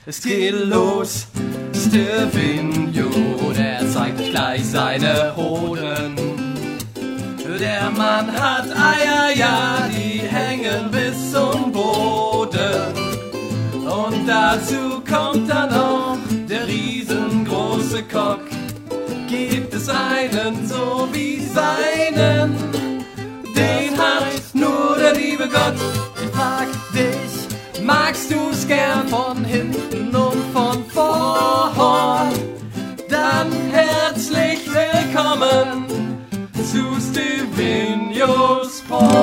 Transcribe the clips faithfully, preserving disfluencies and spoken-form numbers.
Es geht los, Stevino, der zeigt euch gleich seine Hoden. Der Mann hat Eier, ja, die hängen bis zum Boden. Und dazu kommt dann noch der riesengroße Cock. Gibt es einen so wie seinen, den hat nur der liebe Gott. Ich frag dich, magst du's gern von hinten und von vorn? Dann herzlich willkommen zu Stevenios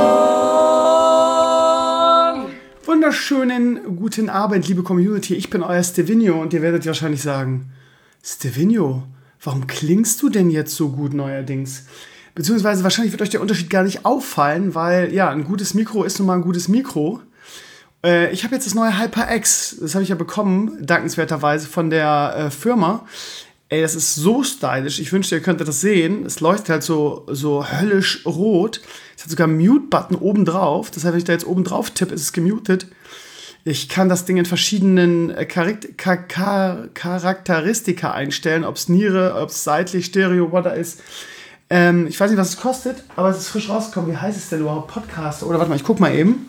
Porn. Wunderschönen guten Abend, liebe Community. Ich bin euer Stevenio und ihr werdet wahrscheinlich sagen, Stevenio, warum klingst du denn jetzt so gut neuerdings? Beziehungsweise wahrscheinlich wird euch der Unterschied gar nicht auffallen, weil ja, ein gutes Mikro ist nun mal ein gutes Mikro. Äh, ich habe jetzt das neue HyperX, das habe ich ja bekommen, dankenswerterweise von der äh, Firma. Ey, das ist so stylisch. Ich wünschte, ihr könntet das sehen. Es leuchtet halt so, so höllisch rot. Es hat sogar einen Mute-Button oben drauf. Das heißt, wenn ich da jetzt oben drauf tippe, ist es gemutet. Ich kann das Ding in verschiedenen äh, Charik- Char- Char- Charakteristika einstellen. Ob es Niere, ob es seitlich, Stereo, what da ist. Ähm, ich weiß nicht, was es kostet, aber es ist frisch rausgekommen. Wie heißt es denn überhaupt? Podcast? Oder warte mal, ich guck mal eben.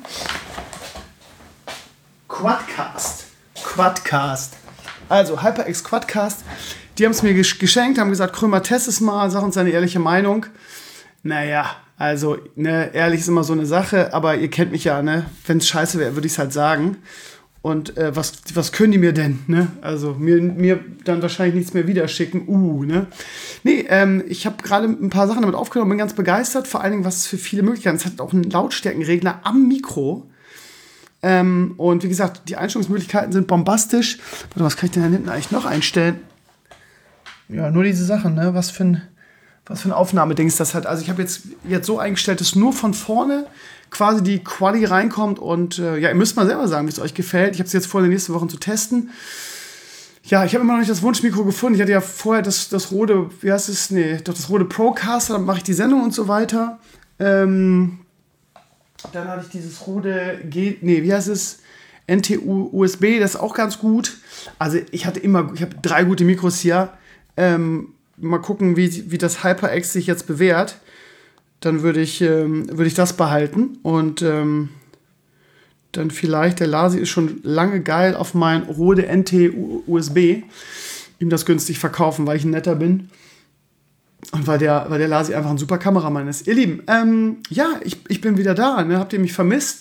Quadcast. Quadcast. Also, HyperX Quadcast. Die haben es mir geschenkt, haben gesagt, Krömer, test es mal, sag uns deine ehrliche Meinung. Naja, also, ne, ehrlich ist immer so eine Sache, aber ihr kennt mich ja, ne? Wenn es scheiße wäre, würde ich es halt sagen. Und äh, was, was können die mir denn, ne? Also, mir, mir dann wahrscheinlich nichts mehr wieder schicken. Uh, ne? Nee, ähm, ich habe gerade ein paar Sachen damit aufgenommen, bin ganz begeistert, vor allen Dingen, was es für viele Möglichkeiten hat. Es hat auch einen Lautstärkenregler am Mikro. Ähm, und wie gesagt, die Einstellungsmöglichkeiten sind bombastisch. Warte, was kann ich denn da hinten eigentlich noch einstellen? Ja, nur diese Sachen, ne? Was für ein, was für ein Aufnahmedings das hat. Also ich habe jetzt, jetzt so eingestellt, dass nur von vorne quasi die Quali reinkommt. Und äh, ja, ihr müsst mal selber sagen, wie es euch gefällt. Ich habe es jetzt vor, in den nächsten Wochen zu testen. Ja, ich habe immer noch nicht das Wunschmikro gefunden. Ich hatte ja vorher das, das Rode, wie heißt es? Nee, doch das Rode Procaster, dann mache ich die Sendung und so weiter. Ähm, dann hatte ich dieses Rode G, nee, wie heißt es? N T U U S B, das ist auch ganz gut. Also ich hatte immer, ich habe drei gute Mikros hier. Ähm, mal gucken, wie, wie das HyperX sich jetzt bewährt. Dann würde ich, ähm, würd ich das behalten. Und ähm, dann vielleicht, der Lasi ist schon lange geil auf mein Rode N T U S B. Ihm das günstig verkaufen, weil ich ein netter bin. Und weil der, weil der Lasi einfach ein super Kameramann ist. Ihr Lieben, ähm, ja, ich, ich bin wieder da. Ne? Habt ihr mich vermisst?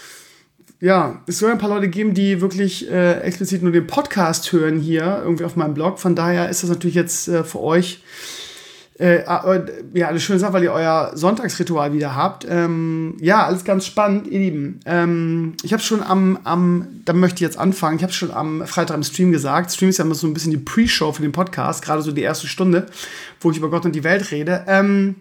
Ja, es soll ein paar Leute geben, die wirklich äh, explizit nur den Podcast hören hier, irgendwie auf meinem Blog. Von daher ist das natürlich jetzt äh, für euch äh, äh, ja, eine schöne Sache, weil ihr euer Sonntagsritual wieder habt. Ähm, ja, alles ganz spannend, ihr Lieben. Ähm, ich habe schon am, am, da möchte ich jetzt anfangen, ich habe schon am Freitag im Stream gesagt, Stream ist ja immer so ein bisschen die Pre-Show für den Podcast, gerade so die erste Stunde, wo ich über Gott und die Welt rede. Ähm,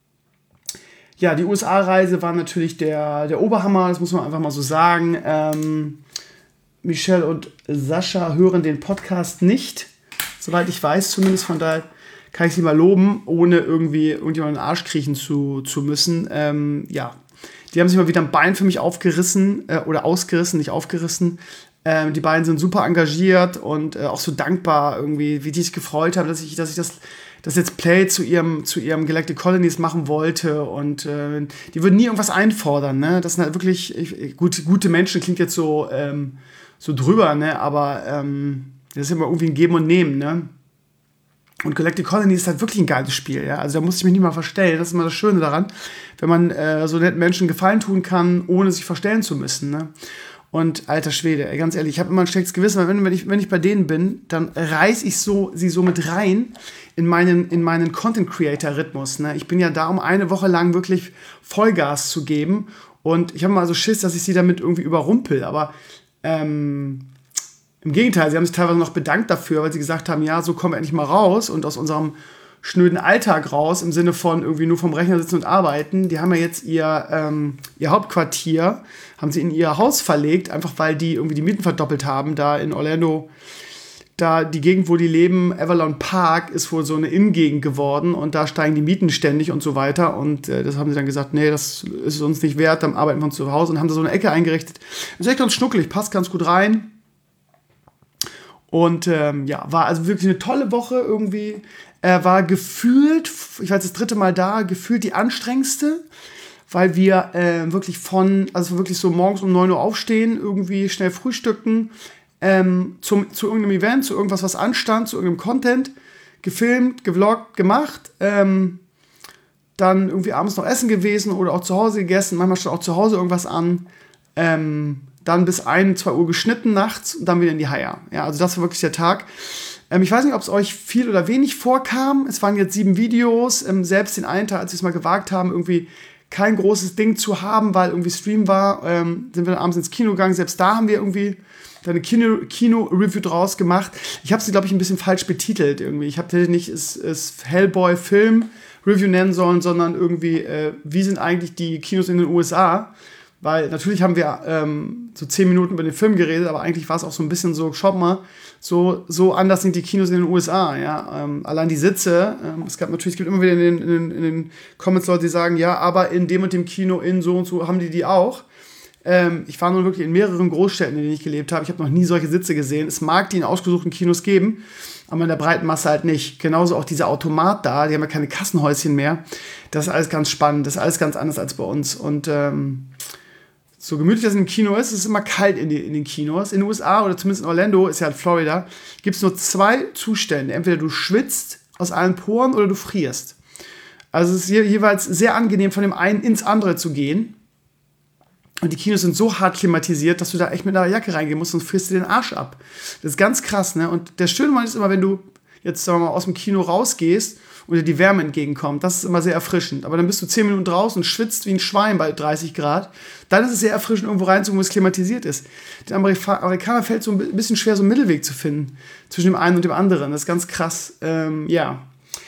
Ja, die U S A-Reise war natürlich der, der Oberhammer, das muss man einfach mal so sagen. Ähm, Michelle und Sascha hören den Podcast nicht, soweit ich weiß zumindest. Von daher kann ich sie mal loben, ohne irgendwie irgendjemanden in den Arsch kriechen zu, zu müssen. Ähm, ja, die haben sich mal wieder ein Bein für mich aufgerissen äh, oder ausgerissen, nicht aufgerissen. Ähm, die beiden sind super engagiert und äh, auch so dankbar irgendwie, wie die sich gefreut haben, dass ich, dass ich das... das Let's Play zu ihrem, zu ihrem Galactic Colonies machen wollte und äh, die würden nie irgendwas einfordern, ne? Das sind halt wirklich, ich, gut, gute Menschen, klingt jetzt so, ähm, so drüber, ne? Aber ähm, das ist immer irgendwie ein Geben und Nehmen, ne? Und Galactic Colonies ist halt wirklich ein geiles Spiel, ja? Also da muss ich mich nicht mal verstellen, das ist immer das Schöne daran, wenn man äh, so netten Menschen Gefallen tun kann, ohne sich verstellen zu müssen, ne? Und alter Schwede, ey, ganz ehrlich, ich habe immer ein schlechtes Gewissen, weil wenn, wenn, ich, wenn ich bei denen bin, dann reiß ich so, sie so mit rein in meinen, in meinen Content-Creator-Rhythmus. Ne? Ich bin ja da, um eine Woche lang wirklich Vollgas zu geben. Und ich habe mal so Schiss, dass ich sie damit irgendwie überrumpel. Aber ähm, im Gegenteil, sie haben sich teilweise noch bedankt dafür, weil sie gesagt haben, ja, so kommen wir endlich mal raus und aus unserem schnöden Alltag raus, im Sinne von irgendwie nur vom Rechner sitzen und arbeiten. Die haben ja jetzt ihr, ähm, ihr Hauptquartier, haben sie in ihr Haus verlegt, einfach weil die irgendwie die Mieten verdoppelt haben, da in Orlando. Da die Gegend, wo die leben, Avalon Park, ist wohl so eine Innengegend geworden und da steigen die Mieten ständig und so weiter. Und äh, das haben sie dann gesagt, nee, das ist uns nicht wert, dann arbeiten wir uns zu Hause und haben da so eine Ecke eingerichtet. Ist echt ganz schnuckelig, passt ganz gut rein. Und ähm, ja, war also wirklich eine tolle Woche irgendwie. Er war gefühlt, ich war jetzt das dritte Mal da, gefühlt die anstrengendste, weil wir äh, wirklich von, also wirklich so morgens um neun Uhr aufstehen, irgendwie schnell frühstücken, ähm, zum, zu irgendeinem Event, zu irgendwas, was anstand, zu irgendeinem Content, gefilmt, gevloggt, gemacht, ähm, dann irgendwie abends noch essen gewesen oder auch zu Hause gegessen, manchmal stand auch zu Hause irgendwas an, ähm, dann bis ein, zwei Uhr geschnitten nachts und dann wieder in die Haia. Ja, also das war wirklich der Tag. Ähm, ich weiß nicht, ob es euch viel oder wenig vorkam. Es waren jetzt sieben Videos. Ähm, selbst den einen Tag, als wir es mal gewagt haben, irgendwie kein großes Ding zu haben, weil irgendwie Stream war, ähm, sind wir dann abends ins Kino gegangen. Selbst da haben wir irgendwie eine Kino, Kino-Review draus gemacht. Ich habe sie, glaube ich, ein bisschen falsch betitelt irgendwie. Ich habe nicht es, es Hellboy-Film-Review nennen sollen, sondern irgendwie, äh, wie sind eigentlich die Kinos in den U S A? Weil natürlich haben wir ähm, so zehn Minuten über den Film geredet, aber eigentlich war es auch so ein bisschen so, schaut mal, so, so anders sind die Kinos in den U S A. Ja? Ähm, allein die Sitze, ähm, es gab natürlich, es gibt immer wieder in den, in den, in den Comments Leute, die sagen, ja, aber in dem und dem Kino, in so und so, haben die die auch. Ähm, ich war nun wirklich in mehreren Großstädten, in denen ich gelebt habe. Ich habe noch nie solche Sitze gesehen. Es mag die in ausgesuchten Kinos geben, aber in der breiten Masse halt nicht. Genauso auch dieser Automat da, die haben ja keine Kassenhäuschen mehr. Das ist alles ganz spannend, das ist alles ganz anders als bei uns. Und ähm, so gemütlich das im Kino ist, es ist immer kalt in, die, in den Kinos. In den U S A oder zumindest in Orlando, ist ja in Florida, gibt es nur zwei Zustände. Entweder du schwitzt aus allen Poren oder du frierst. Also es ist je, jeweils sehr angenehm, von dem einen ins andere zu gehen. Und die Kinos sind so hart klimatisiert, dass du da echt mit einer Jacke reingehen musst, sonst frierst du den Arsch ab. Das ist ganz krass, ne? Und der schöne Moment ist immer, wenn du jetzt, sagen wir mal, aus dem Kino rausgehst und dir die Wärme entgegenkommt. Das ist immer sehr erfrischend. Aber dann bist du zehn Minuten draußen und schwitzt wie ein Schwein bei dreißig Grad. Dann ist es sehr erfrischend, irgendwo reinzukommen, wo es klimatisiert ist. Den Amerikanern fällt so ein bisschen schwer, so einen Mittelweg zu finden zwischen dem einen und dem anderen. Das ist ganz krass. Ähm, ja.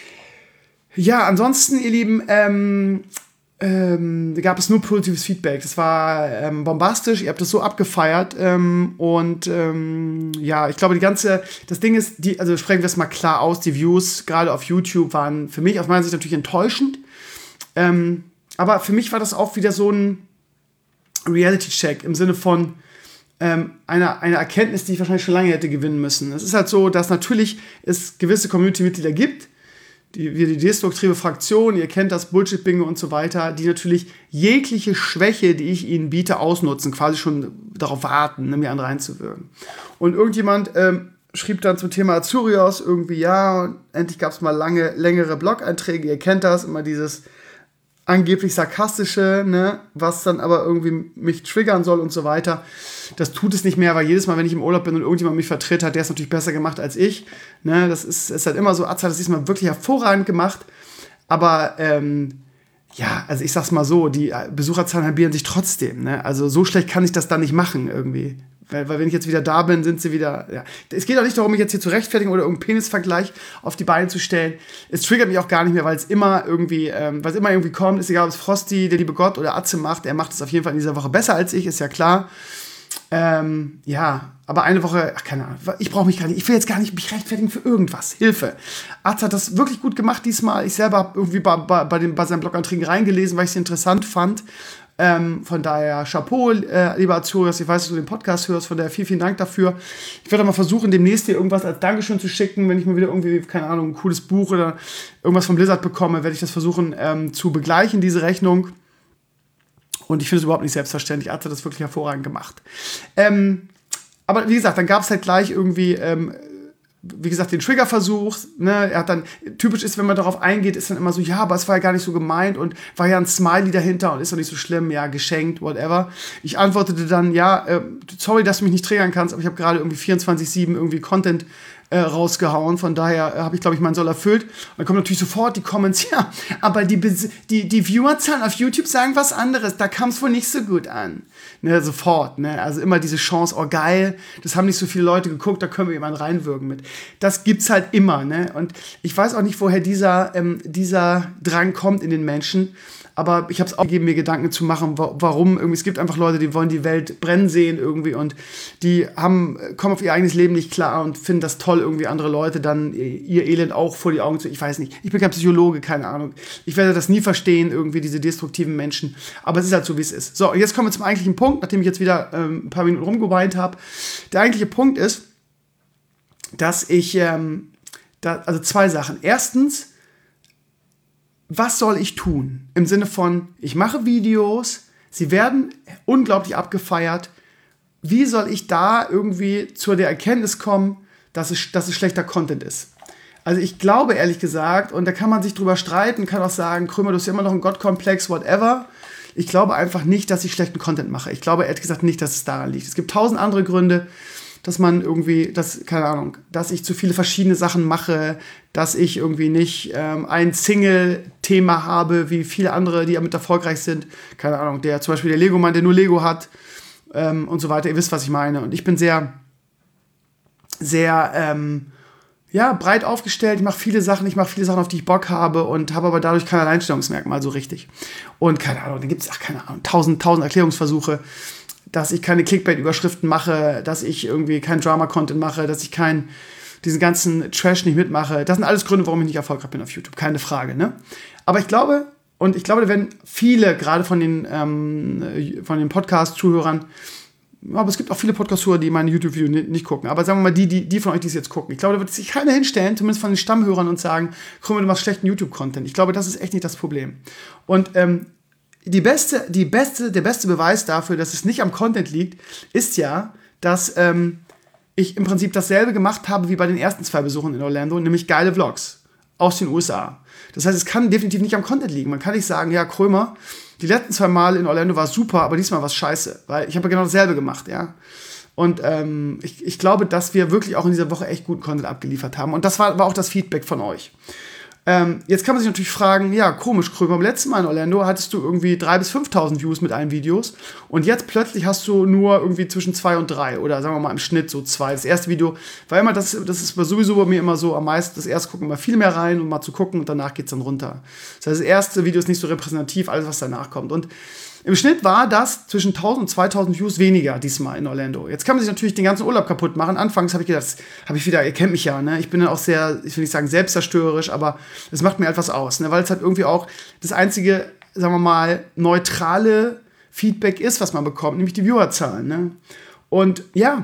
Ja, ansonsten, ihr Lieben, ähm, ähm, da gab es nur positives Feedback. Das war ähm, bombastisch. Ihr habt das so abgefeiert. Ähm, und ähm, ja, ich glaube, die ganze, das Ding ist, die, also sprechen wir es mal klar aus, die Views, gerade auf YouTube, waren für mich aus meiner Sicht natürlich enttäuschend. Ähm, aber für mich war das auch wieder so ein Reality-Check im Sinne von ähm, einer, einer Erkenntnis, die ich wahrscheinlich schon lange hätte gewinnen müssen. Es ist halt so, dass natürlich es gewisse Community-Mitglieder gibt, die, wie die destruktive Fraktion, ihr kennt das, Bullshit-Bingo und so weiter, die natürlich jegliche Schwäche, die ich ihnen biete, ausnutzen, quasi schon darauf warten, mir an reinzuwirken. Und irgendjemand ähm, schrieb dann zum Thema Azurios irgendwie, ja, und endlich gab es mal lange, längere Blog-Einträge, ihr kennt das, immer dieses angeblich sarkastische, ne, was dann aber irgendwie mich triggern soll und so weiter. Das tut es nicht mehr, weil jedes Mal, wenn ich im Urlaub bin und irgendjemand mich vertritt, hat der es natürlich besser gemacht als ich. Ne, das ist, ist halt immer so, Atze hat das diesmal wirklich hervorragend gemacht. Aber ähm, ja, also ich sag's mal so, die Besucherzahlen halbieren sich trotzdem. Ne? Also so schlecht kann ich das dann nicht machen irgendwie. Weil, weil wenn ich jetzt wieder da bin, sind sie wieder, ja. Es geht auch nicht darum, mich jetzt hier zu rechtfertigen oder irgendeinen Penisvergleich auf die Beine zu stellen. Es triggert mich auch gar nicht mehr, weil es immer irgendwie, ähm, weil es immer irgendwie kommt, ist egal, ob es Frosty, der liebe Gott oder Atze macht, er macht es auf jeden Fall in dieser Woche besser als ich, ist ja klar. Ähm, ja, aber eine Woche, ach keine Ahnung, ich brauche mich gar nicht, ich will jetzt gar nicht mich rechtfertigen für irgendwas. Hilfe. Atze hat das wirklich gut gemacht diesmal. Ich selber habe irgendwie bei, bei, bei, den, bei seinen Blog-Einträgen reingelesen, weil ich es interessant fand. Ähm, von daher Chapeau, äh, lieber Azurios, ich weiß, dass du den Podcast hörst, von daher vielen, vielen Dank dafür. Ich werde mal versuchen, demnächst dir irgendwas als Dankeschön zu schicken, wenn ich mal wieder irgendwie, keine Ahnung, ein cooles Buch oder irgendwas von Blizzard bekomme, werde ich das versuchen ähm, zu begleichen, diese Rechnung. Und ich finde es überhaupt nicht selbstverständlich. Arzt hat das wirklich hervorragend gemacht. Ähm, aber wie gesagt, dann gab es halt gleich irgendwie, ähm, wie gesagt, den Triggerversuch. Ne? Er hat dann, typisch ist, wenn man darauf eingeht, ist dann immer so, ja, aber es war ja gar nicht so gemeint und war ja ein Smiley dahinter und ist doch nicht so schlimm, ja, geschenkt, whatever. Ich antwortete dann, ja, äh, sorry, dass du mich nicht triggern kannst, aber ich habe gerade irgendwie vierundzwanzig sieben irgendwie Content Äh, rausgehauen, von daher äh, habe ich, glaube ich, meinen Soll erfüllt. Und dann kommen natürlich sofort die Comments, ja, aber die, die, die Viewerzahlen auf YouTube sagen was anderes, da kam es wohl nicht so gut an. Ne, sofort, ne, also immer diese Chance, oh geil, das haben nicht so viele Leute geguckt, da können wir jemanden reinwirken mit. Das gibt's halt immer, ne, und ich weiß auch nicht, woher dieser, ähm, dieser Drang kommt in den Menschen, aber ich habe es auch gegeben, mir Gedanken zu machen, warum. Irgendwie, es gibt einfach Leute, die wollen die Welt brennen sehen irgendwie und die haben, kommen auf ihr eigenes Leben nicht klar und finden das toll, irgendwie andere Leute dann ihr Elend auch vor die Augen zu. Ich weiß nicht, ich bin kein Psychologe, keine Ahnung. Ich werde das nie verstehen, irgendwie diese destruktiven Menschen. Aber es ist halt so, wie es ist. So, und jetzt kommen wir zum eigentlichen Punkt, nachdem ich jetzt wieder ähm, ein paar Minuten rumgeweint habe. Der eigentliche Punkt ist, dass ich, ähm, da, also zwei Sachen. Erstens, was soll ich tun? Im Sinne von, ich mache Videos, sie werden unglaublich abgefeiert. Wie soll ich da irgendwie zu der Erkenntnis kommen, dass es, dass es schlechter Content ist? Also ich glaube ehrlich gesagt, und da kann man sich drüber streiten, kann auch sagen, Krömer, du hast ja immer noch einen Gottkomplex, whatever. Ich glaube einfach nicht, dass ich schlechten Content mache. Ich glaube ehrlich gesagt nicht, dass es daran liegt. Es gibt tausend andere Gründe, dass man irgendwie, dass, keine Ahnung, dass ich zu viele verschiedene Sachen mache, dass ich irgendwie nicht ähm, ein Single-Thema habe, wie viele andere, die damit erfolgreich sind. Keine Ahnung, der zum Beispiel der Lego-Mann, der nur Lego hat ähm, und so weiter. Ihr wisst, was ich meine. Und ich bin sehr, sehr, ähm, ja, breit aufgestellt. Ich mache viele Sachen, ich mache viele Sachen, auf die ich Bock habe und habe aber dadurch kein Alleinstellungsmerkmal so richtig. Und keine Ahnung, da gibt es, ach, keine Ahnung, tausend, tausend Erklärungsversuche, dass ich keine Clickbait-Überschriften mache, dass ich irgendwie kein Drama-Content mache, dass ich keinen, diesen ganzen Trash nicht mitmache. Das sind alles Gründe, warum ich nicht erfolgreich bin auf YouTube, keine Frage, ne? Aber ich glaube, und ich glaube, da werden viele, gerade von den, ähm, von den Podcast-Zuhörern, aber es gibt auch viele Podcast-Zuhörer, die meine YouTube-Videos nicht, nicht gucken, aber sagen wir mal, die, die, die von euch, die es jetzt gucken. Ich glaube, da wird sich keiner hinstellen, zumindest von den Stammhörern, und sagen, Krömer, du machst schlechten YouTube-Content. Ich glaube, das ist echt nicht das Problem. Und, ähm, Die beste, die beste, der beste Beweis dafür, dass es nicht am Content liegt, ist ja, dass ähm, ich im Prinzip dasselbe gemacht habe wie bei den ersten zwei Besuchen in Orlando, nämlich geile Vlogs aus den U S A. Das heißt, es kann definitiv nicht am Content liegen. Man kann nicht sagen, ja, Krömer, die letzten zwei Mal in Orlando war super, aber diesmal war es scheiße, weil ich habe ja genau dasselbe gemacht, ja. Und ähm, ich, ich glaube, dass wir wirklich auch in dieser Woche echt guten Content abgeliefert haben. Und das war, war auch das Feedback von euch. Ähm, jetzt kann man sich natürlich fragen, ja, komisch, Krömer, beim letzten Mal in Orlando hattest du irgendwie dreitausend bis fünftausend Views mit allen Videos und jetzt plötzlich hast du nur irgendwie zwischen zwei und drei oder sagen wir mal im Schnitt so zwei. Das erste Video war immer, das, das ist sowieso bei mir immer so, am meisten, das erste gucken wir viel mehr rein, um mal zu gucken und danach geht's dann runter. Das heißt, das erste Video ist nicht so repräsentativ, alles, was danach kommt. Und im Schnitt war das zwischen tausend und zweitausend Views weniger diesmal in Orlando. Jetzt kann man sich natürlich den ganzen Urlaub kaputt machen. Anfangs habe ich gedacht, habe ich wieder, ihr kennt mich ja, ne? Ich bin dann auch sehr, ich will nicht sagen selbstzerstörerisch, aber es macht mir etwas aus, ne? Weil es halt irgendwie auch das einzige, sagen wir mal, neutrale Feedback ist, was man bekommt, nämlich die Viewerzahlen, ne? Und ja,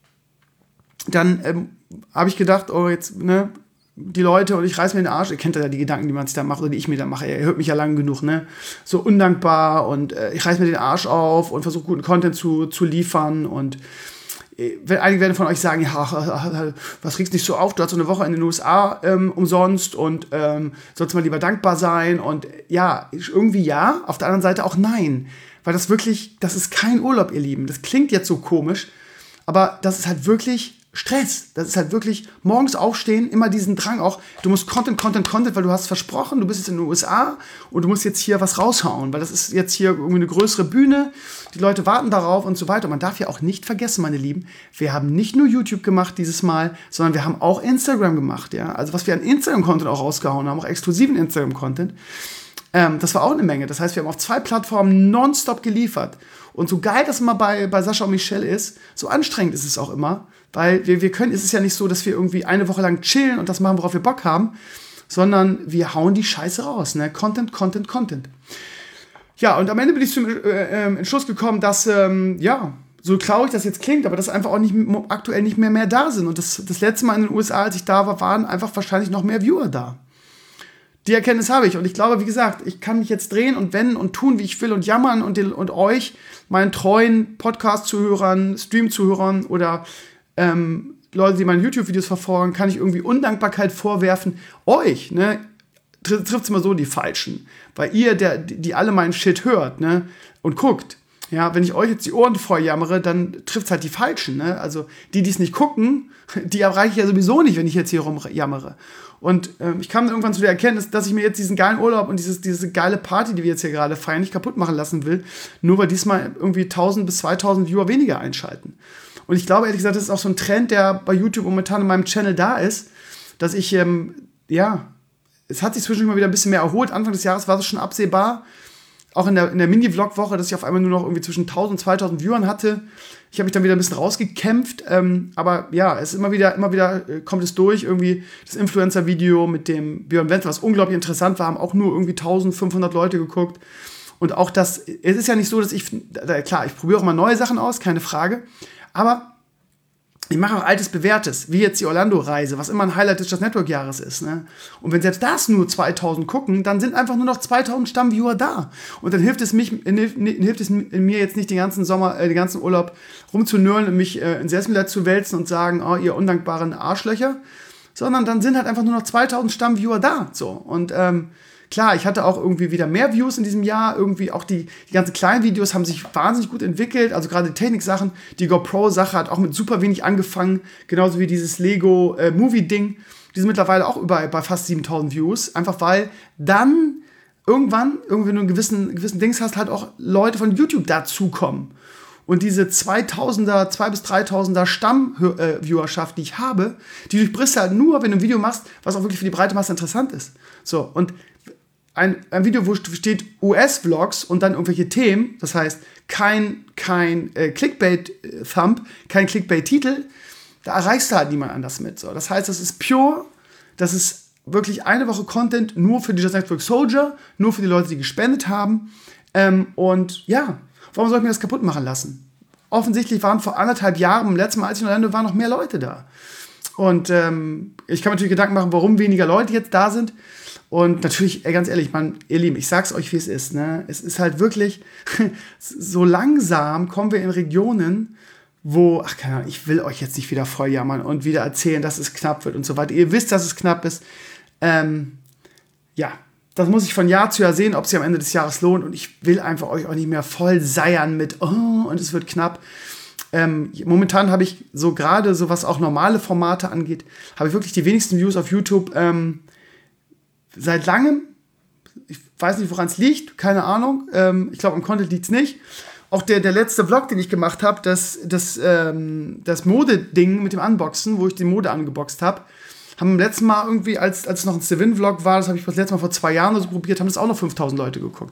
dann ähm, habe ich gedacht, oh jetzt, ne? Die Leute, und ich reiß mir den Arsch, ihr kennt ja die Gedanken, die man sich da macht oder die ich mir da mache, ihr hört mich ja lang genug, ne, so undankbar und äh, ich reiß mir den Arsch auf und versuche guten Content zu, zu liefern und äh, einige werden von euch sagen, ja, was regst nicht so auf, du hast so eine Woche in den U S A ähm, umsonst und ähm, sollst mal lieber dankbar sein und ja, irgendwie ja, auf der anderen Seite auch nein, weil das wirklich, das ist kein Urlaub, ihr Lieben, das klingt jetzt so komisch, aber das ist halt wirklich Stress. Das ist halt wirklich morgens aufstehen, immer diesen Drang auch, du musst Content, Content, Content, weil du hast versprochen, du bist jetzt in den U S A und du musst jetzt hier was raushauen, weil das ist jetzt hier irgendwie eine größere Bühne, die Leute warten darauf und so weiter. Und man darf ja auch nicht vergessen, meine Lieben, wir haben nicht nur YouTube gemacht dieses Mal, sondern wir haben auch Instagram gemacht, ja. Also was wir an Instagram-Content auch rausgehauen haben, auch exklusiven Instagram-Content, ähm, das war auch eine Menge. Das heißt, wir haben auf zwei Plattformen nonstop geliefert. Und so geil das immer bei, bei Sascha und Michelle ist, so anstrengend ist es auch immer, weil wir, wir können, es ist ja nicht so, dass wir irgendwie eine Woche lang chillen und das machen, worauf wir Bock haben, sondern wir hauen die Scheiße raus, ne? Content, Content, Content. Ja, und am Ende bin ich zum äh, äh, Entschluss gekommen, dass, ähm, ja, so traurig das jetzt klingt, aber dass einfach auch nicht, aktuell nicht mehr mehr da sind. Und das, das letzte Mal in den U S A, als ich da war, waren einfach wahrscheinlich noch mehr Viewer da. Die Erkenntnis habe ich. Und ich glaube, wie gesagt, ich kann mich jetzt drehen und wenden und tun, wie ich will und jammern und, den, und euch, meinen treuen Podcast-Zuhörern, Stream-Zuhörern oder ähm, Leute, die meine YouTube-Videos verfolgen, kann ich irgendwie Undankbarkeit vorwerfen. Euch, ne, tr- trifft es immer so die Falschen. Weil ihr, der, die alle meinen Shit hört, ne, und guckt. Ja, wenn ich euch jetzt die Ohren voll jammere, dann trifft es halt die Falschen, ne. Also die, die es nicht gucken, die erreiche ich ja sowieso nicht, wenn ich jetzt hier rumjammere. Und ähm, ich kam dann irgendwann zu der Erkenntnis, dass ich mir jetzt diesen geilen Urlaub und dieses, diese geile Party, die wir jetzt hier gerade feiern, nicht kaputt machen lassen will, nur weil diesmal irgendwie tausend bis zweitausend Viewer weniger einschalten. Und ich glaube, ehrlich gesagt, das ist auch so ein Trend, der bei YouTube momentan in meinem Channel da ist, dass ich, ähm, ja, es hat sich zwischendurch mal wieder ein bisschen mehr erholt. Anfang des Jahres war es schon absehbar, auch in der, in der Mini-Vlog-Woche, dass ich auf einmal nur noch irgendwie zwischen tausend und zweitausend Viewern hatte. Ich habe mich dann wieder ein bisschen rausgekämpft, ähm, aber ja, es ist immer wieder, immer wieder äh, kommt es durch, irgendwie das Influencer-Video mit dem Björn Wenzel, was unglaublich interessant war, haben auch nur irgendwie eintausendfünfhundert Leute geguckt. Und auch das, es ist ja nicht so, dass ich, klar, ich probiere auch mal neue Sachen aus, keine Frage, aber ich mache auch altes Bewährtes, wie jetzt die Orlando-Reise, was immer ein Highlight des Just Network-Jahres ist. Ne? Und wenn selbst das nur zweitausend gucken, dann sind einfach nur noch zweitausend Stammviewer da. Und dann hilft es, mich, hilft, hilft es mir jetzt nicht den ganzen Sommer, äh, den ganzen Urlaub rumzunörlen und mich äh, in Selbstmitleid zu wälzen und sagen, oh, ihr undankbaren Arschlöcher, sondern dann sind halt einfach nur noch zweitausend Stammviewer da. So. Und ähm, klar, ich hatte auch irgendwie wieder mehr Views in diesem Jahr. Irgendwie auch die, die ganzen kleinen Videos haben sich wahnsinnig gut entwickelt. Also gerade die Technik-Sachen. Die GoPro-Sache hat auch mit super wenig angefangen. Genauso wie dieses Lego-Movie-Ding. Die sind mittlerweile auch überall bei fast siebentausend Views. Einfach weil dann irgendwann, irgendwie wenn du einen gewissen, gewissen Dings hast, halt auch Leute von YouTube dazukommen. Und diese zweitausender, zweitausend bis dreitausender Stamm-Viewerschaft, die ich habe, die durchbrichst halt nur, wenn du ein Video machst, was auch wirklich für die breite Masse interessant ist. So, und Ein, ein Video, wo steht U S-Vlogs und dann irgendwelche Themen, das heißt kein, kein äh, Clickbait-Thumb, kein Clickbait-Titel, da erreichst du halt niemand anders mit. So. Das heißt, das ist pure, das ist wirklich eine Woche Content nur für die Just Network Soldier, nur für die Leute, die gespendet haben. Ähm, und ja, warum soll ich mir das kaputt machen lassen? Offensichtlich waren vor anderthalb Jahren, im letzten Mal, als ich in Orlando war, noch mehr Leute da. Und ähm, ich kann mir natürlich Gedanken machen, warum weniger Leute jetzt da sind. Und natürlich, ey, ganz ehrlich, man, ihr Lieben, ich sag's euch, wie es ist. Ne? Es ist halt wirklich, so langsam kommen wir in Regionen, wo, ach keine Ahnung, ich will euch jetzt nicht wieder voll jammern und wieder erzählen, dass es knapp wird und so weiter. Ihr wisst, dass es knapp ist. Ähm, ja, das muss ich von Jahr zu Jahr sehen, ob es sich am Ende des Jahres lohnt. Und ich will einfach euch auch nicht mehr voll seiern mit, oh, und es wird knapp. Ähm, momentan habe ich so gerade, so was auch normale Formate angeht, habe ich wirklich die wenigsten Views auf YouTube, ähm, seit langem. Ich weiß nicht, woran es liegt, keine Ahnung. Ähm, ich glaube, am Content liegt es nicht. Auch der, der letzte Vlog, den ich gemacht habe, das, das, ähm, das Mode-Ding mit dem Unboxen, wo ich die Mode angeboxt habe, haben beim letzten Mal irgendwie, als, als es noch ein Sevin-Vlog war, das habe ich das letzte Mal vor zwei Jahren oder so probiert, haben das auch noch fünftausend Leute geguckt.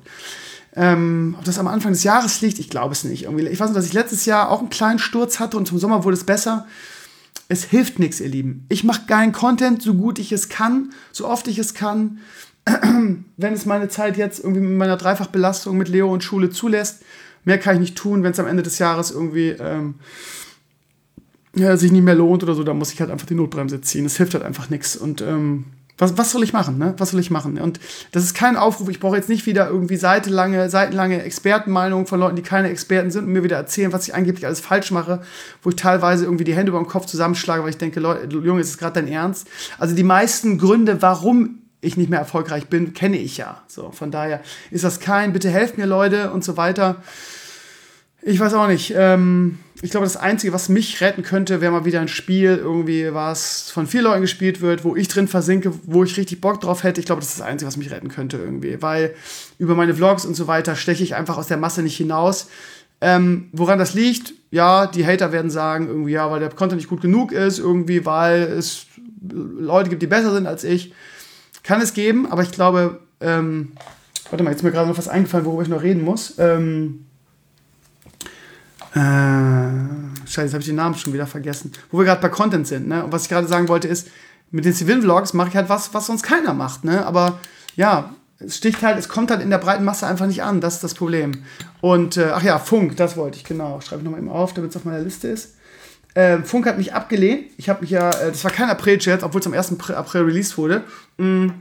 Ähm, ob das am Anfang des Jahres liegt, ich glaube es nicht. Irgendwie, ich weiß nicht, dass ich letztes Jahr auch einen kleinen Sturz hatte und zum Sommer wurde es besser. Es hilft nichts, ihr Lieben. Ich mache geilen Content, so gut ich es kann, so oft ich es kann. Wenn es meine Zeit jetzt irgendwie mit meiner Dreifachbelastung mit Leo und Schule zulässt, mehr kann ich nicht tun. Wenn es am Ende des Jahres irgendwie ähm, ja, sich nicht mehr lohnt oder so, dann muss ich halt einfach die Notbremse ziehen. Es hilft halt einfach nichts. Und ähm, was, was soll ich machen, ne? Was soll ich machen? Und das ist kein Aufruf. Ich brauche jetzt nicht wieder irgendwie seitenlange, seitenlange Expertenmeinungen von Leuten, die keine Experten sind und mir wieder erzählen, was ich angeblich alles falsch mache, wo ich teilweise irgendwie die Hände über den Kopf zusammenschlage, weil ich denke, Leute, Junge, ist das gerade dein Ernst? Also die meisten Gründe, warum ich nicht mehr erfolgreich bin, kenne ich ja. So, von daher ist das kein, bitte helft mir, Leute, und so weiter. Ich weiß auch nicht. Ähm, ich glaube, das Einzige, was mich retten könnte, wäre mal wieder ein Spiel, irgendwie, was von vier Leuten gespielt wird, wo ich drin versinke, wo ich richtig Bock drauf hätte. Ich glaube, das ist das Einzige, was mich retten könnte irgendwie. Weil über meine Vlogs und so weiter steche ich einfach aus der Masse nicht hinaus. Ähm, woran das liegt? Ja, die Hater werden sagen, irgendwie, ja, weil der Content nicht gut genug ist, irgendwie, weil es Leute gibt, die besser sind als ich. Kann es geben, aber ich glaube, ähm, warte mal, jetzt ist mir gerade noch was eingefallen, worüber ich noch reden muss. Ähm, äh, scheiße, jetzt habe ich den Namen schon wieder vergessen. Wo wir gerade bei Content sind, ne? Und was ich gerade sagen wollte ist, mit den Civil-Vlogs mache ich halt was, was sonst keiner macht, ne? Aber ja, es sticht halt, es kommt halt in der breiten Masse einfach nicht an, das ist das Problem. Und, äh, ach ja, Funk, das wollte ich, genau. Schreibe ich nochmal eben auf, damit es auf meiner Liste ist. Äh, Funk hat mich abgelehnt. Ich habe mich ja, äh, das war kein April-Chat, obwohl es am ersten April released wurde. Mhm.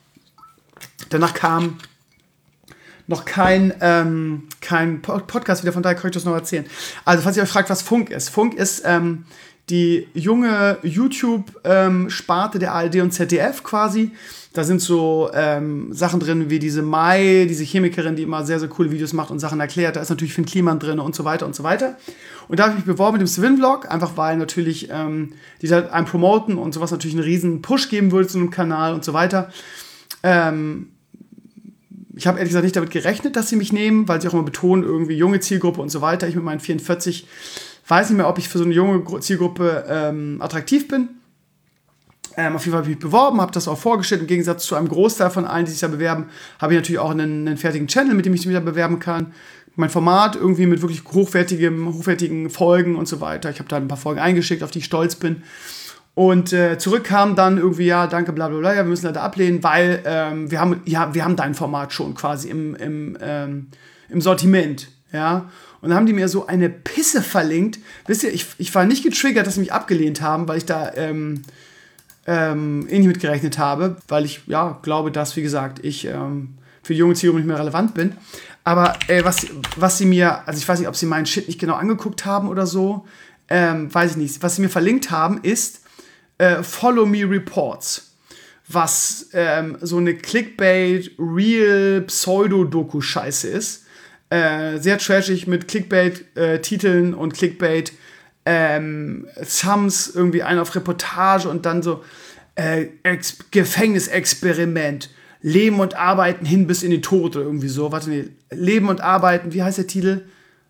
Danach kam noch kein, ähm, kein Podcast wieder, von daher kann ich das noch erzählen. Also, falls ihr euch fragt, was Funk ist. Funk ist ähm, die junge YouTube-Sparte ähm, der A R D und Z D F quasi. Da sind so ähm, Sachen drin wie diese Mai, diese Chemikerin, die immer sehr, sehr coole Videos macht und Sachen erklärt. Da ist natürlich Finn Kliman drin und so weiter und so weiter. Und da habe ich mich beworben mit dem Swin-Vlog, einfach weil natürlich ähm, die da einen promoten und sowas natürlich einen riesen Push geben würde zu einem Kanal und so weiter. Ähm, ich habe ehrlich gesagt nicht damit gerechnet, dass sie mich nehmen, weil sie auch immer betonen, irgendwie junge Zielgruppe und so weiter. Ich mit meinen vierundvierzig weiß nicht mehr, ob ich für so eine junge Zielgruppe ähm, attraktiv bin. Ähm, auf jeden Fall habe ich mich beworben, habe das auch vorgestellt. Im Gegensatz zu einem Großteil von allen, die sich da bewerben, habe ich natürlich auch einen, einen fertigen Channel, mit dem ich mich da bewerben kann. Mein Format irgendwie mit wirklich hochwertigem, hochwertigen Folgen und so weiter. Ich habe da ein paar Folgen eingeschickt, auf die ich stolz bin. Und äh, zurück kam dann irgendwie, ja, danke, bla bla bla, ja, wir müssen leider ablehnen, weil ähm, wir haben, ja, wir haben dein Format schon quasi im, im, ähm, im Sortiment. ja, und dann haben die mir so eine Pisse verlinkt. Wisst ihr, ich, ich war nicht getriggert, dass sie mich abgelehnt haben, weil ich da ähm, ähm, eh nicht mitgerechnet habe, weil ich, ja, glaube, dass, wie gesagt, ich ähm, für die junge Zielgruppe nicht mehr relevant bin. Aber äh, was, was sie mir, also ich weiß nicht, ob sie meinen Shit nicht genau angeguckt haben oder so, ähm, weiß ich nicht. Was sie mir verlinkt haben, ist äh, Follow Me Reports, was ähm, so eine Clickbait, Real, Pseudo-Doku-Scheiße ist. Äh, sehr trashig mit Clickbait-Titeln äh, und Clickbait ähm, Thumbs, irgendwie einen auf Reportage und dann so äh, Ex- Gefängnisexperiment, Leben und Arbeiten hin bis in den Tod oder irgendwie so. Warte, nee, Leben und Arbeiten, wie heißt der Titel?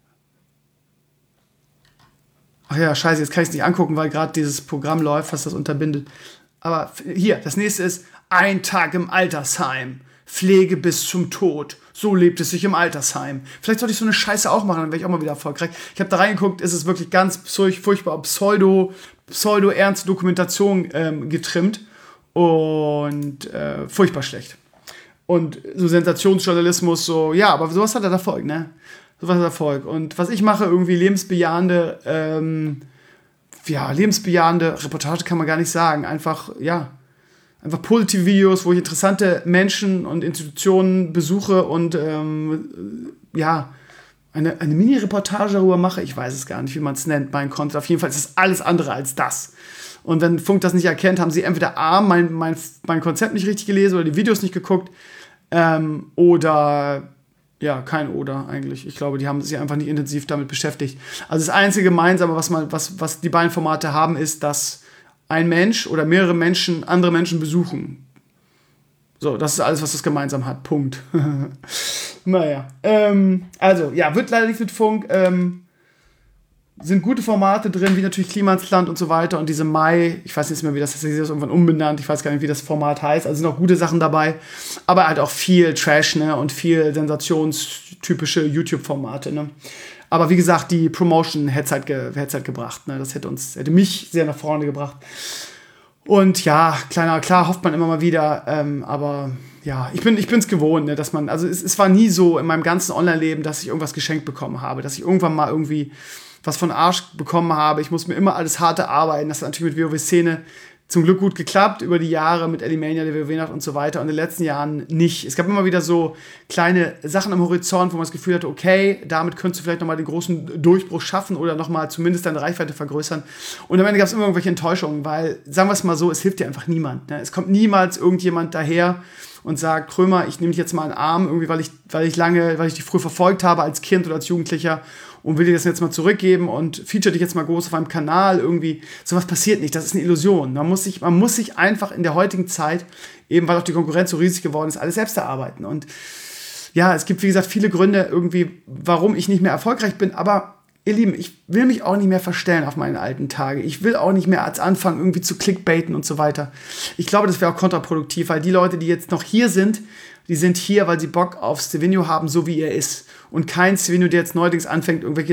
Ach ja, scheiße, jetzt kann ich es nicht angucken, weil gerade dieses Programm läuft, was das unterbindet. Aber hier, das nächste ist Ein Tag im Altersheim. Pflege bis zum Tod. So lebt es sich im Altersheim. Vielleicht sollte ich so eine Scheiße auch machen, dann wäre ich auch mal wieder erfolgreich. Ich habe da reingeguckt, ist es wirklich ganz furchtbar pseudo, pseudo-ernste Dokumentation ähm, getrimmt und äh, furchtbar schlecht. Und so Sensationsjournalismus, so, ja, aber sowas hat er Erfolg, ne? Sowas hat Erfolg. Und was ich mache, irgendwie lebensbejahende, ähm, ja, lebensbejahende Reportage kann man gar nicht sagen. Einfach, ja, einfach positive Videos, wo ich interessante Menschen und Institutionen besuche und ähm, ja, eine, eine Mini-Reportage darüber mache. Ich weiß es gar nicht, wie man es nennt, mein Content. Auf jeden Fall ist es alles andere als das. Und wenn Funk das nicht erkennt, haben sie entweder A, mein, mein, mein Konzept nicht richtig gelesen oder die Videos nicht geguckt ähm, oder, ja, kein Oder eigentlich. Ich glaube, die haben sich einfach nicht intensiv damit beschäftigt. Also das einzige Gemeinsame, was, man, was, was die beiden Formate haben, ist, dass ein Mensch oder mehrere Menschen andere Menschen besuchen. So, das ist alles, was das gemeinsam hat. Punkt. Naja. Ähm, also, ja, wird leider nicht mit Funk. Ähm, sind gute Formate drin, wie natürlich Klimansland und so weiter. Und diese Mai, ich weiß nicht mehr, wie das ist, das ist irgendwann umbenannt. Ich weiß gar nicht, wie das Format heißt. Also sind auch gute Sachen dabei. Aber halt auch viel Trash, ne? Und viel sensationstypische YouTube-Formate, ne? Aber wie gesagt, die Promotion hätte es halt, ge- halt gebracht. Ne? Das hätte uns, hätte mich sehr nach vorne gebracht. Und ja, kleiner, klar hofft man immer mal wieder, ähm, aber ja, ich bin ich bin's gewohnt, ne, dass man, also es, es war nie so in meinem ganzen Online-Leben, dass ich irgendwas geschenkt bekommen habe, dass ich irgendwann mal irgendwie was von Arsch bekommen habe. Ich muss mir immer alles hart erarbeiten. Das hat natürlich mit WoW-Szene zum Glück gut geklappt über die Jahre mit Elimania, der WoW-Nacht und so weiter. Und in den letzten Jahren nicht. Es gab immer wieder so kleine Sachen am Horizont, wo man das Gefühl hatte, okay, damit könntest du vielleicht nochmal den großen Durchbruch schaffen oder nochmal zumindest deine Reichweite vergrößern. Und am Ende gab es immer irgendwelche Enttäuschungen, weil, sagen wir es mal so, es hilft dir einfach niemand. Ne? Es kommt niemals irgendjemand daher und sagt, Krömer, ich nehme dich jetzt mal in den Arm, irgendwie, weil ich, weil ich lange, weil ich dich früh verfolgt habe als Kind oder als Jugendlicher und will dir das jetzt mal zurückgeben und feature dich jetzt mal groß auf einem Kanal irgendwie. Sowas passiert nicht, das ist eine Illusion. Man muss sich, man muss sich einfach in der heutigen Zeit, eben weil auch die Konkurrenz so riesig geworden ist, alles selbst erarbeiten. Und ja, es gibt, wie gesagt, viele Gründe irgendwie, warum ich nicht mehr erfolgreich bin, aber ihr Lieben, ich will mich auch nicht mehr verstellen auf meine alten Tage. Ich will auch nicht mehr als anfangen, irgendwie zu clickbaiten und so weiter. Ich glaube, das wäre auch kontraproduktiv, weil die Leute, die jetzt noch hier sind, die sind hier, weil sie Bock auf Stevenio haben, so wie er ist. Und kein Stevenio, der jetzt neuerdings anfängt, irgendwelche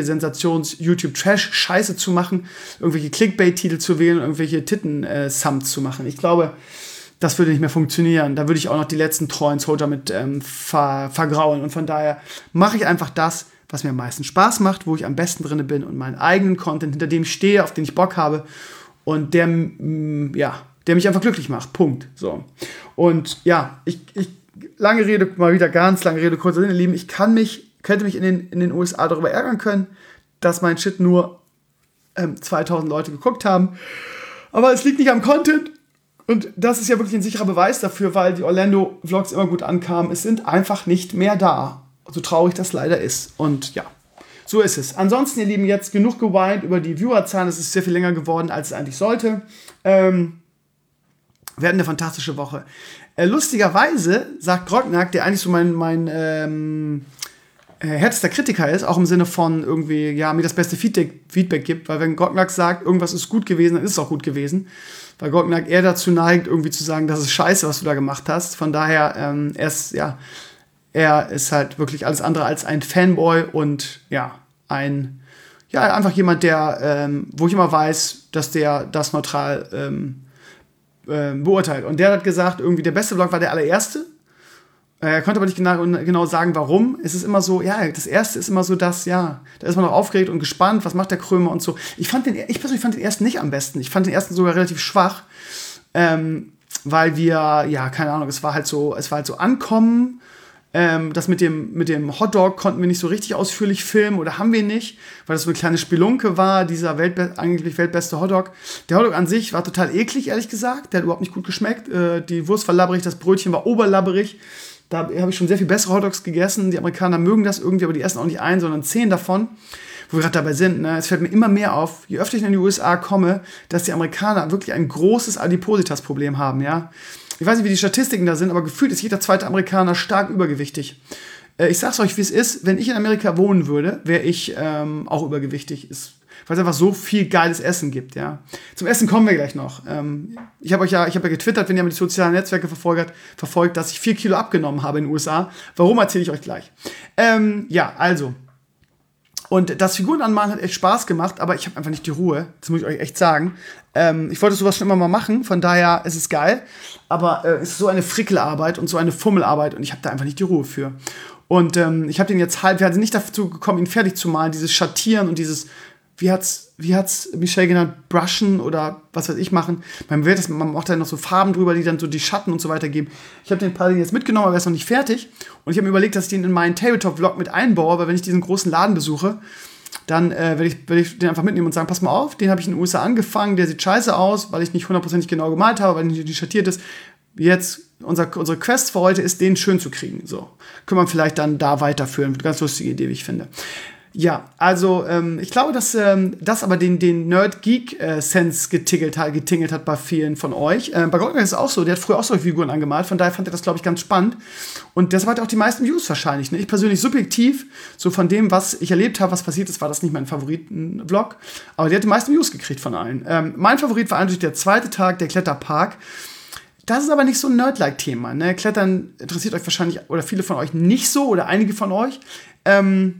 Sensations-YouTube-Trash-Scheiße zu machen, irgendwelche Clickbait-Titel zu wählen, irgendwelche Titten-Sums zu machen. Ich glaube, das würde nicht mehr funktionieren. Da würde ich auch noch die letzten treuen Soldier mit ähm, ver- vergraulen. Und von daher mache ich einfach das, was mir am meisten Spaß macht, wo ich am besten drin bin und meinen eigenen Content, hinter dem ich stehe, auf den ich Bock habe und der, m- ja, der mich einfach glücklich macht. Punkt. So. Und ja, ich, ich lange Rede, mal wieder ganz lange Rede, kurzer Sinn, ihr Lieben, ich kann mich, könnte mich in den, in den U S A darüber ärgern können, dass mein Shit nur ähm, zweitausend Leute geguckt haben. Aber es liegt nicht am Content. Und das ist ja wirklich ein sicherer Beweis dafür, weil die Orlando-Vlogs immer gut ankamen. Es sind einfach nicht mehr da. So traurig das leider ist. Und ja, so ist es. Ansonsten, ihr Lieben, jetzt genug geweint über die Viewerzahlen. Es ist sehr viel länger geworden, als es eigentlich sollte. Ähm, wir hatten eine fantastische Woche. Äh, lustigerweise sagt Grognak, der eigentlich so mein, mein ähm, äh, härtester Kritiker ist, auch im Sinne von irgendwie, ja, mir das beste Feedback, Feedback gibt, weil wenn Grognak sagt, irgendwas ist gut gewesen, dann ist es auch gut gewesen. Weil Grognak eher dazu neigt, irgendwie zu sagen, das ist scheiße, was du da gemacht hast. Von daher, ähm, er ist, ja, er ist halt wirklich alles andere als ein Fanboy und ja, ein, ja, einfach jemand, der, ähm, wo ich immer weiß, dass der das neutral ähm, ähm, beurteilt. Und der hat gesagt, irgendwie der beste Vlog war der allererste. Er konnte aber nicht genau, genau sagen, warum. Es ist immer so, ja, das erste ist immer so das, ja, da ist man noch aufgeregt und gespannt, was macht der Krömer und so. Ich fand den, ich persönlich fand den ersten nicht am besten. Ich fand den ersten sogar relativ schwach, ähm, weil wir, ja, keine Ahnung, es war halt so, es war halt so Ankommen. Ähm, das mit dem, mit dem Hotdog konnten wir nicht so richtig ausführlich filmen oder haben wir nicht, weil das so eine kleine Spelunke war, dieser Weltbe- angeblich weltbeste Hotdog. Der Hotdog an sich war total eklig, ehrlich gesagt. Der hat überhaupt nicht gut geschmeckt. Äh, die Wurst war labberig, das Brötchen war oberlabberig. Da habe ich schon sehr viel bessere Hotdogs gegessen. Die Amerikaner mögen das irgendwie, aber die essen auch nicht einen, sondern zehn davon. Wo wir gerade dabei sind, ne? Es fällt mir immer mehr auf, je öfter ich in die U S A komme, dass die Amerikaner wirklich ein großes Adipositas-Problem haben, ja. Ich weiß nicht, wie die Statistiken da sind, aber gefühlt ist jeder zweite Amerikaner stark übergewichtig. Äh, ich sag's euch, wie es ist, wenn ich in Amerika wohnen würde, wäre ich ähm, auch übergewichtig. Ist, weil es einfach so viel geiles Essen gibt, ja. Zum Essen kommen wir gleich noch. Ähm, ich habe euch ja, ich habe ja getwittert, wenn ihr die sozialen Netzwerke verfolgt, verfolgt, dass ich vier Kilo abgenommen habe in den U S A. Warum, erzähle ich euch gleich. Ähm, ja, also. Und das Figurenanmalen hat echt Spaß gemacht, aber ich habe einfach nicht die Ruhe. Das muss ich euch echt sagen. Ähm, ich wollte sowas schon immer mal machen, von daher ist es geil. Aber äh, es ist so eine Frickelarbeit und so eine Fummelarbeit und ich habe da einfach nicht die Ruhe für. Und ähm, ich habe den jetzt halb, wir sind nicht dazu gekommen, ihn fertig zu malen. Dieses Schattieren und dieses, wie hat's, wie hat's Michelle genannt, brushen oder was weiß ich machen. Man, wird das, man macht da noch so Farben drüber, die dann so die Schatten und so weiter geben. Ich habe den Paladin jetzt mitgenommen, aber er ist noch nicht fertig. Und ich habe mir überlegt, dass ich den in meinen Tabletop-Vlog mit einbaue, weil wenn ich diesen großen Laden besuche, dann äh, werde ich, werd ich den einfach mitnehmen und sagen, pass mal auf, den habe ich in den U S A angefangen, der sieht scheiße aus, weil ich nicht hundertprozentig genau gemalt habe, weil nicht nicht schattiert ist. Jetzt, unser, unsere Quest für heute ist, den schön zu kriegen. So, können wir vielleicht dann da weiterführen. Ganz lustige Idee, wie ich finde. Ja, also ähm, ich glaube, dass ähm, das aber den, den Nerd-Geek-Sense getingelt hat, getingelt hat bei vielen von euch. Ähm, bei Goldberg ist es auch so, der hat früher auch solche Figuren angemalt, von daher fand er das, glaube ich, ganz spannend. Und deshalb hat er auch die meisten Views wahrscheinlich. Ne? Ich persönlich subjektiv, so von dem, was ich erlebt habe, was passiert ist, war das nicht mein Favoriten-Vlog. Aber der hat die meisten Views gekriegt von allen. Ähm, mein Favorit war eigentlich der zweite Tag, der Kletterpark. Das ist aber nicht so ein Nerd-like-Thema. Ne? Klettern interessiert euch wahrscheinlich, oder viele von euch nicht so, oder einige von euch. Ähm,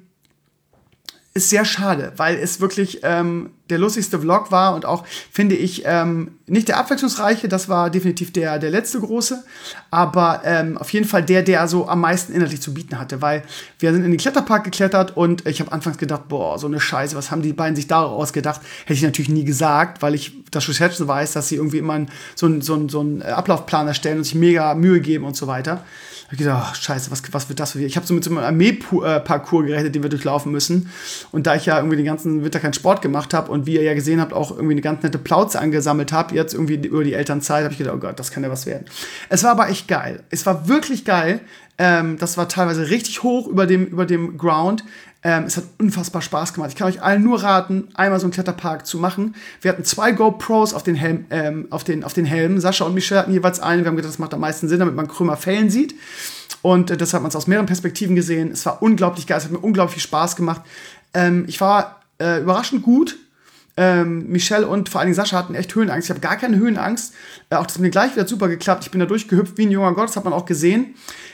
ist sehr schade, weil es wirklich ähm, der lustigste Vlog war und auch, finde ich, ähm, nicht der abwechslungsreiche, das war definitiv der, der letzte große, aber ähm, auf jeden Fall der, der so am meisten inhaltlich zu bieten hatte, weil wir sind in den Kletterpark geklettert und ich habe anfangs gedacht, boah, so eine Scheiße, was haben die beiden sich daraus ausgedacht? Hätte ich natürlich nie gesagt, weil ich das schon schätzen weiß, dass sie irgendwie immer einen, so einen so so einen Ablaufplan erstellen und sich mega Mühe geben und so weiter. Da hab ich gedacht, oh, scheiße, was, was wird das für wir? Ich habe so mit so einem Armee-Parcours gerechnet, den wir durchlaufen müssen. Und da ich ja irgendwie den ganzen Winter keinen Sport gemacht habe und wie ihr ja gesehen habt, auch irgendwie eine ganz nette Plauze angesammelt habe, jetzt irgendwie über die Elternzeit, habe ich gedacht, oh Gott, das kann ja was werden. Es war aber echt geil. Es war wirklich geil. Ähm, das war teilweise richtig hoch über dem, über dem Ground. Ähm, es hat unfassbar Spaß gemacht. Ich kann euch allen nur raten, einmal so einen Kletterpark zu machen. Wir hatten zwei GoPros auf den, Helm, ähm, auf den, auf den Helmen. Sascha und Michelle hatten jeweils einen. Wir haben gedacht, das macht am meisten Sinn, damit man Krömer Fällen sieht. Und äh, das hat man aus mehreren Perspektiven gesehen. Es war unglaublich geil. Es hat mir unglaublich viel Spaß gemacht. Ähm, ich war äh, überraschend gut. Ähm, Michelle und vor allen Dingen Sascha hatten echt Höhenangst. Ich habe gar keine Höhenangst. Äh, auch das hat mir gleich wieder super geklappt. Ich bin da durchgehüpft wie ein junger Gott. Das hat man auch gesehen.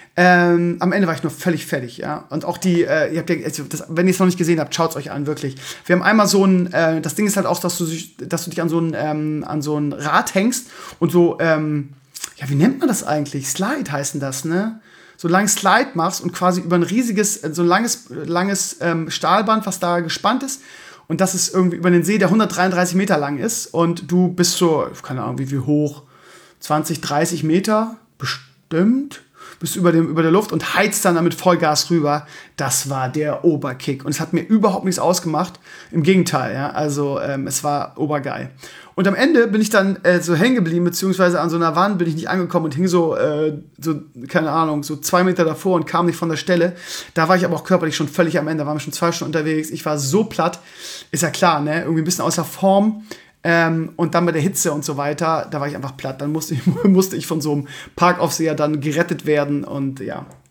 Ähm, am Ende war ich nur völlig fertig, ja. Und auch die, äh, ihr habt ja, das, wenn ihr es noch nicht gesehen habt, schaut es euch an, wirklich. Wir haben einmal so ein, äh, das Ding ist halt auch, dass du, dass du dich an so ein, ähm, an so ein Rad hängst und so, ähm, ja, wie nennt man das eigentlich? Slide heißen das, ne? So ein langes Slide machst und quasi über ein riesiges, so ein langes, langes ähm, Stahlband, was da gespannt ist. Und das ist irgendwie über den See, der hundertdreiunddreißig Meter lang ist. Und du bist so, keine Ahnung, wie viel hoch? zwanzig, dreißig Meter? Bestimmt. Bist über, dem, über der Luft und heizt dann damit Vollgas rüber. Das war der Oberkick. Und es hat mir überhaupt nichts ausgemacht. Im Gegenteil, ja. Also, ähm, es war obergeil. Und am Ende bin ich dann äh, so hängen geblieben, beziehungsweise an so einer Wand bin ich nicht angekommen und hing so, äh, so, keine Ahnung, so zwei Meter davor und kam nicht von der Stelle. Da war ich aber auch körperlich schon völlig am Ende. Da waren wir schon zwei Stunden unterwegs. Ich war so platt. Ist ja klar, ne? Irgendwie ein bisschen außer Form. Ähm, und dann bei der Hitze und so weiter, da war ich einfach platt. Dann musste ich, musste ich von so einem Parkaufseher dann gerettet werden. Und ja,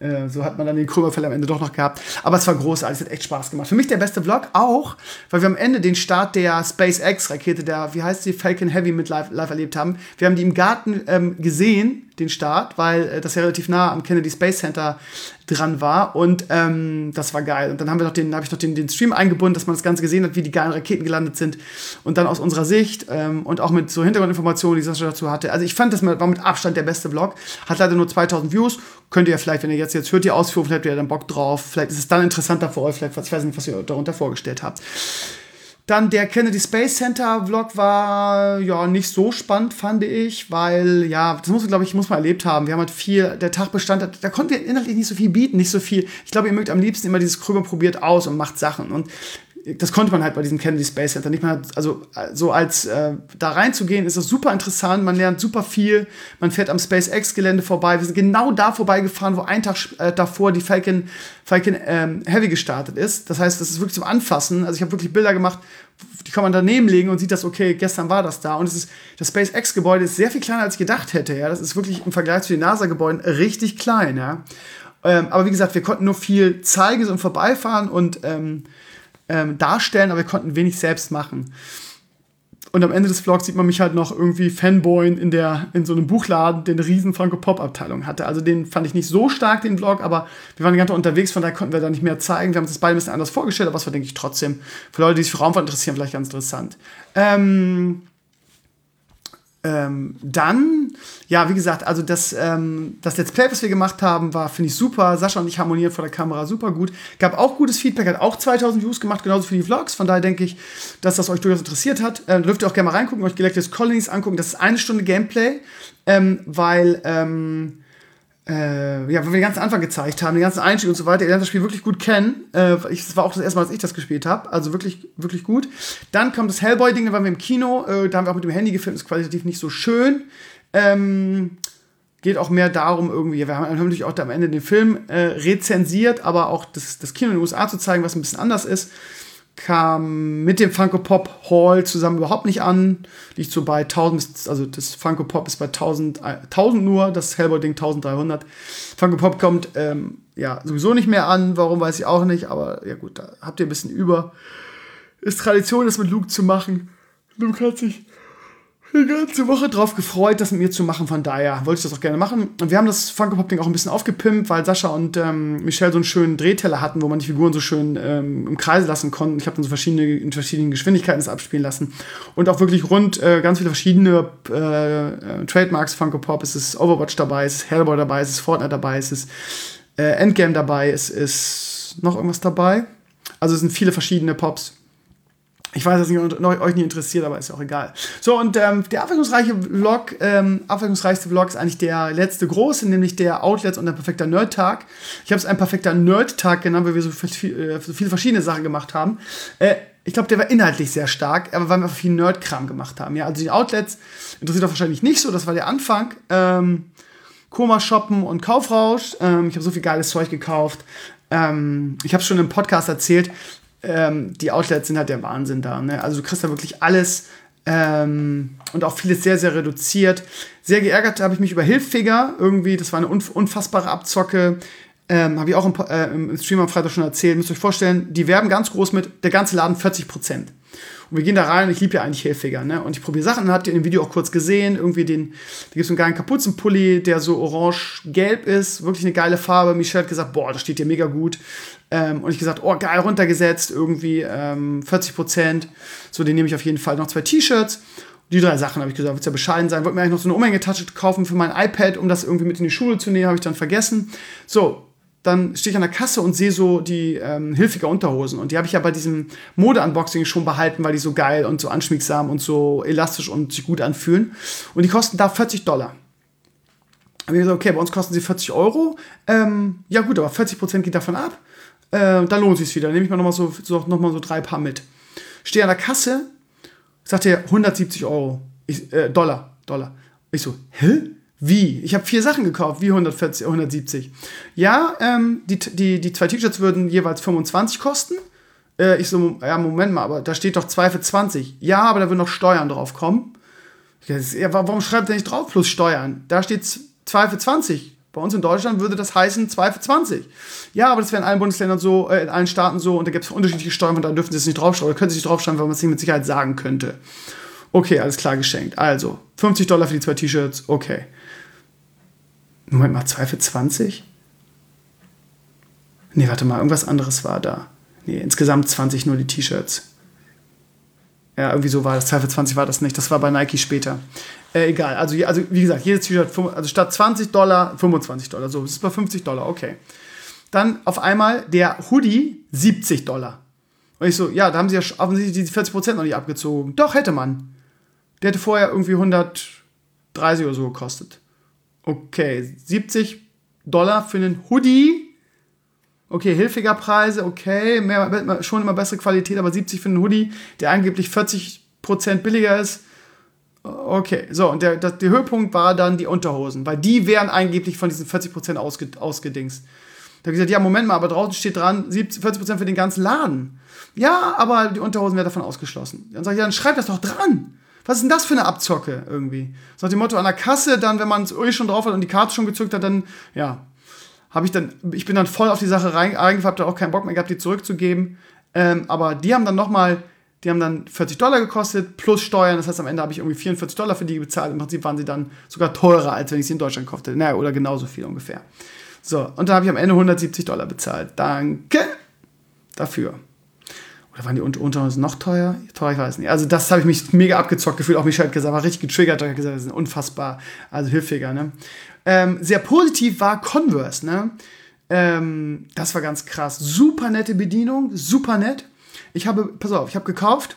Äh, so hat man dann den Krömer-Fall am Ende doch noch gehabt. Aber es war großartig, es hat echt Spaß gemacht. Für mich der beste Vlog auch, weil wir am Ende den Start der SpaceX-Rakete, der, wie heißt die, Falcon Heavy mit live, live erlebt haben. Wir haben die im Garten ähm, gesehen, den Start, weil äh, das ja relativ nah am Kennedy Space Center dran war und ähm, das war geil. Und dann haben wir noch den, habe ich noch den, den Stream eingebunden, dass man das Ganze gesehen hat, wie die geilen Raketen gelandet sind und dann aus unserer Sicht ähm, und auch mit so Hintergrundinformationen, die Sascha dazu hatte. Also ich fand, das war mit Abstand der beste Vlog. Hat leider nur zweitausend Views. Könnt ihr ja vielleicht, wenn ihr jetzt, jetzt hört, die Ausführung, vielleicht habt ihr ja dann Bock drauf. Vielleicht ist es dann interessanter für euch. Vielleicht, ich weiß nicht, was ihr darunter vorgestellt habt. Dann der Kennedy Space Center Vlog war ja nicht so spannend, fand ich, weil, ja, das muss man, glaube ich, muss man erlebt haben. Wir haben halt viel, der Tag bestand, da konnten wir inhaltlich nicht so viel bieten, nicht so viel. Ich glaube, ihr mögt am liebsten immer dieses Krömer probiert aus und macht Sachen. Und das konnte man halt bei diesem Kennedy Space Center nicht. Man hat, also so als äh, da reinzugehen, ist das super interessant. Man lernt super viel. Man fährt am SpaceX-Gelände vorbei. Wir sind genau da vorbeigefahren, wo ein Tag äh, davor die Falcon, Falcon ähm, Heavy gestartet ist. Das heißt, das ist wirklich zum Anfassen. Also ich habe wirklich Bilder gemacht, die kann man daneben legen und sieht das, okay, gestern war das da. Und es ist, das SpaceX-Gebäude ist sehr viel kleiner, als ich gedacht hätte. Ja, das ist wirklich im Vergleich zu den NASA-Gebäuden richtig klein. Ja, ähm, aber wie gesagt, wir konnten nur viel zeigen und vorbeifahren und ähm, Ähm, darstellen, aber wir konnten wenig selbst machen. Und am Ende des Vlogs sieht man mich halt noch irgendwie Fanboyen in, der, in so einem Buchladen, der eine riesen Funko-Pop-Abteilung hatte. Also den fand ich nicht so stark, den Vlog, aber wir waren die ganze Zeit unterwegs, von daher konnten wir da nicht mehr zeigen. Wir haben uns das beide ein bisschen anders vorgestellt, aber das war, denke ich, trotzdem für Leute, die sich für Raumfahrt interessieren, vielleicht ganz interessant. Ähm... Ähm, dann, ja, wie gesagt, also das, ähm, das Let's Play, was wir gemacht haben, war, finde ich, super. Sascha und ich harmonieren vor der Kamera super gut. Gab auch gutes Feedback, hat auch zweitausend Views gemacht, genauso für die Vlogs. Von daher denke ich, dass das euch durchaus interessiert hat. Ähm, dürft ihr auch gerne mal reingucken, euch Galactic Colonies angucken. Das ist eine Stunde Gameplay, ähm, weil, ähm, Äh, ja, weil wir den ganzen Anfang gezeigt haben, den ganzen Einstieg und so weiter. Ihr lernt das Spiel wirklich gut kennen. Äh, ich, das war auch das erste Mal, dass ich das gespielt habe. Also wirklich, wirklich gut. Dann kommt das Hellboy-Ding, da waren wir im Kino. Äh, da haben wir auch mit dem Handy gefilmt, ist qualitativ nicht so schön. Ähm, geht auch mehr darum irgendwie, wir haben natürlich auch am Ende den Film äh, rezensiert, aber auch das, das Kino in den U S A zu zeigen, was ein bisschen anders ist. Kam mit dem Funko Pop Hall zusammen überhaupt nicht an. Liegt so bei tausend, also das Funko Pop ist bei tausend, tausend nur, das Hellboy-Ding dreizehnhundert. Funko Pop kommt ähm, ja sowieso nicht mehr an, warum weiß ich auch nicht, aber ja gut, da habt ihr ein bisschen über. Ist Tradition, das mit Luke zu machen. Luke hat sich die ganze Woche drauf gefreut, das mit mir zu machen, von daher wollte ich das auch gerne machen. Und wir haben das Funko Pop Ding auch ein bisschen aufgepimpt, weil Sascha und ähm, Michelle so einen schönen Drehteller hatten, wo man die Figuren so schön ähm, im Kreis lassen konnten. Ich habe dann so verschiedene, in verschiedenen Geschwindigkeiten das abspielen lassen. Und auch wirklich rund äh, ganz viele verschiedene äh, äh, Trademarks Funko Pop. Es ist Overwatch dabei, es ist Hellboy dabei, es ist Fortnite dabei, es ist äh, Endgame dabei, es ist noch irgendwas dabei. Also es sind viele verschiedene Pops. Ich weiß, dass es euch nicht interessiert, aber ist ja auch egal. So, und ähm, der abwechslungsreiche Vlog, ähm, abwechslungsreichste Vlog ist eigentlich der letzte große, nämlich der Outlets und der perfekter Nerd-Tag. Ich habe es einen perfekter Nerd-Tag genannt, weil wir so viel, äh, so viele verschiedene Sachen gemacht haben. Äh, ich glaube, der war inhaltlich sehr stark, aber weil wir viel Nerd-Kram gemacht haben. Ja, also die Outlets interessiert auch wahrscheinlich nicht so, das war der Anfang. Ähm, Koma shoppen und Kaufrausch. Ähm, ich habe so viel geiles Zeug gekauft. Ähm, ich habe es schon im Podcast erzählt. Ähm, die Outlets sind halt der Wahnsinn da. Ne? Also du kriegst da wirklich alles ähm, und auch vieles sehr, sehr reduziert. Sehr geärgert habe ich mich über Hilfiger irgendwie. Das war eine unf- unfassbare Abzocke. Ähm, habe ich auch im, äh, im Stream am Freitag schon erzählt. Müsst ihr euch vorstellen, die werben ganz groß mit, der ganze Laden vierzig Prozent. Und wir gehen da rein und ich liebe ja eigentlich Hilfiger, ne? Und ich probiere Sachen, dann habt ihr in dem Video auch kurz gesehen, irgendwie den, da gibt es einen geilen Kapuzenpulli, der so orange-gelb ist, wirklich eine geile Farbe. Michelle hat gesagt, boah, das steht dir mega gut. Ähm, und ich gesagt, oh, geil, runtergesetzt, irgendwie ähm, vierzig Prozent. So, den nehme ich auf jeden Fall. Noch zwei T-Shirts. Die drei Sachen habe ich gesagt, wird ja bescheiden sein. Wollte mir eigentlich noch so eine Umhängetasche kaufen für mein iPad, um das irgendwie mit in die Schule zu nehmen, habe ich dann vergessen. So, dann stehe ich an der Kasse und sehe so die ähm, Hilfiger Unterhosen. Und die habe ich ja bei diesem Mode-Unboxing schon behalten, weil die so geil und so anschmiegsam und so elastisch und sich gut anfühlen. Und die kosten da vierzig Dollar. Habe ich gesagt, okay, bei uns kosten sie vierzig Euro. Ähm, ja gut, aber vierzig Prozent geht davon ab. Äh, dann lohnt es sich wieder. Dann nehme ich mir nochmal so, so, noch mal so drei Paar mit. Stehe an der Kasse, sagt er hundertsiebzig Euro. Ich, äh, Dollar. Dollar. Ich so, hä? Wie? Ich habe vier Sachen gekauft. Wie hundertvierzig, hundertsiebzig? Ja, ähm, die, die, die zwei T-Shirts würden jeweils fünfundzwanzig kosten. Äh, ich so, ja, Moment mal, aber da steht doch zwei für zwanzig. Ja, aber da würden noch Steuern drauf kommen. Ja, warum schreibt er nicht drauf plus Steuern? Da steht zwei für zwanzig. Bei uns in Deutschland würde das heißen zwei für zwanzig. Ja, aber das wäre in allen Bundesländern so, äh, in allen Staaten so und da gibt es unterschiedliche Steuern, von da dürfen sie es nicht draufschreiben oder können sie nicht draufschreiben, weil man es nicht mit Sicherheit sagen könnte. Okay, alles klar, geschenkt. Also, fünfzig Dollar für die zwei T-Shirts, okay. Moment mal, zwei für zwanzig? Nee, warte mal, irgendwas anderes war da. Nee, insgesamt zwanzig nur die T-Shirts. Ja, irgendwie so war das. zwei für zwanzig war das nicht. Das war bei Nike später. Äh, egal. Also, also, wie gesagt, jedes T-Shirt, also statt zwanzig Dollar, fünfundzwanzig Dollar. So, das ist bei fünfzig Dollar, okay. Dann auf einmal der Hoodie, siebzig Dollar. Und ich so, ja, da haben sie ja offensichtlich die vierzig Prozent noch nicht abgezogen. Doch, hätte man. Der hätte vorher irgendwie hundertdreißig oder so gekostet. Okay, siebzig Dollar für einen Hoodie. Okay, hilfiger Preise, okay, mehr, schon immer bessere Qualität, aber siebzig für einen Hoodie, der angeblich vierzig Prozent billiger ist. Okay, so, und der, der, der Höhepunkt war dann die Unterhosen, weil die wären angeblich von diesen vierzig Prozent ausge, ausgedingst. Da habe ich gesagt, ja, Moment mal, aber draußen steht dran, vierzig Prozent für den ganzen Laden. Ja, aber die Unterhosen werden davon ausgeschlossen. Dann sage ich, ja, dann schreib das doch dran. Was ist denn das für eine Abzocke irgendwie? So nach dem Motto, an der Kasse, dann, wenn man es eh schon drauf hat und die Karte schon gezückt hat, dann, ja, habe ich dann, ich bin dann voll auf die Sache rein, reingefallen, habe da auch keinen Bock mehr gehabt, die zurückzugeben. Ähm, aber die haben dann nochmal, die haben dann vierzig Dollar gekostet, plus Steuern. Das heißt, am Ende habe ich irgendwie vierundvierzig Dollar für die bezahlt. Im Prinzip waren sie dann sogar teurer, als wenn ich sie in Deutschland kaufte. Naja, oder genauso viel ungefähr. So, und dann habe ich am Ende hundertsiebzig Dollar bezahlt. Danke dafür. Oder waren die Unterhosen noch teuer? Teuer, ich weiß nicht. Also das habe ich mich mega abgezockt gefühlt. Auch Michel hat gesagt, war richtig getriggert. Hat gesagt, das ist unfassbar. Also hilfiger, ne? Ähm, sehr positiv war Converse, ne? Ähm, das war ganz krass. Super nette Bedienung, super nett. Ich habe, pass auf, ich habe gekauft.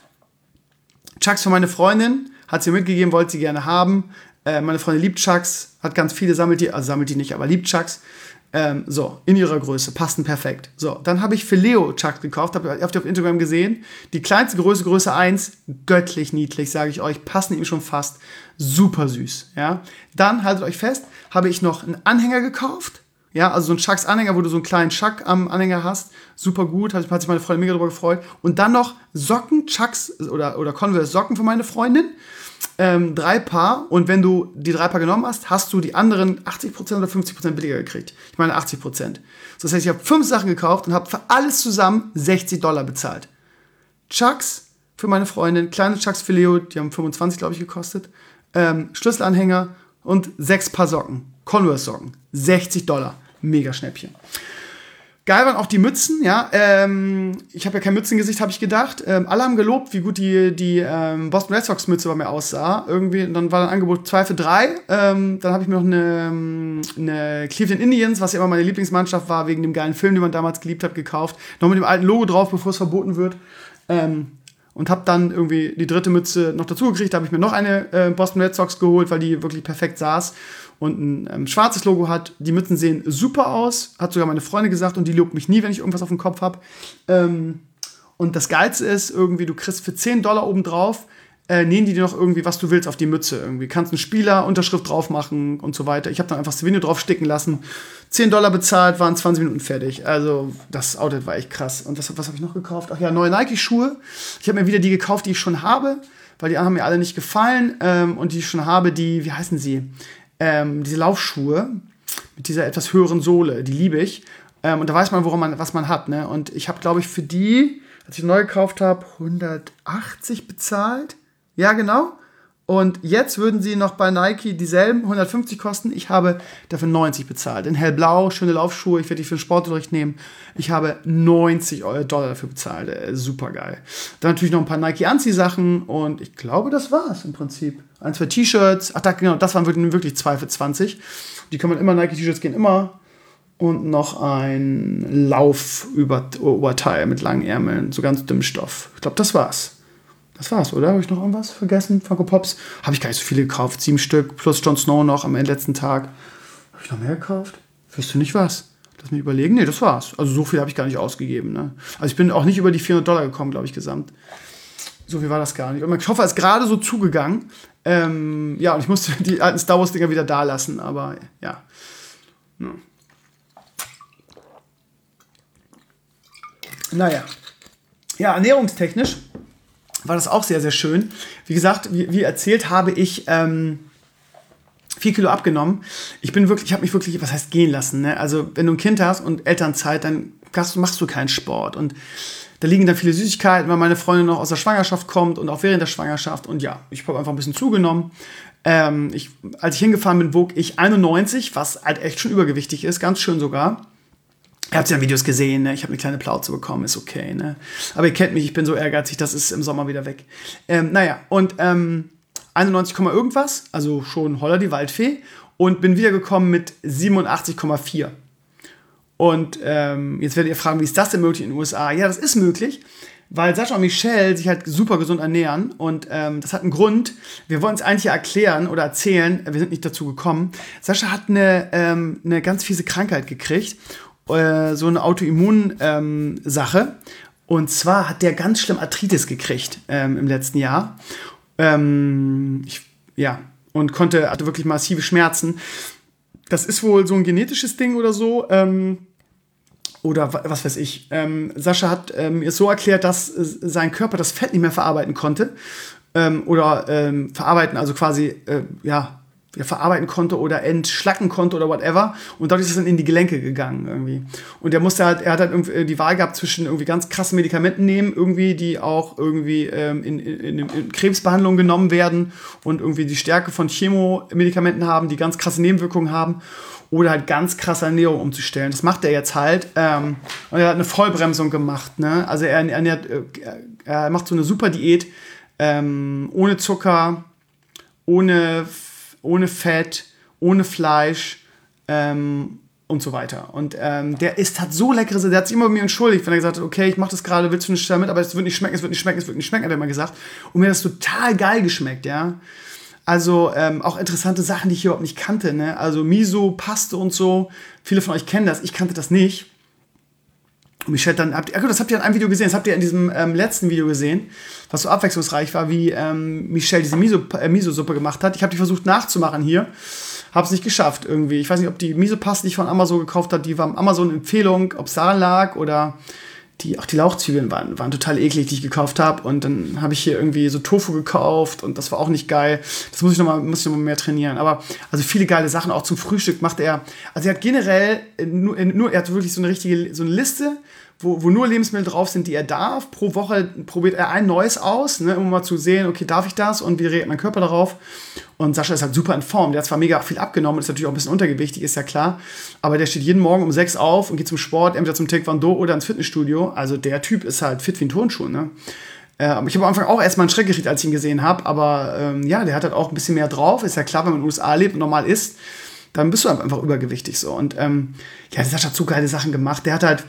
Chucks für meine Freundin, hat sie mitgegeben, wollte sie gerne haben. Äh, meine Freundin liebt Chucks, hat ganz viele, sammelt die, also sammelt die nicht, aber liebt Chucks. Ähm, so, in ihrer Größe, passen perfekt. So, dann habe ich für Leo Chucks gekauft, habt ihr auf Instagram gesehen. Die kleinste Größe, Größe eins, göttlich niedlich, sage ich euch, passen ihm schon fast. Super süß, ja. Dann, haltet euch fest, habe ich noch einen Anhänger gekauft. Ja, also so ein Chucks-Anhänger, wo du so einen kleinen Chuck am Anhänger hast. Super gut, hat, hat sich meine Freundin mega darüber gefreut. Und dann noch Socken, Chucks oder, oder Converse Socken für meine Freundin. Ähm, drei Paar. Und wenn du die drei Paar genommen hast, hast du die anderen achtzig Prozent oder fünfzig Prozent billiger gekriegt. Ich meine achtzig Prozent. Das heißt, ich habe fünf Sachen gekauft und habe für alles zusammen sechzig Dollar bezahlt. Chucks für meine Freundin, kleine Chucks für Leo, die haben fünfundzwanzig, glaube ich, gekostet. Ähm, Schlüsselanhänger und sechs Paar Socken. Converse Socken. sechzig Dollar. Mega Schnäppchen. Geil waren auch die Mützen, ja. Ähm, ich habe ja kein Mützengesicht, habe ich gedacht. Ähm, alle haben gelobt, wie gut die, die ähm, Boston Red Sox Mütze bei mir aussah. Irgendwie, und dann war ein Angebot zwei für drei. Ähm, dann habe ich mir noch eine, eine Cleveland Indians, was ja immer meine Lieblingsmannschaft war, wegen dem geilen Film, den man damals geliebt hat, gekauft. Noch mit dem alten Logo drauf, bevor es verboten wird. Ähm, und habe dann irgendwie die dritte Mütze noch dazu gekriegt. Da habe ich mir noch eine äh, Boston Red Sox geholt, weil die wirklich perfekt saß und ein ähm, schwarzes Logo hat. Die Mützen sehen super aus, hat sogar meine Freundin gesagt, und die lobt mich nie, wenn ich irgendwas auf dem Kopf habe. Ähm, und das Geilste ist irgendwie, du kriegst für zehn Dollar obendrauf, äh, nähen die dir noch irgendwie, was du willst, auf die Mütze irgendwie. Kannst einen Spieler, Unterschrift drauf machen und so weiter. Ich habe dann einfach das Video drauf sticken lassen. zehn Dollar bezahlt, waren zwanzig Minuten fertig. Also das Outlet war echt krass. Und was, was habe ich noch gekauft? Ach ja, neue Nike-Schuhe. Ich habe mir wieder die gekauft, die ich schon habe, weil die haben mir alle nicht gefallen. Ähm, und die ich schon habe, die, wie heißen sie? Ähm, diese Laufschuhe mit dieser etwas höheren Sohle, die liebe ich. Ähm, und da weiß man, woran man, was man hat. Ne? Und ich habe, glaube ich, für die, als ich neu gekauft habe, hundertachtzig bezahlt. Ja, genau. Und jetzt würden sie noch bei Nike dieselben hundertfünfzig kosten. Ich habe dafür neunzig bezahlt. In hellblau, schöne Laufschuhe. Ich werde die für den Sportunterricht nehmen. Ich habe neunzig Dollar dafür bezahlt. Äh, super geil. Dann natürlich noch ein paar Nike-Anziehsachen. Und ich glaube, das war's im Prinzip. Ein, zwei T-Shirts. Ach, da, genau, das waren wirklich zwei für zwanzig. Die kann man immer, Nike-T-Shirts gehen immer. Und noch ein Laufoberteil mit langen Ärmeln. So ganz dünnem Stoff. Ich glaube, das war's. Das war's, oder? Habe ich noch irgendwas vergessen? Funko Pops? Habe ich gar nicht so viele gekauft. Sieben Stück plus Jon Snow noch am letzten Tag. Habe ich noch mehr gekauft? Weißt du nicht was? Lass mich überlegen. Nee, das war's. Also so viel habe ich gar nicht ausgegeben. Ne? Also ich bin auch nicht über die vierhundert Dollar gekommen, glaube ich, gesamt. So viel war das gar nicht. Und mein Koffer ist gerade so zugegangen. Ähm, ja, und ich musste die alten Star Wars Dinger wieder da lassen. Aber ja. ja. Naja. Ja, ernährungstechnisch war das auch sehr, sehr schön. Wie gesagt, wie, wie erzählt, habe ich ähm, vier Kilo abgenommen. Ich bin wirklich, ich habe mich wirklich, was heißt gehen lassen, ne? Also wenn du ein Kind hast und Elternzeit, dann machst du keinen Sport. Und da liegen dann viele Süßigkeiten, weil meine Freundin noch aus der Schwangerschaft kommt und auch während der Schwangerschaft. Und ja, ich habe einfach ein bisschen zugenommen. Ähm, ich, als ich hingefahren bin, wog ich einundneunzig, was halt echt schon übergewichtig ist, ganz schön sogar. Ihr habt ja Videos gesehen, ne? Ich habe eine kleine Plauze bekommen, ist okay, ne? Aber ihr kennt mich, ich bin so ehrgeizig, das ist im Sommer wieder weg. Ähm, naja, und ähm, einundneunzig, irgendwas, also schon holler die Waldfee. Und bin wiedergekommen mit siebenundachtzig Komma vier. Und ähm, jetzt werdet ihr fragen, wie ist das denn möglich in den U S A? Ja, das ist möglich, weil Sascha und Michelle sich halt super gesund ernähren. Und ähm, das hat einen Grund. Wir wollen es eigentlich erklären oder erzählen. Wir sind nicht dazu gekommen. Sascha hat eine, ähm, eine ganz fiese Krankheit gekriegt. Äh, so eine Autoimmun-Sache. Ähm, und zwar hat der ganz schlimm Arthritis gekriegt ähm, im letzten Jahr. Ähm, ich, ja, und konnte, hatte wirklich massive Schmerzen. Das ist wohl so ein genetisches Ding oder so. Ähm, oder was weiß ich. Ähm, Sascha hat ähm, mir so erklärt, dass äh, sein Körper das Fett nicht mehr verarbeiten konnte. Ähm, oder ähm, verarbeiten, also quasi, äh, ja, ja, verarbeiten konnte oder entschlacken konnte oder whatever. Und dadurch ist es dann in die Gelenke gegangen irgendwie. Und der musste halt, er hat halt irgendwie die Wahl gehabt zwischen irgendwie ganz krassen Medikamenten nehmen, irgendwie, die auch irgendwie ähm, in, in, in Krebsbehandlung genommen werden und irgendwie die Stärke von Chemomedikamenten haben, die ganz krasse Nebenwirkungen haben. Oder halt ganz krasse Ernährung umzustellen. Das macht er jetzt halt. Ähm, und er hat eine Vollbremsung gemacht. Ne? Also er ernährt, äh, er macht so eine super Diät, ähm, ohne Zucker, ohne ohne Fett, ohne Fleisch ähm, und so weiter. Und ähm, der isst hat so leckere Sachen. Der hat sich immer bei mir entschuldigt, wenn er gesagt hat, okay, ich mach das gerade, willst du nicht damit, aber es wird nicht schmecken, es wird nicht schmecken, es wird nicht schmecken, hat er immer gesagt. Und mir hat das total geil geschmeckt, ja. Also ähm, auch interessante Sachen, die ich überhaupt nicht kannte, ne? Also Miso, Paste und so. Viele von euch kennen das, ich kannte das nicht. Und Michelle dann, habt ihr, das habt ihr in einem Video gesehen, das habt ihr in diesem ähm, letzten Video gesehen, was so abwechslungsreich war, wie ähm, Michelle diese Miso, äh, Miso-Suppe gemacht hat. Ich habe die versucht nachzumachen hier, habe es nicht geschafft irgendwie. Ich weiß nicht, ob die Miso-Paste, die ich von Amazon gekauft habe, die war Amazon-Empfehlung, ob es daran lag oder die, auch die Lauchzwiebeln waren, waren total eklig, die ich gekauft habe. Und dann habe ich hier irgendwie so Tofu gekauft und das war auch nicht geil. Das muss ich nochmal noch mal mehr trainieren. Aber also viele geile Sachen, auch zum Frühstück macht er. Also er hat generell nur, nur er hat wirklich so eine richtige, so eine Liste, Wo, wo nur Lebensmittel drauf sind, die er darf. Pro Woche probiert er ein neues aus, ne, um mal zu sehen, okay, darf ich das und wie reagiert mein Körper darauf? Und Sascha ist halt super in Form. Der hat zwar mega viel abgenommen, ist natürlich auch ein bisschen untergewichtig, ist ja klar, aber der steht jeden Morgen um sechs auf und geht zum Sport, entweder zum Taekwondo oder ins Fitnessstudio. Also der Typ ist halt fit wie ein Turnschuh, ne? Äh, ich habe am Anfang auch erstmal einen Schreck gekriegt, als ich ihn gesehen habe, aber ähm, ja, der hat halt auch ein bisschen mehr drauf. Ist ja klar, wenn man in den U S A lebt und normal isst, dann bist du einfach übergewichtig so. Und ähm, ja, der Sascha hat so geile Sachen gemacht. Der hat halt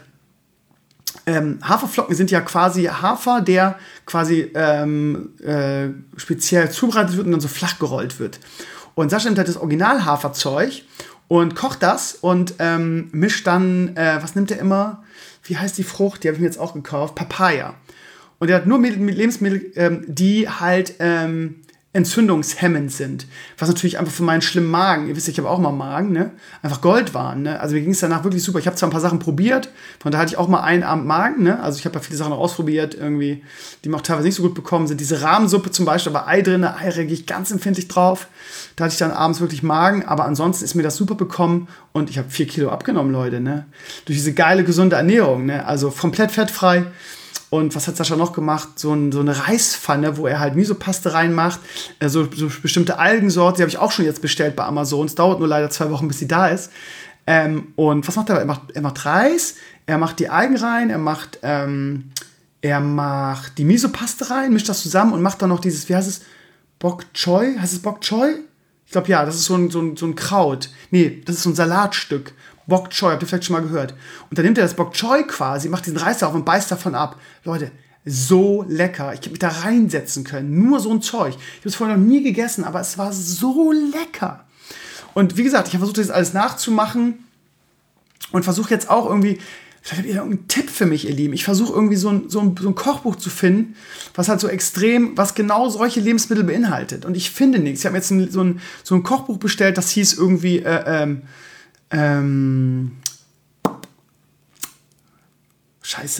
Ähm, Haferflocken sind ja quasi Hafer, der quasi ähm, äh, speziell zubereitet wird und dann so flach gerollt wird. Und Sascha nimmt halt das Original-Haferzeug und kocht das und ähm, mischt dann, äh, was nimmt er immer? Wie heißt die Frucht? Die habe ich mir jetzt auch gekauft. Papaya. Und er hat nur mit, mit Lebensmittel, ähm, die halt ähm, entzündungshemmend sind. Was natürlich einfach für meinen schlimmen Magen, ihr wisst ja, ich habe auch mal Magen, ne? Einfach Gold waren. Ne? Also mir ging es danach wirklich super. Ich habe zwar ein paar Sachen probiert, von da hatte ich auch mal einen Abend Magen. Ne? Also ich habe ja viele Sachen auch ausprobiert, irgendwie, die mir auch teilweise nicht so gut bekommen sind. Diese Rahmensuppe zum Beispiel, da war Ei drin, Ei reagiere ich ganz empfindlich drauf. Da hatte ich dann abends wirklich Magen, aber ansonsten ist mir das super bekommen und ich habe vier Kilo abgenommen, Leute. Ne? Durch diese geile, gesunde Ernährung. Ne? Also komplett fettfrei. Und was hat Sascha noch gemacht? So, ein, so eine Reispfanne, wo er halt Misopaste reinmacht. Äh, so, so bestimmte Algensorten, die habe ich auch schon jetzt bestellt bei Amazon. Es dauert nur leider zwei Wochen, bis sie da ist. Ähm, und was macht er? Er macht, er macht Reis, er macht die Algen rein, er macht, ähm, er macht die Misopaste rein, mischt das zusammen und macht dann noch dieses, wie heißt es? Bok Choy? Heißt es Bok Choy? Ich glaube, ja, das ist so ein, so, ein, so ein Kraut. Nee, das ist so ein Salatstück. Bok Choy, habt ihr vielleicht schon mal gehört. Und dann nimmt er das Bok Choy quasi, macht diesen Reis auf und beißt davon ab. Leute, so lecker. Ich hätte mich da reinsetzen können. Nur so ein Zeug. Ich habe es vorher noch nie gegessen, aber es war so lecker. Und wie gesagt, ich habe versucht, das alles nachzumachen und versuche jetzt auch irgendwie, vielleicht habt ihr irgendeinen Tipp für mich, ihr Lieben. Ich versuche irgendwie so ein, so, ein, so ein Kochbuch zu finden, was halt so extrem, was genau solche Lebensmittel beinhaltet. Und ich finde nichts. Ich habe jetzt ein, so, ein, so ein Kochbuch bestellt, das hieß irgendwie, äh, ähm, ähm, Scheiße.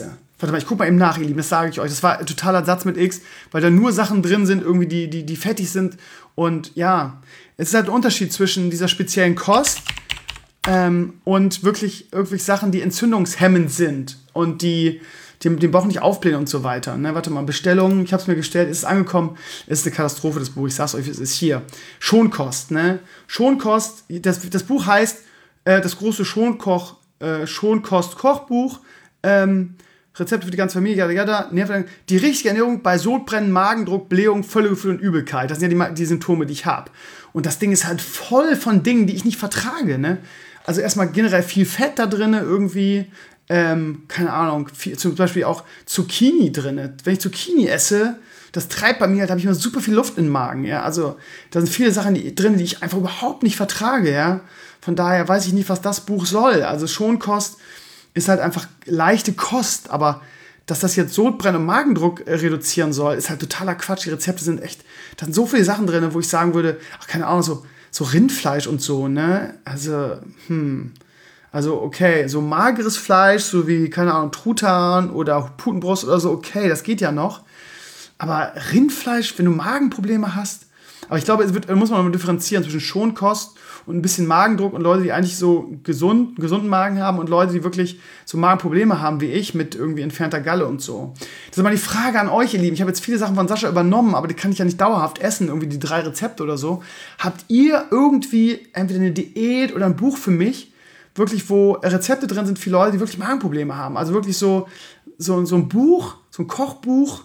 warte mal, ich guck mal eben nach, ihr Lieben, das sage ich euch. Das war ein totaler Satz mit X, weil da nur Sachen drin sind, irgendwie, die, die, die fettig sind. Und ja, es ist halt ein Unterschied zwischen dieser speziellen Kost ähm, und wirklich, wirklich Sachen, die entzündungshemmend sind und die den, den Bauch nicht aufblähen und so weiter. Ne, warte mal, Bestellung, ich habe es mir gestellt, ist es angekommen, ist eine Katastrophe, das Buch, ich sag's euch, es ist hier. Schonkost, ne? Schonkost, das, das Buch heißt, äh, das große Schonkoch, äh, Schonkost-Kochbuch, ähm, Rezepte für die ganze Familie, yada, yada, die richtige Ernährung bei Sodbrennen, Magendruck, Blähung, Völlegefühl und Übelkeit. Das sind ja die, die Symptome, die ich habe. Und das Ding ist halt voll von Dingen, die ich nicht vertrage, ne? Also erstmal generell viel Fett da drin, irgendwie, ähm, keine Ahnung, viel, zum Beispiel auch Zucchini drin. Wenn ich Zucchini esse, das treibt bei mir halt, habe ich immer super viel Luft im Magen, ja. Also da sind viele Sachen die, drin, die ich einfach überhaupt nicht vertrage, ja. Von daher weiß ich nicht, was das Buch soll. Also Schonkost ist halt einfach leichte Kost, aber dass das jetzt Sodbrennen und Magendruck äh, reduzieren soll, ist halt totaler Quatsch. Die Rezepte sind echt, da sind so viele Sachen drin, wo ich sagen würde, ach, keine Ahnung, so, so Rindfleisch und so, ne? Also, hm, also okay, so mageres Fleisch, so wie, keine Ahnung, Truthahn oder Putenbrust oder so, okay, das geht ja noch. Aber Rindfleisch, wenn du Magenprobleme hast, aber ich glaube, es wird, muss man mal differenzieren zwischen Schonkost und ein bisschen Magendruck und Leute, die eigentlich so gesund, einen gesunden Magen haben und Leute, die wirklich so Magenprobleme haben wie ich mit irgendwie entfernter Galle und so. Das ist mal die Frage an euch, ihr Lieben. Ich habe jetzt viele Sachen von Sascha übernommen, aber die kann ich ja nicht dauerhaft essen, irgendwie die drei Rezepte oder so. Habt ihr irgendwie entweder eine Diät oder ein Buch für mich, wirklich, wo Rezepte drin sind für Leute, die wirklich Magenprobleme haben? Also wirklich so, so, so ein Buch, so ein Kochbuch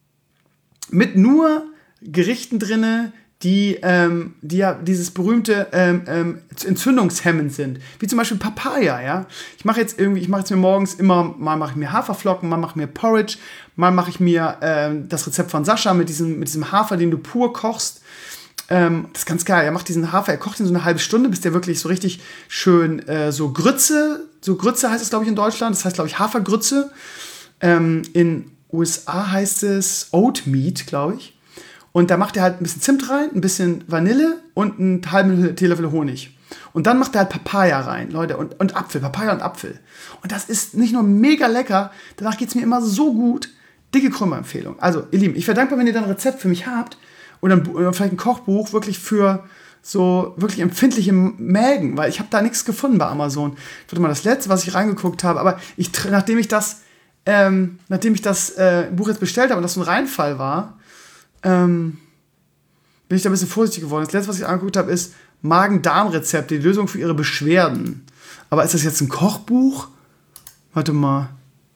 mit nur Gerichten drinne, die, ähm, die ja dieses berühmte ähm, ähm, entzündungshemmend sind. Wie zum Beispiel Papaya, ja. Ich mache jetzt irgendwie, ich mache jetzt mir morgens immer, mal mache ich mir Haferflocken, mal mache ich mir Porridge, mal mache ich mir ähm, das Rezept von Sascha mit diesem, mit diesem Hafer, den du pur kochst. Ähm, das ist ganz geil. Er macht diesen Hafer, er kocht ihn so eine halbe Stunde, bis der wirklich so richtig schön äh, so Grütze, so Grütze heißt es, glaube ich, in Deutschland. Das heißt, glaube ich, Hafergrütze. Ähm, in U S A heißt es Oat Meat, glaube ich. Und da macht er halt ein bisschen Zimt rein, ein bisschen Vanille und einen halben Teelöffel Honig. Und dann macht er halt Papaya rein, Leute, und, und Apfel, Papaya und Apfel. Und das ist nicht nur mega lecker, danach geht es mir immer so gut. Dicke Krümmer-Empfehlung. Also, ihr Lieben, ich wäre dankbar, wenn ihr dann ein Rezept für mich habt oder, ein, oder vielleicht ein Kochbuch wirklich für so wirklich empfindliche Mägen, weil ich habe da nichts gefunden bei Amazon. Warte mal, das letzte, was ich reingeguckt habe, aber ich, nachdem ich das, ähm, nachdem ich das äh, Buch jetzt bestellt habe und das so ein Reinfall war, Ähm, bin ich da ein bisschen vorsichtig geworden. Das letzte, was ich angeguckt habe, ist Magen-Darm-Rezepte, die Lösung für ihre Beschwerden. Aber ist das jetzt ein Kochbuch? Warte mal.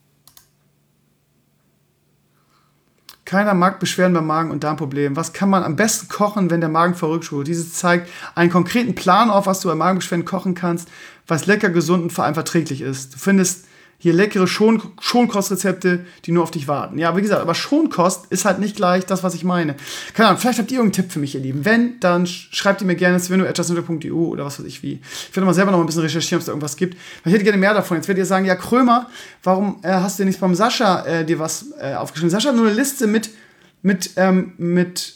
Keiner mag Beschwerden beim Magen- und Darmproblemen. Was kann man am besten kochen, wenn der Magen verrückt wird? Dieses zeigt einen konkreten Plan auf, was du bei Magenbeschwerden kochen kannst, was lecker, gesund und vor allem verträglich ist. Du findest hier leckere Schon- Schonkostrezepte, die nur auf dich warten. Ja, wie gesagt, aber Schonkost ist halt nicht gleich das, was ich meine. Keine Ahnung, vielleicht habt ihr irgendeinen Tipp für mich, ihr Lieben. Wenn, dann schreibt ihr mir gerne svenno at justinhütter punkt e u oder was weiß ich wie. Ich werde mal selber noch ein bisschen recherchieren, ob es da irgendwas gibt. Weil ich hätte gerne mehr davon. Jetzt werdet ihr sagen, ja, Krömer, warum äh, hast du denn nicht beim Sascha äh, dir was äh, aufgeschrieben? Sascha hat nur eine Liste mit, mit, ähm, mit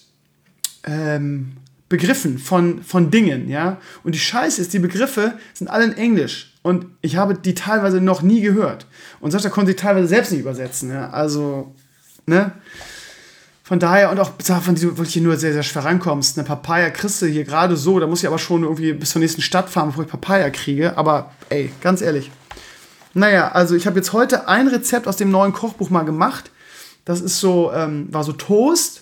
ähm, Begriffen von, von Dingen, ja. Und die Scheiße ist, die Begriffe sind alle in Englisch. Und ich habe die teilweise noch nie gehört. Und Sascha konnte die teilweise selbst nicht übersetzen. Ja? Also, ne? Von daher, und auch von die du wirklich nur sehr, sehr schwer rankommst. Eine Papaya kriegst du hier gerade so, da muss ich aber schon irgendwie bis zur nächsten Stadt fahren, bevor ich Papaya kriege. Aber, ey, ganz ehrlich. Naja, also ich habe jetzt heute ein Rezept aus dem neuen Kochbuch mal gemacht. Das ist so, ähm, war so Toast,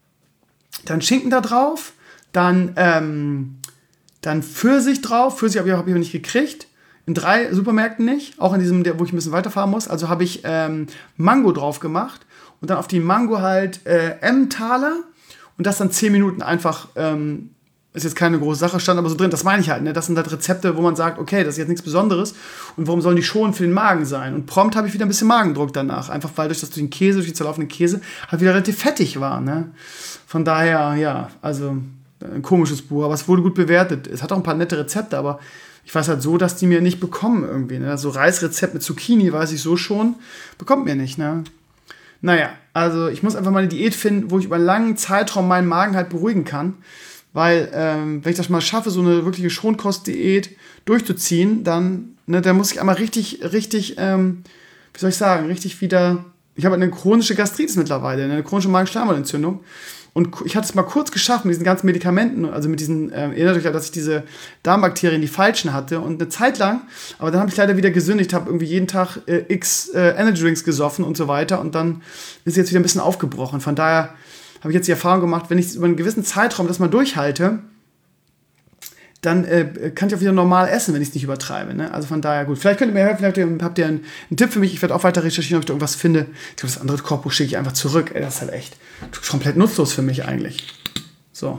dann Schinken da drauf, dann, ähm, dann Pfirsich drauf. Pfirsich habe ich, hab ich aber nicht gekriegt. In drei Supermärkten nicht, auch in diesem, der, wo ich ein bisschen weiterfahren muss. Also habe ich ähm, Mango drauf gemacht und dann auf die Mango halt äh, Emmentaler und das dann zehn Minuten einfach, ähm, ist jetzt keine große Sache, stand aber so drin, das meine ich halt, ne? Das sind halt Rezepte, wo man sagt, okay, das ist jetzt nichts Besonderes und warum sollen die schon für den Magen sein? Und prompt habe ich wieder ein bisschen Magendruck danach, einfach weil durch das durch den Käse, durch die zerlaufenden Käse halt wieder relativ fettig war, ne? Von daher, ja, also ein komisches Buch, aber es wurde gut bewertet. Es hat auch ein paar nette Rezepte, aber ich weiß halt so, dass die mir nicht bekommen irgendwie. Ne? So Reisrezept mit Zucchini weiß ich so schon. Bekommt mir nicht, ne? Naja, also ich muss einfach mal eine Diät finden, wo ich über einen langen Zeitraum meinen Magen halt beruhigen kann. Weil, ähm, wenn ich das mal schaffe, so eine wirkliche Schonkost-Diät durchzuziehen, dann, ne, dann muss ich einmal richtig, richtig, ähm, wie soll ich sagen, richtig wieder ich habe eine chronische Gastritis mittlerweile, eine chronische Magenschleimhautentzündung. Und ich hatte es mal kurz geschafft mit diesen ganzen Medikamenten, also mit diesen, äh, erinnert euch ja, dass ich diese Darmbakterien, die falschen hatte. Und eine Zeit lang, aber dann habe ich leider wieder gesündigt, habe irgendwie jeden Tag äh, x äh, Energy Drinks gesoffen und so weiter. Und dann ist es jetzt wieder ein bisschen aufgebrochen. Von daher habe ich jetzt die Erfahrung gemacht, wenn ich über einen gewissen Zeitraum das mal durchhalte, dann äh, kann ich auch wieder normal essen, wenn ich es nicht übertreibe. Ne? Also von daher gut. Vielleicht könnt ihr mir helfen, vielleicht habt ihr einen, einen Tipp für mich. Ich werde auch weiter recherchieren, ob ich da irgendwas finde. Ich glaube, das andere Kochbuch schicke ich einfach zurück. Ey, das ist halt echt komplett nutzlos für mich eigentlich. So.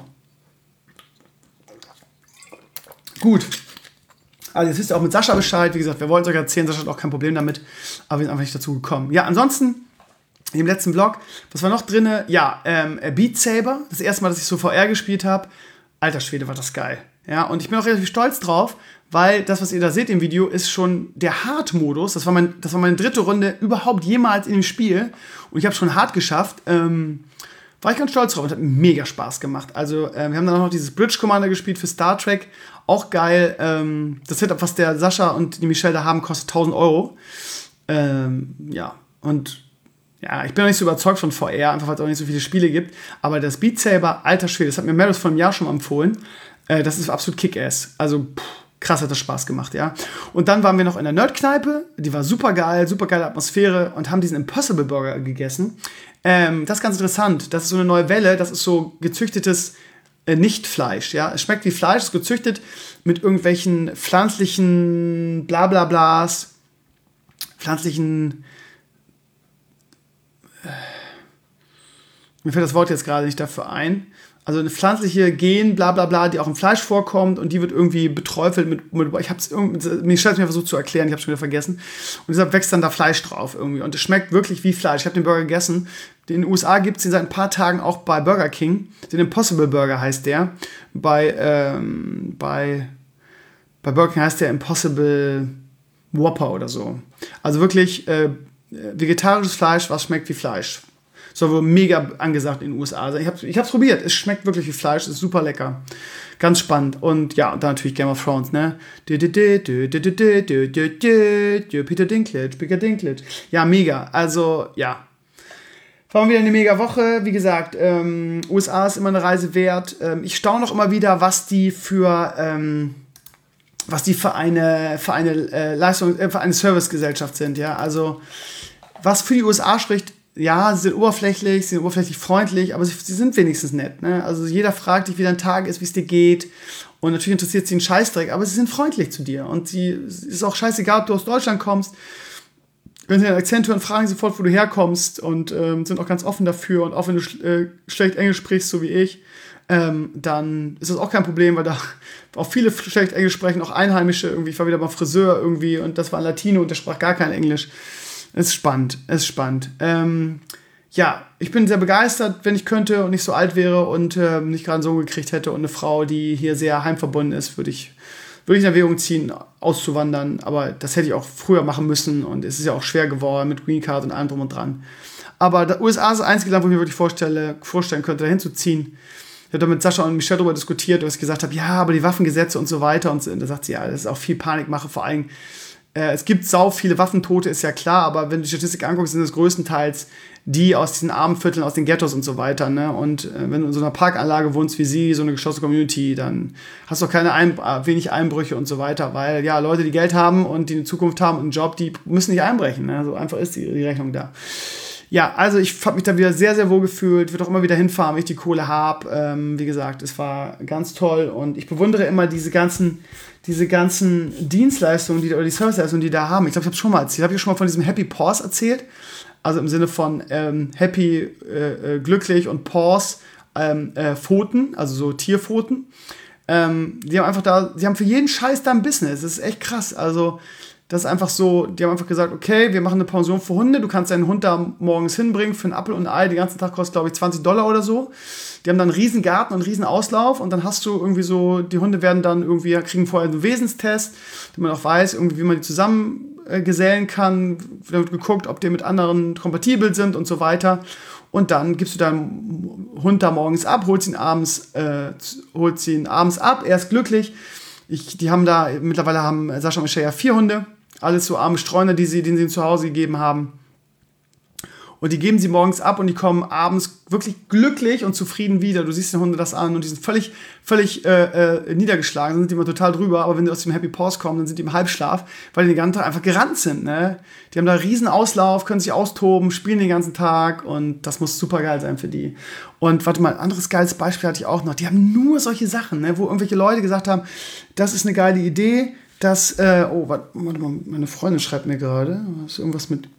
Gut. Also jetzt wisst ihr auch mit Sascha Bescheid. Wie gesagt, wir wollten es euch erzählen. Sascha hat auch kein Problem damit. Aber wir sind einfach nicht dazu gekommen. Ja, ansonsten im letzten Vlog, was war noch drin? Ja, ähm, Beat Saber. Das erste Mal, dass ich so V R gespielt habe. Alter Schwede, war das geil. Ja, und ich bin auch relativ stolz drauf, weil das, was ihr da seht im Video, ist schon der Hard-Modus. Das war, mein, das war meine dritte Runde überhaupt jemals in dem Spiel. Und ich habe schon hart geschafft. Ähm, war ich ganz stolz drauf und hat mega Spaß gemacht. Also, äh, wir haben dann auch noch dieses Bridge Commander gespielt für Star Trek. Auch geil. Ähm, das Setup, was der Sascha und die Michelle da haben, kostet tausend Euro. Ähm, ja, und ja, ich bin noch nicht so überzeugt von V R, einfach weil es auch nicht so viele Spiele gibt. Aber das Beat Saber, alter Schwede, das hat mir Meredith vor einem Jahr schon mal empfohlen. Äh, das ist absolut Kick-Ass. Also, pff, krass hat das Spaß gemacht, ja. Und dann waren wir noch in der Nerd-Kneipe. Die war super geil, super geile Atmosphäre und haben diesen Impossible Burger gegessen. Ähm, das ist ganz interessant. Das ist so eine neue Welle. Das ist so gezüchtetes äh, Nicht-Fleisch, ja. Es schmeckt wie Fleisch, ist gezüchtet mit irgendwelchen pflanzlichen Blablablas, pflanzlichen mir fällt das Wort jetzt gerade nicht dafür ein. Also eine pflanzliche Gen, bla bla bla, die auch im Fleisch vorkommt und die wird irgendwie beträufelt mit, mit ich hab's irgendwie, mir stellt mir versucht zu erklären, ich hab's schon wieder vergessen. Und deshalb wächst dann da Fleisch drauf irgendwie und es schmeckt wirklich wie Fleisch. Ich habe den Burger gegessen. In den U S A gibt es den seit ein paar Tagen auch bei Burger King. Den Impossible Burger heißt der. Bei, ähm, bei, bei Burger King heißt der Impossible Whopper oder so. Also wirklich äh, vegetarisches Fleisch, was schmeckt wie Fleisch. Soll wohl mega angesagt in den U S A. Also ich habe ich hab's probiert. Es schmeckt wirklich wie Fleisch. Es ist super lecker. Ganz spannend. Und ja, und dann natürlich Game of Thrones, ne? Peter Dinklage, Peter Dinklage. Ja, mega. Also, ja. War mal wieder eine mega Woche. Wie gesagt, ähm, U S A ist immer eine Reise wert. Ähm, ich staune auch immer wieder, was die für, ähm, was die für eine, für eine äh, Leistung, äh, für eine Servicegesellschaft sind, ja. Also, was für die U S A spricht, ja, sie sind oberflächlich, sie sind oberflächlich freundlich, aber sie, sie sind wenigstens nett, ne? Also jeder fragt dich, wie dein Tag ist, wie es dir geht. Und natürlich interessiert sie einen Scheißdreck, aber sie sind freundlich zu dir. Und sie es ist auch scheißegal, ob du aus Deutschland kommst. Wenn sie einen Akzent hören, fragen sie sofort, wo du herkommst und ähm, sind auch ganz offen dafür. Und auch wenn du sch- äh, schlecht Englisch sprichst, so wie ich, ähm, dann ist das auch kein Problem, weil da auch viele schlecht Englisch sprechen, auch Einheimische. Irgendwie, ich war wieder beim Friseur irgendwie und das war ein Latino und der sprach gar kein Englisch. Es ist spannend, es ist spannend. Ähm, ja, ich bin sehr begeistert, wenn ich könnte und nicht so alt wäre und äh, nicht gerade einen Sohn gekriegt hätte und eine Frau, die hier sehr heimverbunden ist, würde ich, würde ich in Erwägung ziehen, auszuwandern. Aber das hätte ich auch früher machen müssen und es ist ja auch schwer geworden mit Green Card und allem drum und dran. Aber der U S A ist das einzige Land, wo ich mir wirklich vorstelle, vorstellen könnte, dahin zu ziehen. Ich habe da mit Sascha und Michelle darüber diskutiert, wo ich gesagt habe, ja, aber die Waffengesetze und so weiter. Und da sagt sie, ja, das ist auch viel Panikmache, vor allem es gibt sau viele Waffentote, ist ja klar, aber wenn du die Statistik anguckst, sind es größtenteils die aus diesen armen Vierteln, aus den Ghettos und so weiter, ne? Und äh, wenn du in so einer Parkanlage wohnst wie sie, so eine geschlossene Community, dann hast du auch keine Ein- wenig Einbrüche und so weiter, weil ja, Leute, die Geld haben und die eine Zukunft haben und einen Job, die müssen nicht einbrechen, ne? So einfach ist die, die Rechnung da. Ja, also ich habe mich da wieder sehr, sehr wohl gefühlt, würde auch immer wieder hinfahren, wenn ich die Kohle habe. Ähm, wie gesagt, es war ganz toll und ich bewundere immer diese ganzen, diese ganzen Dienstleistungen, die, oder die Serviceleistungen, die da haben. Ich glaube, ich habe schon mal erzählt, habe ich schon mal von diesem Happy Pause erzählt. Also im Sinne von ähm, Happy, äh, äh, glücklich und Pause, ähm, äh, Pfoten, also so Tierpfoten. Ähm, die haben einfach da, die haben für jeden Scheiß da ein Business. Das ist echt krass. Also das ist einfach so, die haben einfach gesagt, okay, wir machen eine Pension für Hunde, du kannst deinen Hund da morgens hinbringen für einen Apfel und ein Ei, den ganzen Tag kostet, glaube ich, zwanzig Dollar oder so. Die haben dann einen riesen Garten und einen riesen Auslauf und dann hast du irgendwie so, die Hunde werden dann irgendwie, kriegen vorher einen Wesenstest, damit man auch weiß, irgendwie, wie man die zusammen äh, gesellen kann, da wird geguckt, ob die mit anderen kompatibel sind und so weiter. Und dann gibst du deinen Hund da morgens ab, holst ihn abends, äh, holst ihn abends ab, er ist glücklich. Ich, die haben da, mittlerweile haben Sascha und Michelle ja vier Hunde. Alles so arme Streuner, die sie, denen sie zu Hause gegeben haben. Und die geben sie morgens ab und die kommen abends wirklich glücklich und zufrieden wieder. Du siehst den Hunde das an und die sind völlig, völlig äh, äh, niedergeschlagen, sind immer total drüber. Aber wenn die aus dem Happy Paws kommen, dann sind die im Halbschlaf, weil die den ganzen Tag einfach gerannt sind. Ne? Die haben da einen riesen Auslauf, können sich austoben, spielen den ganzen Tag und das muss super geil sein für die. Und warte mal, ein anderes geiles Beispiel hatte ich auch noch. Die haben nur solche Sachen, ne? Wo irgendwelche Leute gesagt haben, das ist eine geile Idee, dass, äh, oh, warte, warte mal, meine Freundin schreibt mir gerade, ist irgendwas mit...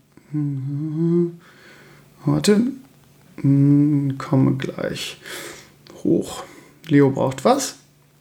Warte, hm, komme gleich hoch. Leo braucht was.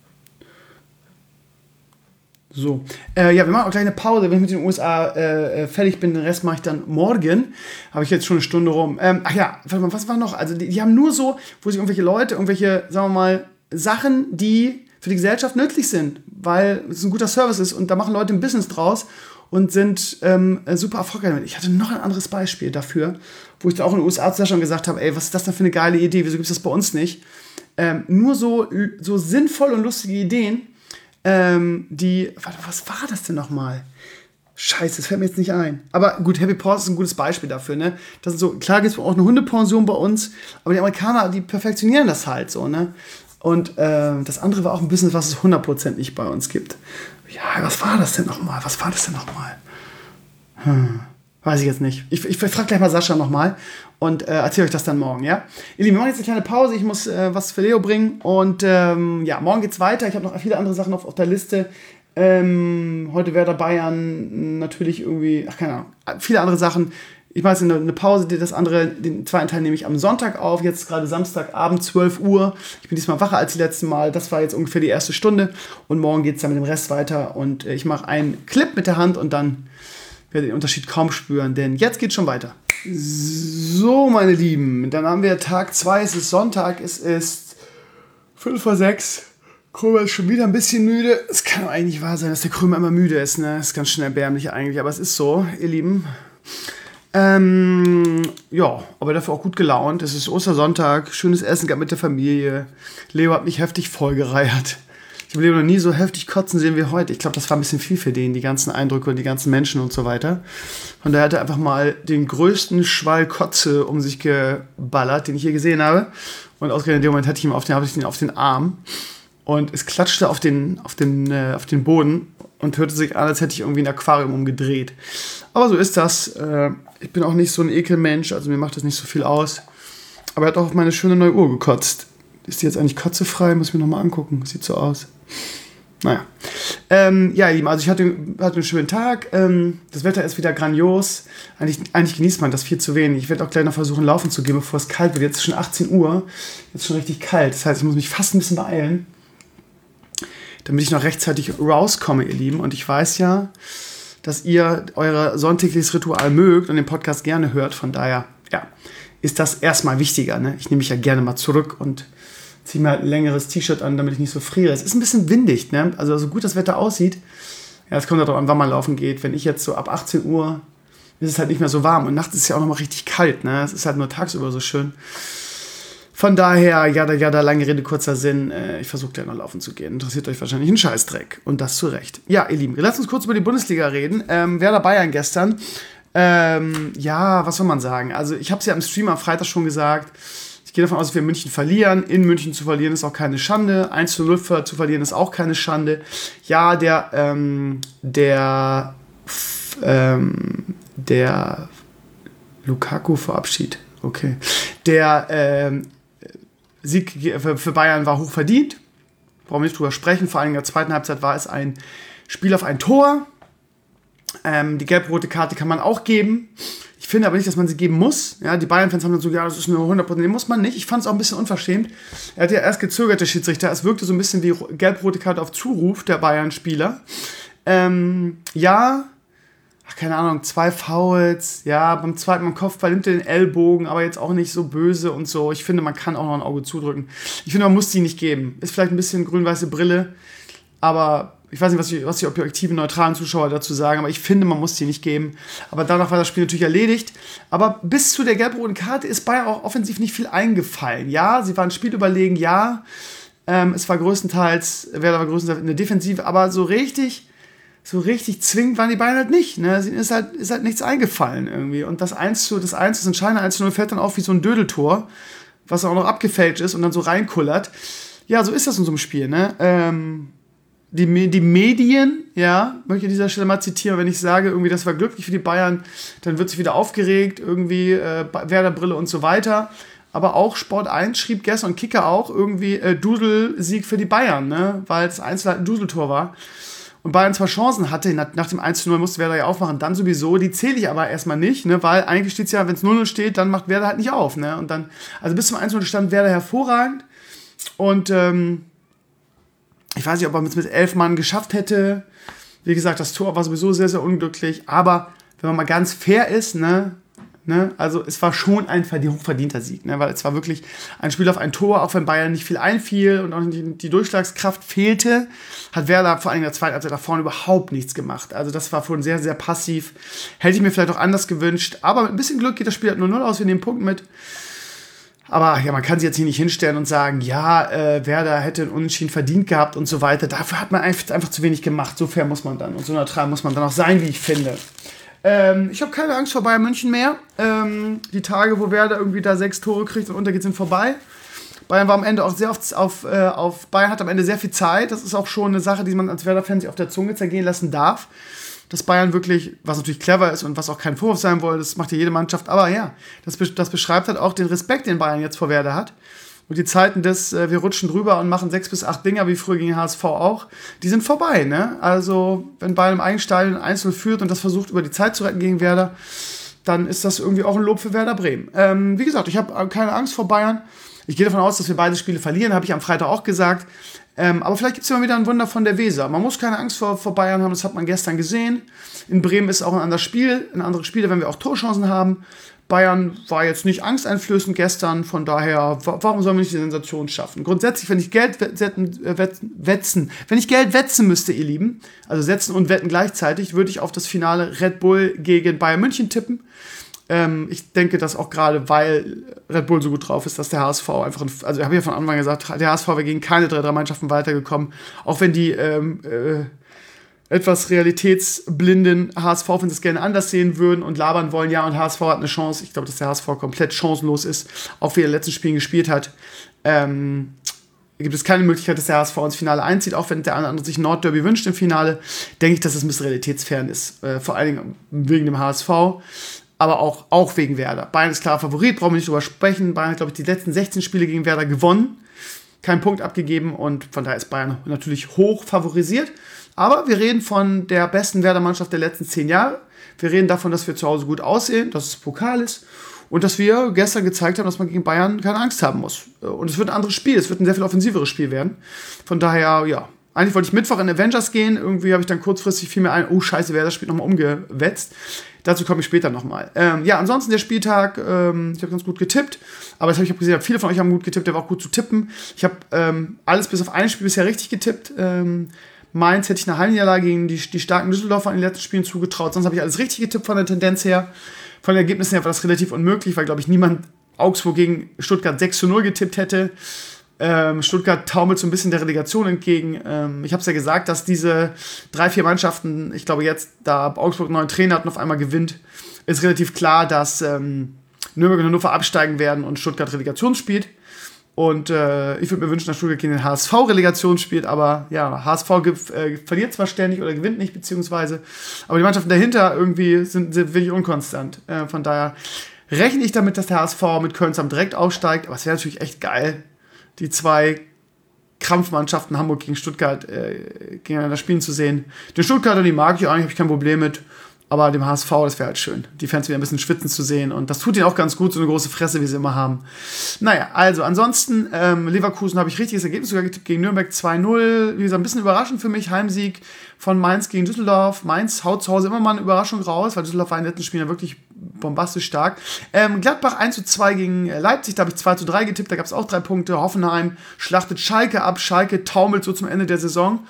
So, äh, ja, wir machen auch gleich eine Pause, wenn ich mit den U S A äh, fertig bin. Den Rest mache ich dann morgen. Habe ich jetzt schon eine Stunde rum. Ähm, ach ja, warte mal, was war noch? Also die, die haben nur so, wo sich irgendwelche Leute, irgendwelche, sagen wir mal, Sachen, die für die Gesellschaft nützlich sind, weil es ein guter Service ist und da machen Leute ein Business draus und sind ähm, super erfolgreich damit. Ich hatte noch ein anderes Beispiel dafür, wo ich dann auch in den U S A schon gesagt habe, ey, was ist das denn für eine geile Idee, wieso gibt es das bei uns nicht? Ähm, nur so, so sinnvolle und lustige Ideen, ähm, die, warte, was war das denn nochmal? Scheiße, das fällt mir jetzt nicht ein. Aber gut, Happy Paws ist ein gutes Beispiel dafür, ne? Das ist so, klar gibt es auch eine Hundepension bei uns, aber die Amerikaner, die perfektionieren das halt so, ne? Und äh, das andere war auch ein Business, was es hundert Prozent nicht bei uns gibt. Ja, was war das denn nochmal? Was war das denn nochmal? Hm, weiß ich jetzt nicht. Ich, ich, ich frage gleich mal Sascha nochmal und äh, erzähle euch das dann morgen, ja? Ihr Lieben, wir machen jetzt eine kleine Pause. Ich muss äh, was für Leo bringen und ähm, ja, morgen geht's weiter. Ich habe noch viele andere Sachen auf, auf der Liste. Ähm, heute Werder Bayern natürlich irgendwie, ach keine Ahnung, viele andere Sachen. Ich mache jetzt eine, eine Pause, das andere, den zweiten Teil nehme ich am Sonntag auf, jetzt gerade Samstagabend, zwölf Uhr. Ich bin diesmal wacher als die letzten Mal, das war jetzt ungefähr die erste Stunde und morgen geht es dann mit dem Rest weiter und ich mache einen Clip mit der Hand und dann werdet ihr den Unterschied kaum spüren, denn jetzt geht es schon weiter. So, meine Lieben, dann haben wir Tag zwei, es ist Sonntag, es ist fünf vor sechs. Krömer ist schon wieder ein bisschen müde. Es kann doch eigentlich nicht wahr sein, dass der Krömer immer müde ist, ne? Das ist ganz schön erbärmlich eigentlich, aber es ist so, ihr Lieben. Ähm, ja, aber dafür auch gut gelaunt. Es ist Ostersonntag, schönes Essen gab mit der Familie. Leo hat mich heftig vollgereiert. Ich habe Leo noch nie so heftig kotzen sehen wie heute. Ich glaube, das war ein bisschen viel für den, die ganzen Eindrücke und die ganzen Menschen und so weiter. Von daher hat er einfach mal den größten Schwall Kotze um sich geballert, den ich je gesehen habe. Und ausgerechnet in dem Moment hatte ich ihn auf den, hatte ich ihn auf den Arm. Und es klatschte auf den, auf den, äh, auf den Boden und hörte sich an, als hätte ich irgendwie ein Aquarium umgedreht. Aber so ist das. Äh, ich bin auch nicht so ein Ekelmensch, also mir macht das nicht so viel aus. Aber er hat auch auf meine schöne neue Uhr gekotzt. Ist die jetzt eigentlich kotzefrei? Muss ich mir nochmal angucken. Sieht so aus. Naja. Ähm, ja, ihr Lieben, also ich hatte, hatte einen schönen Tag. Ähm, das Wetter ist wieder grandios. Eigentlich, eigentlich genießt man das viel zu wenig. Ich werde auch gleich noch versuchen, laufen zu gehen, bevor es kalt wird. Jetzt ist schon achtzehn Uhr. Jetzt ist schon richtig kalt. Das heißt, ich muss mich fast ein bisschen beeilen, damit ich noch rechtzeitig rauskomme, ihr Lieben. Und ich weiß ja, dass ihr euer sonntägliches Ritual mögt und den Podcast gerne hört. Von daher, ja, ist das erstmal wichtiger. Ne? Ich nehme mich ja gerne mal zurück und ziehe mir halt ein längeres T-Shirt an, damit ich nicht so friere. Es ist ein bisschen windig, ne? Also so gut das Wetter aussieht. Ja, es kommt darauf an, wann man laufen geht. Wenn ich jetzt so ab achtzehn Uhr, ist es halt nicht mehr so warm. Und nachts ist es ja auch noch mal richtig kalt, ne? Es ist halt nur tagsüber so schön. Von daher, ja, ja, da lange Rede, kurzer Sinn. Äh, ich versuche gleich noch laufen zu gehen. Interessiert euch wahrscheinlich ein Scheißdreck. Und das zu Recht. Ja, ihr Lieben, lasst uns kurz über die Bundesliga reden. Ähm, Werder Bayern gestern. Ähm, ja, was soll man sagen? Also ich habe es ja im Stream am Freitag schon gesagt. Ich gehe davon aus, dass wir in München verlieren. In München zu verlieren ist auch keine Schande. eins zu null zu verlieren ist auch keine Schande. Ja, der, ähm, der, f, ähm, der Lukaku-Verabschied. Okay. Der, ähm, Sieg für Bayern war hoch verdient. Brauchen wir nicht drüber sprechen. Vor allem in der zweiten Halbzeit war es ein Spiel auf ein Tor. Ähm, die gelb-rote Karte kann man auch geben. Ich finde aber nicht, dass man sie geben muss. Ja, die Bayern-Fans haben dann so, ja, das ist eine hundert Prozent. Den muss man nicht. Ich fand es auch ein bisschen unverschämt. Er hat ja erst gezögert, der Schiedsrichter. Es wirkte so ein bisschen wie gelb-rote Karte auf Zuruf der Bayern-Spieler. Ähm, ja, ach, keine Ahnung, zwei Fouls. Ja, beim zweiten Mal Kopfball nimmt er den Ellbogen, aber jetzt auch nicht so böse und so. Ich finde, man kann auch noch ein Auge zudrücken. Ich finde, man muss die nicht geben. Ist vielleicht ein bisschen grün-weiße Brille, aber ich weiß nicht, was die, was die objektiven, neutralen Zuschauer dazu sagen, aber ich finde, man muss die nicht geben. Aber danach war das Spiel natürlich erledigt. Aber bis zu der gelb-roten Karte ist Bayern auch offensiv nicht viel eingefallen. Ja, sie waren spielüberlegen, ja. Ähm, es war größtenteils, Werder war größtenteils in der Defensive, aber so richtig so richtig zwingend waren die Bayern halt nicht. Ne? Ihnen ist halt, ist halt nichts eingefallen irgendwie. Und das eins zu, das eins, das entscheidende eins zu null fällt dann auf wie so ein Dödeltor, was auch noch abgefälscht ist und dann so reinkullert. Ja, so ist das in so einem Spiel. Ne? Ähm, die, die Medien, ja, möchte ich an dieser Stelle mal zitieren, wenn ich sage, irgendwie, das war glücklich für die Bayern, dann wird sich wieder aufgeregt, irgendwie äh, Werder-Brille und so weiter. Aber auch Sport eins schrieb gestern und Kicker auch irgendwie äh, Dudel-Sieg für die Bayern, ne? Weil das Einzel halt ein Dudeltor war. Und Bayern zwar Chancen hatte, nach, nach dem eins zu null musste Werder ja aufmachen, dann sowieso, die zähle ich aber erstmal nicht, ne, weil eigentlich steht es ja, wenn es null null steht, dann macht Werder halt nicht auf, ne, und dann, also bis zum eins zu null stand Werder hervorragend und ähm, ich weiß nicht, ob man es mit elf Mann geschafft hätte, wie gesagt, das Tor war sowieso sehr, sehr unglücklich, aber wenn man mal ganz fair ist, ne, Ne? Also es war schon ein hochverdienter Sieg, ne? Weil es war wirklich ein Spiel auf ein Tor, auch wenn Bayern nicht viel einfiel und auch die, die Durchschlagskraft fehlte, hat Werder vor allem in der zweiten Halbzeit da vorne überhaupt nichts gemacht. Also das war schon sehr, sehr passiv. Hätte ich mir vielleicht auch anders gewünscht, aber mit ein bisschen Glück geht das Spiel halt null null aus, wir nehmen Punkte mit. Aber ja, man kann sich jetzt hier nicht hinstellen und sagen, ja, äh, Werder hätte einen Unentschieden verdient gehabt und so weiter. Dafür hat man einfach, einfach zu wenig gemacht. So fair muss man dann und so neutral muss man dann auch sein, wie ich finde. Ähm, ich habe keine Angst vor Bayern München mehr. Ähm, die Tage, wo Werder irgendwie da sechs Tore kriegt und untergeht, sind vorbei. Bayern war am Ende auch sehr oft auf, äh, auf Bayern hat am Ende sehr viel Zeit. Das ist auch schon eine Sache, die man als Werder-Fan sich auf der Zunge zergehen lassen darf. Dass Bayern wirklich, was natürlich clever ist und was auch kein Vorwurf sein soll, das macht ja jede Mannschaft. Aber ja, das, das beschreibt halt auch den Respekt, den Bayern jetzt vor Werder hat. Und die Zeiten des, äh, wir rutschen drüber und machen sechs bis acht Dinger, wie früher gegen H S V auch, die sind vorbei, ne? Also, wenn Bayern im eigenen Stadion eins null führt und das versucht, über die Zeit zu retten gegen Werder, dann ist das irgendwie auch ein Lob für Werder Bremen. Ähm, wie gesagt, ich habe keine Angst vor Bayern. Ich gehe davon aus, dass wir beide Spiele verlieren, habe ich am Freitag auch gesagt. Ähm, aber vielleicht gibt es ja mal wieder ein Wunder von der Weser. Man muss keine Angst vor, vor Bayern haben, das hat man gestern gesehen. In Bremen ist auch ein anderes Spiel, ein anderes Spiel, wenn wir auch Torchancen haben. Bayern war jetzt nicht angsteinflößend gestern, von daher, warum sollen wir nicht die Sensation schaffen? Grundsätzlich, wenn ich Geld wetten, wetzen, wenn ich Geld wetzen müsste, ihr Lieben, also setzen und wetten gleichzeitig, würde ich auf das Finale Red Bull gegen Bayern München tippen. Ähm, ich denke, dass auch gerade, weil Red Bull so gut drauf ist, dass der H S V einfach, also habe ich ja von Anfang an gesagt, der H S V wäre gegen keine drei, drei Mannschaften weitergekommen, auch wenn die ähm, äh, etwas realitätsblinden H S V-Fans es gerne anders sehen würden und labern wollen, ja, und H S V hat eine Chance. Ich glaube, dass der H S V komplett chancenlos ist, auch wie er in den letzten Spielen gespielt hat. Ähm, gibt es keine Möglichkeit, dass der H S V ins Finale einzieht, auch wenn der andere sich ein Nordderby wünscht im Finale. Denke ich, dass das ein bisschen realitätsfern ist. Äh, vor allen Dingen wegen dem H S V, aber auch, auch wegen Werder. Bayern ist klar Favorit, brauchen wir nicht drüber sprechen. Bayern hat, glaube ich, die letzten sechzehn Spiele gegen Werder gewonnen, keinen Punkt abgegeben und von daher ist Bayern natürlich hoch favorisiert. Aber wir reden von der besten Werder-Mannschaft der letzten zehn Jahre. Wir reden davon, dass wir zu Hause gut aussehen, dass es Pokal ist und dass wir gestern gezeigt haben, dass man gegen Bayern keine Angst haben muss. Und es wird ein anderes Spiel, es wird ein sehr viel offensiveres Spiel werden. Von daher, ja, eigentlich wollte ich Mittwoch in Avengers gehen. Irgendwie habe ich dann kurzfristig viel mehr ein, oh scheiße, Werder spielt nochmal umgewetzt. Dazu komme ich später nochmal. Ähm, ja, ansonsten der Spieltag, ähm, ich habe ganz gut getippt. Aber das habe ich hab gesehen, viele von euch haben gut getippt, der war auch gut zu tippen. Ich habe ähm, alles bis auf ein Spiel bisher richtig getippt. Ähm, Mainz hätte ich eine Heimniederlage gegen die, die starken Düsseldorfer in den letzten Spielen zugetraut. Sonst habe ich alles richtig getippt von der Tendenz her. Von den Ergebnissen her war das relativ unmöglich, weil, glaube ich, niemand Augsburg gegen Stuttgart sechs zu null getippt hätte. Ähm, Stuttgart taumelt so ein bisschen der Relegation entgegen. Ähm, ich habe es ja gesagt, dass diese drei, vier Mannschaften, ich glaube jetzt, da Augsburg einen neuen Trainer hat und auf einmal gewinnt, ist relativ klar, dass ähm, Nürnberg und Hannover absteigen werden und Stuttgart Relegation spielt. Und äh, ich würde mir wünschen, dass Stuttgart gegen den H S V Relegation spielt, aber ja, H S V ge- äh, verliert zwar ständig oder gewinnt nicht, beziehungsweise, aber die Mannschaften dahinter irgendwie sind, sind wirklich unkonstant. Äh, von daher rechne ich damit, dass der H S V mit Köln zusammen direkt aufsteigt, aber es wäre natürlich echt geil, die zwei Krampfmannschaften Hamburg gegen Stuttgart äh, gegeneinander spielen zu sehen. Den Stuttgarter, die mag ich eigentlich, habe ich kein Problem mit. Aber dem H S V, das wäre halt schön, die Fans wieder ein bisschen schwitzen zu sehen. Und das tut ihnen auch ganz gut, so eine große Fresse, wie sie immer haben. Naja, also ansonsten, ähm, Leverkusen habe ich richtiges Ergebnis sogar getippt gegen Nürnberg zwei null. Wie gesagt, ein bisschen überraschend für mich, Heimsieg von Mainz gegen Düsseldorf. Mainz haut zu Hause immer mal eine Überraschung raus, weil Düsseldorf war in den letzten Spielen ja wirklich bombastisch stark. Ähm, Gladbach eins zu zwei gegen Leipzig, da habe ich zwei zu drei getippt, da gab es auch drei Punkte. Hoffenheim schlachtet Schalke ab, Schalke taumelt so zum Ende der Saison.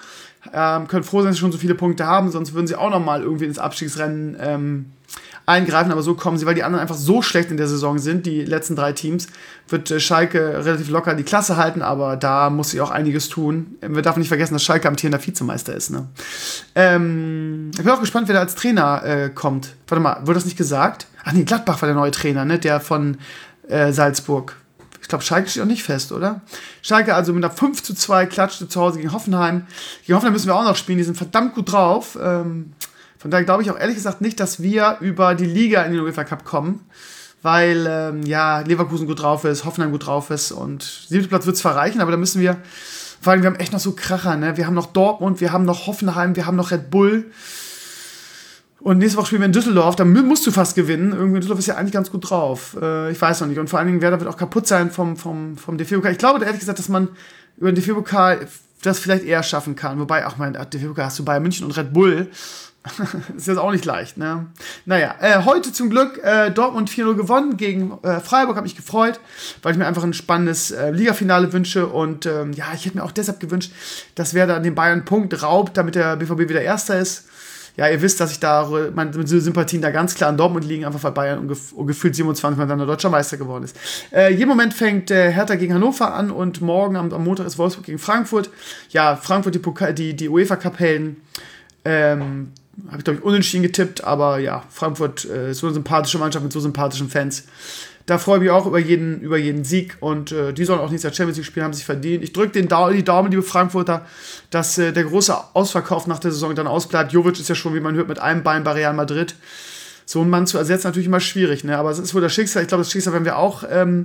Ähm, können froh sein, dass sie schon so viele Punkte haben, sonst würden sie auch nochmal irgendwie ins Abstiegsrennen ähm, eingreifen, aber so kommen sie, weil die anderen einfach so schlecht in der Saison sind, die letzten drei Teams, wird äh, Schalke relativ locker die Klasse halten, aber da muss sie auch einiges tun. Wir dürfen nicht vergessen, dass Schalke amtierender Vizemeister ist. Ne? Ähm, ich bin auch gespannt, wer da als Trainer äh, kommt. Warte mal, wurde das nicht gesagt? Ach nee, Gladbach war der neue Trainer, ne? Der von äh, Salzburg. Ich glaube, Schalke steht auch nicht fest, oder? Schalke also mit einer fünf zu zwei klatschte zu Hause gegen Hoffenheim. Gegen Hoffenheim müssen wir auch noch spielen, die sind verdammt gut drauf. Ähm, von daher glaube ich auch ehrlich gesagt nicht, dass wir über die Liga in den UEFA Cup kommen, weil ähm, ja, Leverkusen gut drauf ist, Hoffenheim gut drauf ist und siebter Platz wird es verreichen, aber da müssen wir, vor allem wir haben echt noch so Kracher, ne? Wir haben noch Dortmund, wir haben noch Hoffenheim, wir haben noch Red Bull. Und nächste Woche spielen wir in Düsseldorf, da musst du fast gewinnen. Irgendwie Düsseldorf ist ja eigentlich ganz gut drauf. Äh, ich weiß noch nicht. Und vor allen Dingen, Werder wird auch kaputt sein vom, vom, vom D F B-Pokal. Ich glaube ehrlich gesagt, dass man über den D F B-Pokal das vielleicht eher schaffen kann. Wobei, auch mein D F B-Pokal hast du Bayern München und Red Bull. Ist jetzt auch nicht leicht, ne? Naja, äh, heute zum Glück äh, Dortmund vier null gewonnen gegen äh, Freiburg, habe mich gefreut, weil ich mir einfach ein spannendes äh, Ligafinale wünsche und ähm, ja, ich hätte mir auch deshalb gewünscht, dass Werder den Bayern einen Punkt raubt, damit der B V B wieder Erster ist. Ja, ihr wisst, dass ich da, meine Sympathien da ganz klar an Dortmund liegen, einfach weil Bayern um, gef- um gefühlt siebenundzwanzig Mal dann der deutscher Meister geworden ist. Äh, jeden Moment fängt äh, Hertha gegen Hannover an und morgen am, am Montag ist Wolfsburg gegen Frankfurt. Ja, Frankfurt, die, Poka- die, die UEFA-Cup-Helden, ähm, habe ich, glaube ich, unentschieden getippt, aber ja, Frankfurt äh, ist so eine sympathische Mannschaft mit so sympathischen Fans. Da freue ich mich auch über jeden, über jeden Sieg und äh, die sollen auch nächstes Jahr Champions League spielen, haben sich verdient. Ich drücke den Dau- die Daumen, liebe Frankfurter, dass äh, der große Ausverkauf nach der Saison dann ausbleibt. Jovic ist ja schon, wie man hört, mit einem Bein bei Real Madrid. So einen Mann zu ersetzen, natürlich immer schwierig, ne? Aber es ist wohl das Schicksal. Ich glaube, das Schicksal werden wir auch ähm,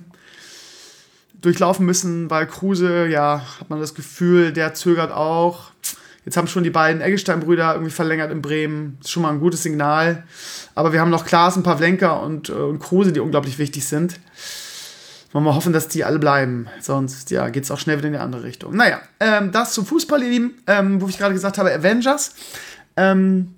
durchlaufen müssen, weil Kruse, ja, hat man das Gefühl, der zögert auch. Jetzt haben schon die beiden Eggestein-Brüder irgendwie verlängert in Bremen. Das ist schon mal ein gutes Signal. Aber wir haben noch Klaassen, Pavlenka und, äh, und Kruse, die unglaublich wichtig sind. Wollen wir hoffen, dass die alle bleiben. Sonst ja, geht es auch schnell wieder in die andere Richtung. Naja, ähm, das zum Fußball, ihr Lieben. Ähm, wo ich gerade gesagt habe, Avengers. Ähm,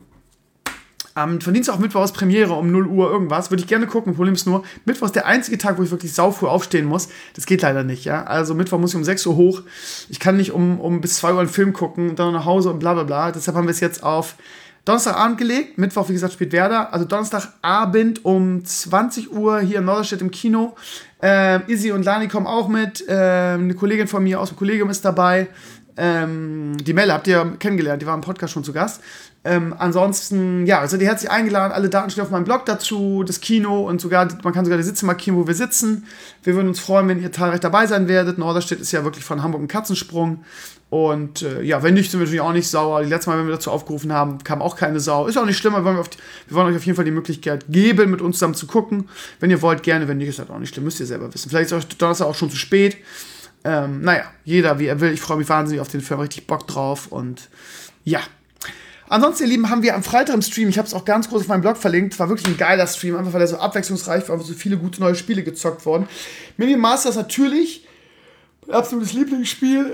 Am von Dienstag auf Mittwoch ist Premiere um null Uhr irgendwas. Würde ich gerne gucken. Problem ist nur, Mittwoch ist der einzige Tag, wo ich wirklich saufrüh aufstehen muss. Das geht leider nicht, ja. Also Mittwoch muss ich um sechs Uhr hoch. Ich kann nicht um, um bis zwei Uhr einen Film gucken und dann nach Hause und bla bla bla. Deshalb haben wir es jetzt auf Donnerstagabend gelegt. Mittwoch, wie gesagt, spielt Werder. Also Donnerstagabend um zwanzig Uhr hier in Norderstedt im Kino. Ähm, Izzy und Lani kommen auch mit. Ähm, eine Kollegin von mir aus dem Kollegium ist dabei. Ähm, die Melle habt ihr kennengelernt, die war im Podcast schon zu Gast. Ähm, ansonsten, ja, also die herzlich eingeladen, alle Daten stehen auf meinem Blog dazu, das Kino und sogar, man kann sogar die Sitze markieren, wo wir sitzen. Wir würden uns freuen, wenn ihr zahlreich dabei sein werdet. Norderstedt ist ja wirklich von Hamburg ein Katzensprung. Und äh, ja, wenn nicht, sind wir natürlich auch nicht sauer. Die letzte Mal, wenn wir dazu aufgerufen haben, kam auch keine Sau. Ist auch nicht schlimm, wir wollen, auf die, wir wollen euch auf jeden Fall die Möglichkeit geben, mit uns zusammen zu gucken. Wenn ihr wollt, gerne, wenn nicht, ist das auch nicht schlimm, müsst ihr selber wissen. Vielleicht ist euch Donnerstag auch schon zu spät. Ähm, naja, jeder wie er will. Ich freue mich wahnsinnig auf den Film, richtig Bock drauf und ja. Ansonsten, ihr Lieben, haben wir am Freitag im Stream, ich habe es auch ganz groß auf meinem Blog verlinkt, war wirklich ein geiler Stream, einfach weil er so abwechslungsreich war, einfach so viele gute neue Spiele gezockt worden. Minion Masters natürlich, mein absolutes Lieblingsspiel,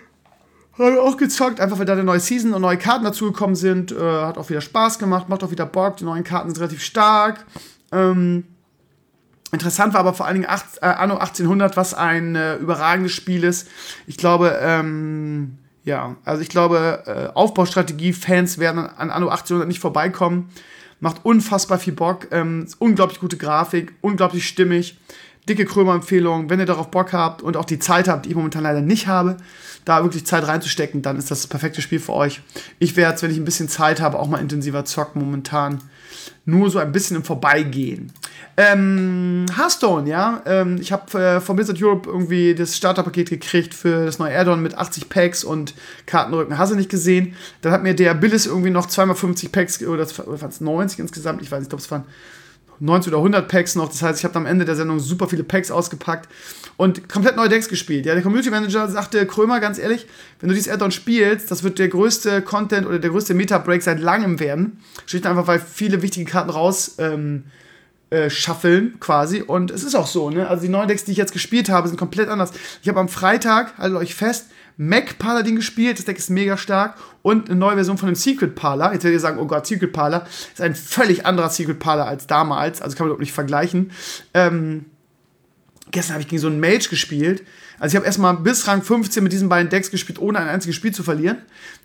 äh, habe ich auch gezockt, einfach weil da eine neue Season und neue Karten dazugekommen sind, äh, hat auch wieder Spaß gemacht, macht auch wieder Bock, die neuen Karten sind relativ stark. Ähm, Interessant war aber vor allen Dingen acht, äh, Anno achtzehnhundert, was ein äh, überragendes Spiel ist. Ich glaube, ähm, ja, also ich glaube, äh, Aufbaustrategie-Fans werden an, an Anno achtzehnhundert nicht vorbeikommen. Macht unfassbar viel Bock, ähm, unglaublich gute Grafik, unglaublich stimmig, dicke Krömer-Empfehlung. Wenn ihr darauf Bock habt und auch die Zeit habt, die ich momentan leider nicht habe, da wirklich Zeit reinzustecken, dann ist das das perfekte Spiel für euch. Ich werde es, wenn ich ein bisschen Zeit habe, auch mal intensiver zocken momentan. Nur so ein bisschen im Vorbeigehen. Ähm, Hearthstone, ja. Ähm, ich habe äh, von Blizzard Europe irgendwie das Starterpaket gekriegt für das neue Add-on mit achtzig Packs und Kartenrücken. Hast du nicht gesehen? Dann hat mir der Billis irgendwie noch zweimal fünfzig Packs, oder waren es neunzig insgesamt? Ich weiß nicht, ich glaube, es waren neunzig oder hundert Packs noch. Das heißt, ich habe am Ende der Sendung super viele Packs ausgepackt und komplett neue Decks gespielt. Ja, der Community Manager sagte, Krömer, ganz ehrlich, wenn du dieses Add-on spielst, das wird der größte Content oder der größte Meta-Break seit langem werden. Schlicht einfach, weil viele wichtige Karten raus ähm, äh, schaffeln quasi. Und es ist auch so, ne? Also die neuen Decks, die ich jetzt gespielt habe, sind komplett anders. Ich habe am Freitag, haltet euch fest, Mac Paladin gespielt, das Deck ist mega stark und eine neue Version von dem Secret Parler. Jetzt werdet ihr sagen, oh Gott, Secret Parler ist ein völlig anderer Secret Parler als damals, also kann man überhaupt nicht vergleichen. Ähm, gestern habe ich gegen so einen Mage gespielt, also ich habe erstmal bis Rang fünfzehn mit diesen beiden Decks gespielt, ohne ein einziges Spiel zu verlieren.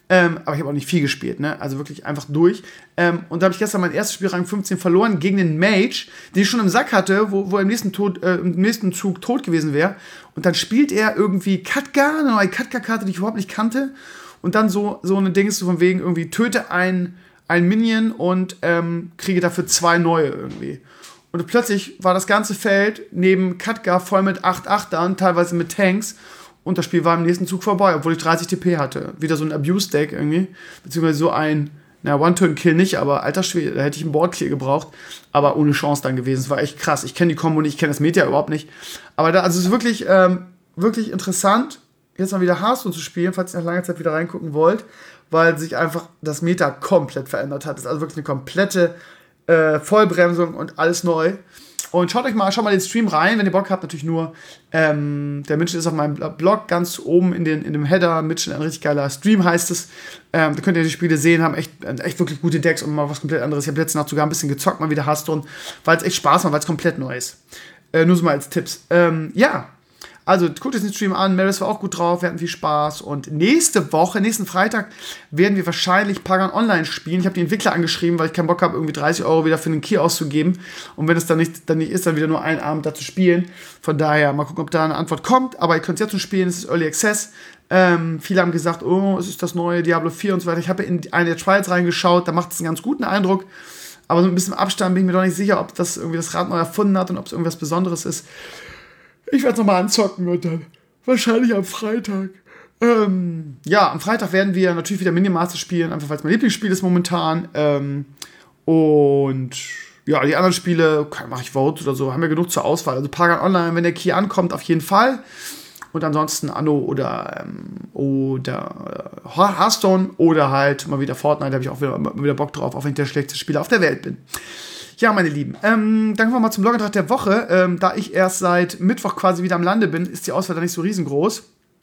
Ähm, aber ich habe auch nicht viel gespielt, ne? Also wirklich einfach durch. Ähm, und da habe ich gestern mein erstes Spiel Rang fünfzehn verloren gegen den Mage, den ich schon im Sack hatte, wo, wo er im nächsten, Tod, äh, im nächsten Zug tot gewesen wäre. Und dann spielt er irgendwie Khadgar, eine neue Khadgar-Karte, die ich überhaupt nicht kannte. Und dann so, so eine Ding ist so von wegen irgendwie töte ein, ein Minion und ähm, kriege dafür zwei neue irgendwie. Und plötzlich war das ganze Feld neben Khadgar voll mit acht achtern, teilweise mit Tanks. Und das Spiel war im nächsten Zug vorbei, obwohl ich dreißig T P hatte. Wieder so ein Abuse-Deck irgendwie. Beziehungsweise so ein, naja, One-Turn-Kill nicht, aber alter Schwede, da hätte ich einen Board-Clear gebraucht. Aber ohne Chance dann gewesen. Es war echt krass. Ich kenne die Kombo nicht, ich kenne das Meta überhaupt nicht. Aber da, also es ist wirklich, ähm, wirklich interessant, jetzt mal wieder Hearthstone zu spielen, falls ihr nach langer Zeit wieder reingucken wollt. Weil sich einfach das Meta komplett verändert hat. Es ist also wirklich eine komplette äh, Vollbremsung und alles neu. Und schaut euch mal, schaut mal den Stream rein, wenn ihr Bock habt, natürlich nur. Ähm, der Mitchell ist auf meinem Blog ganz oben in, den, in dem Header. Mitchell, ein richtig geiler Stream heißt es. Ähm, da könnt ihr die Spiele sehen, haben echt, echt wirklich gute Decks und mal was komplett anderes. Ich habe letzte Nacht sogar ein bisschen gezockt, mal wieder Hearthstone, weil es echt Spaß macht, weil es komplett neu ist. Äh, nur so mal als Tipps. Ähm, ja. Also guckt euch den Stream an, Maris war auch gut drauf, wir hatten viel Spaß und nächste Woche, nächsten Freitag, werden wir wahrscheinlich Pagan Online spielen. Ich habe die Entwickler angeschrieben, weil ich keinen Bock habe, irgendwie dreißig Euro wieder für einen Key auszugeben und wenn es dann nicht, dann nicht ist, dann wieder nur einen Abend da zu spielen. Von daher, mal gucken, ob da eine Antwort kommt, aber ihr könnt es jetzt schon spielen, es ist Early Access. Ähm, viele haben gesagt, oh, es ist das neue Diablo vier und so weiter. Ich habe in eine der Trials reingeschaut, da macht es einen ganz guten Eindruck, aber so ein bisschen Abstand bin ich mir doch nicht sicher, ob das irgendwie das Rad neu erfunden hat und ob es irgendwas Besonderes ist. Ich werde es nochmal anzocken und dann wahrscheinlich am Freitag. Ähm, ja, am Freitag werden wir natürlich wieder Minimaster spielen, einfach weil es mein Lieblingsspiel ist momentan. Ähm, und ja, die anderen Spiele, mache ich Vote oder so, haben wir genug zur Auswahl. Also Pagan Online, wenn der Key ankommt, auf jeden Fall. Und ansonsten Anno oder, ähm, oder äh, Hearthstone oder halt mal wieder Fortnite, da habe ich auch wieder, wieder Bock drauf, auch wenn ich der schlechteste Spieler auf der Welt bin. Ja, meine Lieben, ähm, dann kommen wir mal zum Blog-Eintrag der Woche. Ähm, da ich erst seit Mittwoch quasi wieder am Lande bin, ist die Auswahl da nicht so riesengroß.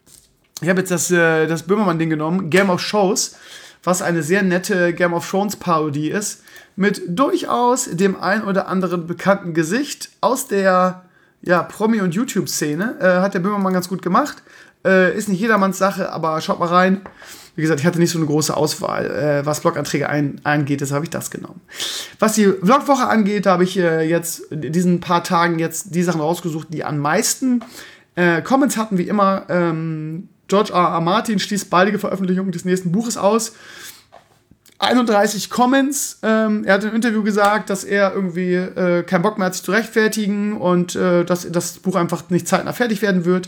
Ich habe jetzt das, äh, das Böhmermann-Ding genommen, Game of Shows, was eine sehr nette Game of Thrones-Parodie ist, mit durchaus dem ein oder anderen bekannten Gesicht aus der ja, Promi- und YouTube-Szene. Äh, hat der Böhmermann ganz gut gemacht. Äh, ist nicht jedermanns Sache, aber schaut mal rein. Wie gesagt, ich hatte nicht so eine große Auswahl, äh, was Blog-Einträge ein, angeht, deshalb habe ich das genommen. Was die Vlog-Woche angeht, habe ich äh, jetzt in diesen paar Tagen jetzt die Sachen rausgesucht, die am meisten äh, Comments hatten, wie immer. Ähm, George R. R. Martin schließt baldige Veröffentlichung des nächsten Buches aus. einunddreißig Comments. Ähm, er hat im Interview gesagt, dass er irgendwie äh, keinen Bock mehr hat, sich zu rechtfertigen und äh, dass das Buch einfach nicht zeitnah fertig werden wird.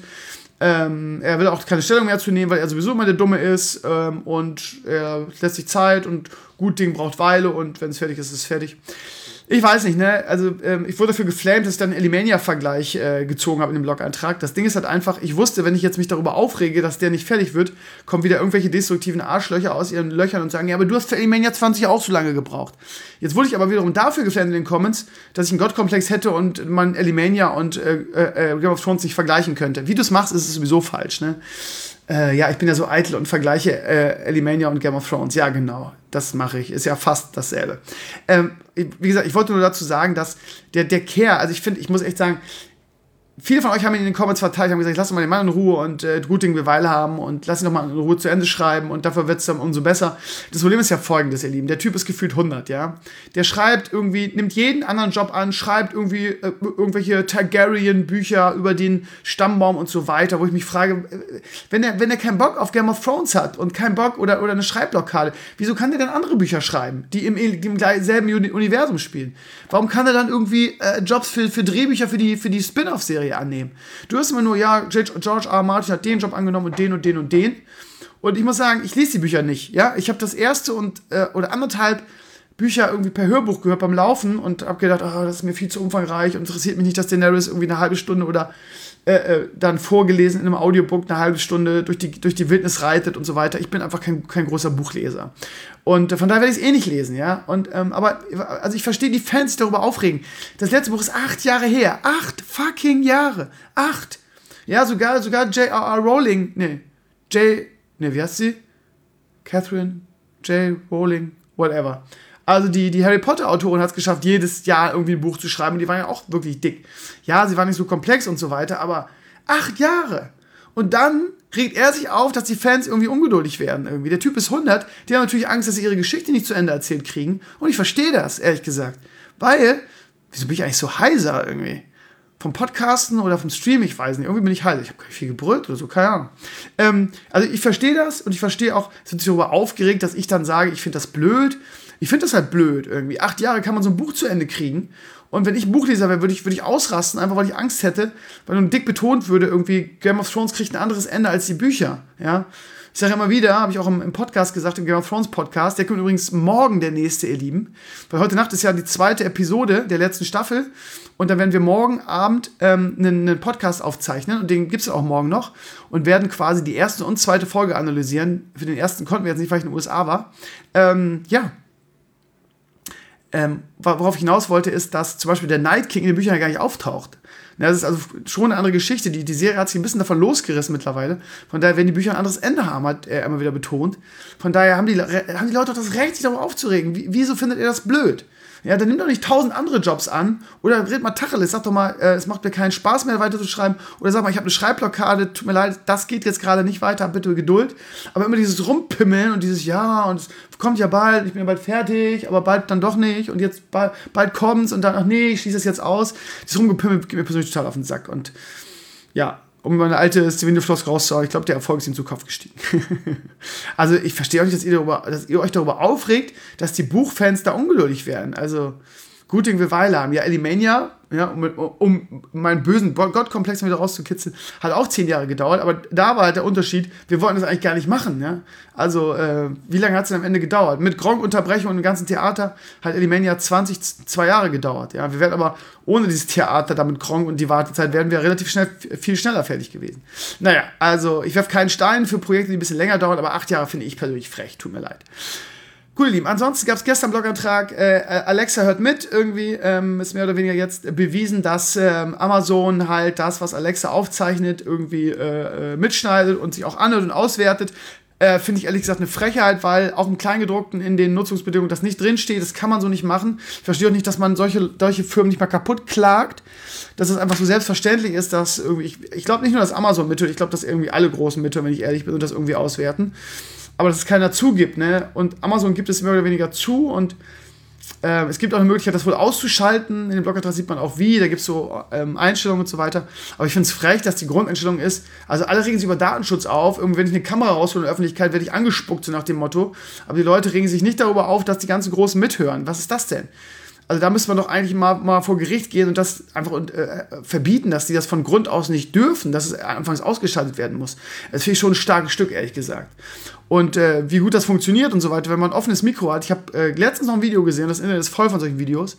Ähm, er will auch keine Stellung mehr zu nehmen, weil er sowieso immer der Dumme ist ähm, und er lässt sich Zeit und gut Ding braucht Weile und wenn es fertig ist, ist es fertig. Ich weiß nicht, ne, also ähm, ich wurde dafür geflamed, dass ich dann einen Elimania-Vergleich äh, gezogen habe in dem Blog-Eintrag. Das Ding ist halt einfach, ich wusste, wenn ich jetzt mich darüber aufrege, dass der nicht fertig wird, kommen wieder irgendwelche destruktiven Arschlöcher aus ihren Löchern und sagen, ja, aber du hast für Elimania zwanzig auch so lange gebraucht. Jetzt wurde ich aber wiederum dafür geflamed in den Comments, dass ich einen Gottkomplex hätte und man Elimania und äh, äh, Game of Thrones nicht vergleichen könnte. Wie du es machst, ist es sowieso falsch, ne? Äh, ja, ich bin ja so eitel und vergleiche äh, Elimania und Game of Thrones. Ja, genau, das mache ich. Ist ja fast dasselbe. Ähm, wie gesagt, ich wollte nur dazu sagen, dass der, der Care, also ich finde, ich muss echt sagen, viele von euch haben ihn in den Comments verteilt, haben gesagt, lass doch mal den Mann in Ruhe und äh, gut Ding wir Weile haben und lass ihn doch mal in Ruhe zu Ende schreiben und dafür wird es dann umso besser. Das Problem ist ja folgendes, ihr Lieben, der Typ ist gefühlt hundert, ja. Der schreibt irgendwie, nimmt jeden anderen Job an, schreibt irgendwie äh, irgendwelche Targaryen-Bücher über den Stammbaum und so weiter, wo ich mich frage, äh, wenn er wenn er keinen Bock auf Game of Thrones hat und keinen Bock oder, oder eine Schreibblockade, wieso kann der dann andere Bücher schreiben, die im, im selben Universum spielen? Warum kann er dann irgendwie äh, Jobs für, für Drehbücher für die, für die Spin-off-Serie annehmen? Du hörst immer nur, ja, George R. R. Martin hat den Job angenommen und den und den und den. Und ich muss sagen, ich lese die Bücher nicht. Ja, ich habe das erste und äh, oder anderthalb Bücher irgendwie per Hörbuch gehört beim Laufen und habe gedacht, oh, das ist mir viel zu umfangreich und interessiert mich nicht, dass Daenerys irgendwie eine halbe Stunde oder äh, äh, dann vorgelesen in einem Audiobook eine halbe Stunde durch die, durch die Wildnis reitet und so weiter. Ich bin einfach kein, kein großer Buchleser. Und äh, von daher werde ich es eh nicht lesen, ja. Und, ähm, aber, also ich verstehe die Fans, die darüber aufregen. Das letzte Buch ist acht Jahre her. Acht fucking Jahre. Acht. Ja, sogar, sogar J R R. Rowling, nee, J, nee, wie heißt sie? Catherine J. Rowling, whatever. Also die, die Harry Potter-Autorin hat es geschafft, jedes Jahr irgendwie ein Buch zu schreiben. Die waren ja auch wirklich dick. Ja, sie war nicht so komplex und so weiter, aber acht Jahre. Und dann regt er sich auf, dass die Fans irgendwie ungeduldig werden irgendwie. Der Typ ist hundert, die haben natürlich Angst, dass sie ihre Geschichte nicht zu Ende erzählt kriegen. Und ich verstehe das, ehrlich gesagt. Weil, wieso bin ich eigentlich so heiser irgendwie? Vom Podcasten oder vom Stream, ich weiß nicht. Irgendwie bin ich heiser. Ich habe gar nicht viel gebrüllt oder so, keine Ahnung. Ähm, also ich verstehe das und ich verstehe auch, sind sich darüber aufgeregt, dass ich dann sage, ich finde das blöd. Ich finde das halt blöd irgendwie. Acht Jahre kann man so ein Buch zu Ende kriegen. Und wenn ich ein Buchleser wäre, würde ich, würde ich ausrasten, einfach weil ich Angst hätte, weil nun dick betont würde, irgendwie Game of Thrones kriegt ein anderes Ende als die Bücher. Ja? Ich sage immer wieder, habe ich auch im, im Podcast gesagt, im Game of Thrones Podcast, der kommt übrigens morgen, der nächste, ihr Lieben. Weil heute Nacht ist ja die zweite Episode der letzten Staffel. Und dann werden wir morgen Abend ähm, einen, einen Podcast aufzeichnen. Und den gibt es auch morgen noch. Und werden quasi die erste und zweite Folge analysieren. Für den ersten konnten wir jetzt nicht, weil ich in den U S A war. Ähm, ja. Ähm, worauf ich hinaus wollte, ist, dass zum Beispiel der Night King in den Büchern ja gar nicht auftaucht. Ja, das ist also schon eine andere Geschichte. Die, die Serie hat sich ein bisschen davon losgerissen mittlerweile. Von daher werden die Bücher ein anderes Ende haben, hat er immer wieder betont. Von daher haben die, haben die Leute auch das Recht, sich darüber aufzuregen. Wie, wieso findet ihr das blöd? Ja, dann nimm doch nicht tausend andere Jobs an. Oder red mal Tacheles, sag doch mal, äh, es macht mir keinen Spaß mehr, weiter zu schreiben. Oder sag mal, ich habe eine Schreibblockade, tut mir leid, das geht jetzt gerade nicht weiter, bitte Geduld. Aber immer dieses Rumpimmeln und dieses Ja, und es kommt ja bald, ich bin ja bald fertig, aber bald dann doch nicht. Und jetzt bald, bald kommt's und dann, ach nee, ich schließe das jetzt aus. Dieses Rumgepimmel geht mir persönlich total auf den Sack. Und ja, um meine alte Steven-Floss rauszuhauen, ich glaube, der Erfolg ist ihm zu Kopf gestiegen. Also ich verstehe auch nicht, dass ihr, darüber, dass ihr euch darüber aufregt, dass die Buchfans da ungeduldig werden. Also gut Ding will Weile haben. Ja, Elimania, ja, um, um meinen bösen Gottkomplex wieder rauszukitzeln, hat auch zehn Jahre gedauert, aber da war halt der Unterschied, wir wollten das eigentlich gar nicht machen. Ja? Also äh, wie lange hat es denn am Ende gedauert? Mit Gronk-Unterbrechung und dem ganzen Theater hat Elimania zwanzig, zwei Jahre gedauert. Ja? Wir wären aber ohne dieses Theater, da mit Gronk und die Wartezeit, wären wir relativ schnell, viel schneller fertig gewesen. Naja, also ich werfe keinen Stein für Projekte, die ein bisschen länger dauern, aber acht Jahre finde ich persönlich frech, tut mir leid. Cool, ihr Lieben. Ansonsten gab es gestern einen Blogantrag, äh, Alexa hört mit, irgendwie ähm, ist mehr oder weniger jetzt bewiesen, dass ähm, Amazon halt das, was Alexa aufzeichnet, irgendwie äh, mitschneidet und sich auch anhört und auswertet. Äh, Finde ich ehrlich gesagt eine Frechheit, weil auch im Kleingedruckten in den Nutzungsbedingungen das nicht drinsteht. Das kann man so nicht machen. Ich verstehe auch nicht, dass man solche, solche Firmen nicht mal kaputt klagt. Dass es einfach so selbstverständlich ist, dass irgendwie, ich, ich glaube nicht nur, dass Amazon mithört, ich glaube, dass irgendwie alle großen mithören, wenn ich ehrlich bin, und das irgendwie auswerten. Aber dass es keiner zugibt, ne? Und Amazon gibt es mehr oder weniger zu und äh, es gibt auch eine Möglichkeit, das wohl auszuschalten. In dem Blogantrag sieht man auch wie, da gibt es so ähm, Einstellungen und so weiter. Aber ich finde es frech, dass die Grundeinstellung ist, also alle regen sich über Datenschutz auf. Irgendwie, wenn ich eine Kamera raushole in der Öffentlichkeit, werde ich angespuckt, so nach dem Motto. Aber die Leute regen sich nicht darüber auf, dass die ganzen Großen mithören. Was ist das denn? Also da müsste man doch eigentlich mal, mal vor Gericht gehen und das einfach äh, verbieten, dass die das von Grund aus nicht dürfen, dass es anfangs ausgeschaltet werden muss. Das finde ich schon ein starkes Stück, ehrlich gesagt. Und äh, wie gut das funktioniert und so weiter, wenn man ein offenes Mikro hat. Ich habe äh, letztens noch ein Video gesehen, das Internet ist voll von solchen Videos,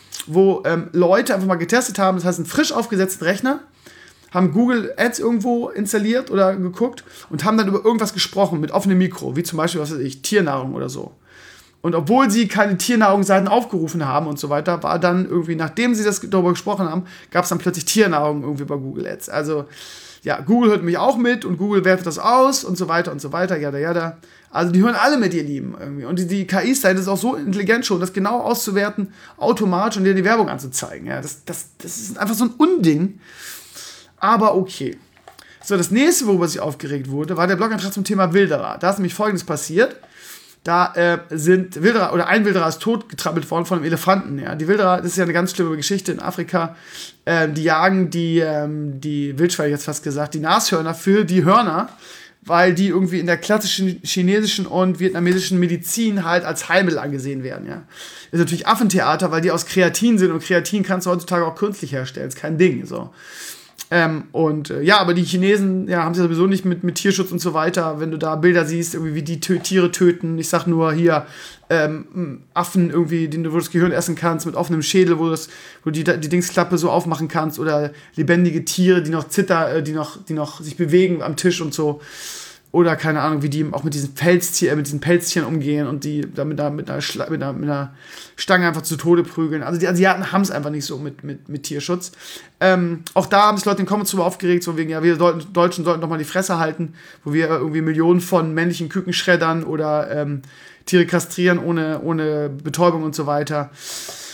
wo ähm, Leute einfach mal getestet haben, das heißt einen frisch aufgesetzten Rechner, haben Google Ads irgendwo installiert oder geguckt und haben dann über irgendwas gesprochen mit offenem Mikro, wie zum Beispiel, was weiß ich, Tiernahrung oder so. Und obwohl sie keine Tiernahrungsseiten aufgerufen haben und so weiter, war dann irgendwie, nachdem sie das darüber gesprochen haben, gab es dann plötzlich Tiernahrung irgendwie bei Google Ads. Also, ja, Google hört mich auch mit und Google wertet das aus und so weiter und so weiter, jada, jada. Also, die hören alle mit, ihr Lieben, irgendwie. Und die, die K I-Seite ist auch so intelligent schon, das genau auszuwerten, automatisch und dir die Werbung anzuzeigen. Ja, das, das, das ist einfach so ein Unding. Aber okay. So, das nächste, worüber sich aufgeregt wurde, war der Blogantrag zum Thema Wilderer. Da ist nämlich Folgendes passiert. Da äh, sind Wilderer, oder ein Wilderer ist totgetrampelt worden von einem Elefanten. Ja. Die Wilderer, das ist ja eine ganz schlimme Geschichte in Afrika. Äh, die jagen die, ähm, die Wildschweine, jetzt fast gesagt, die Nashörner für die Hörner, weil die irgendwie in der klassischen chinesischen und vietnamesischen Medizin halt als Heilmittel angesehen werden. Ja. Das ist natürlich Affentheater, weil die aus Kreatin sind und Kreatin kannst du heutzutage auch künstlich herstellen. Ist kein Ding. So. Ähm, und äh, ja, aber die Chinesen ja, haben sie sowieso nicht mit, mit Tierschutz und so weiter. Wenn du da Bilder siehst, irgendwie wie die tö- Tiere töten, ich sag nur hier ähm, Affen irgendwie, denen du das Gehirn essen kannst, mit offenem Schädel, wo, das, wo du die, die Dingsklappe so aufmachen kannst, oder lebendige Tiere, die noch zittern, äh, die noch, die noch sich bewegen am Tisch und so. Oder keine Ahnung, wie die auch mit diesen Pelztieren, äh, mit diesen Pelztieren umgehen und die da mit einer, mit einer, Schla- mit einer, mit einer Stange einfach zu Tode prügeln. Also die Asiaten haben es einfach nicht so mit, mit, mit Tierschutz. Ähm, auch da haben sich Leute in den Comments drüber aufgeregt, so wegen, ja, wir sollten, Deutschen sollten doch mal die Fresse halten, wo wir irgendwie Millionen von männlichen Küken schreddern oder ähm, Tiere kastrieren ohne, ohne Betäubung und so weiter.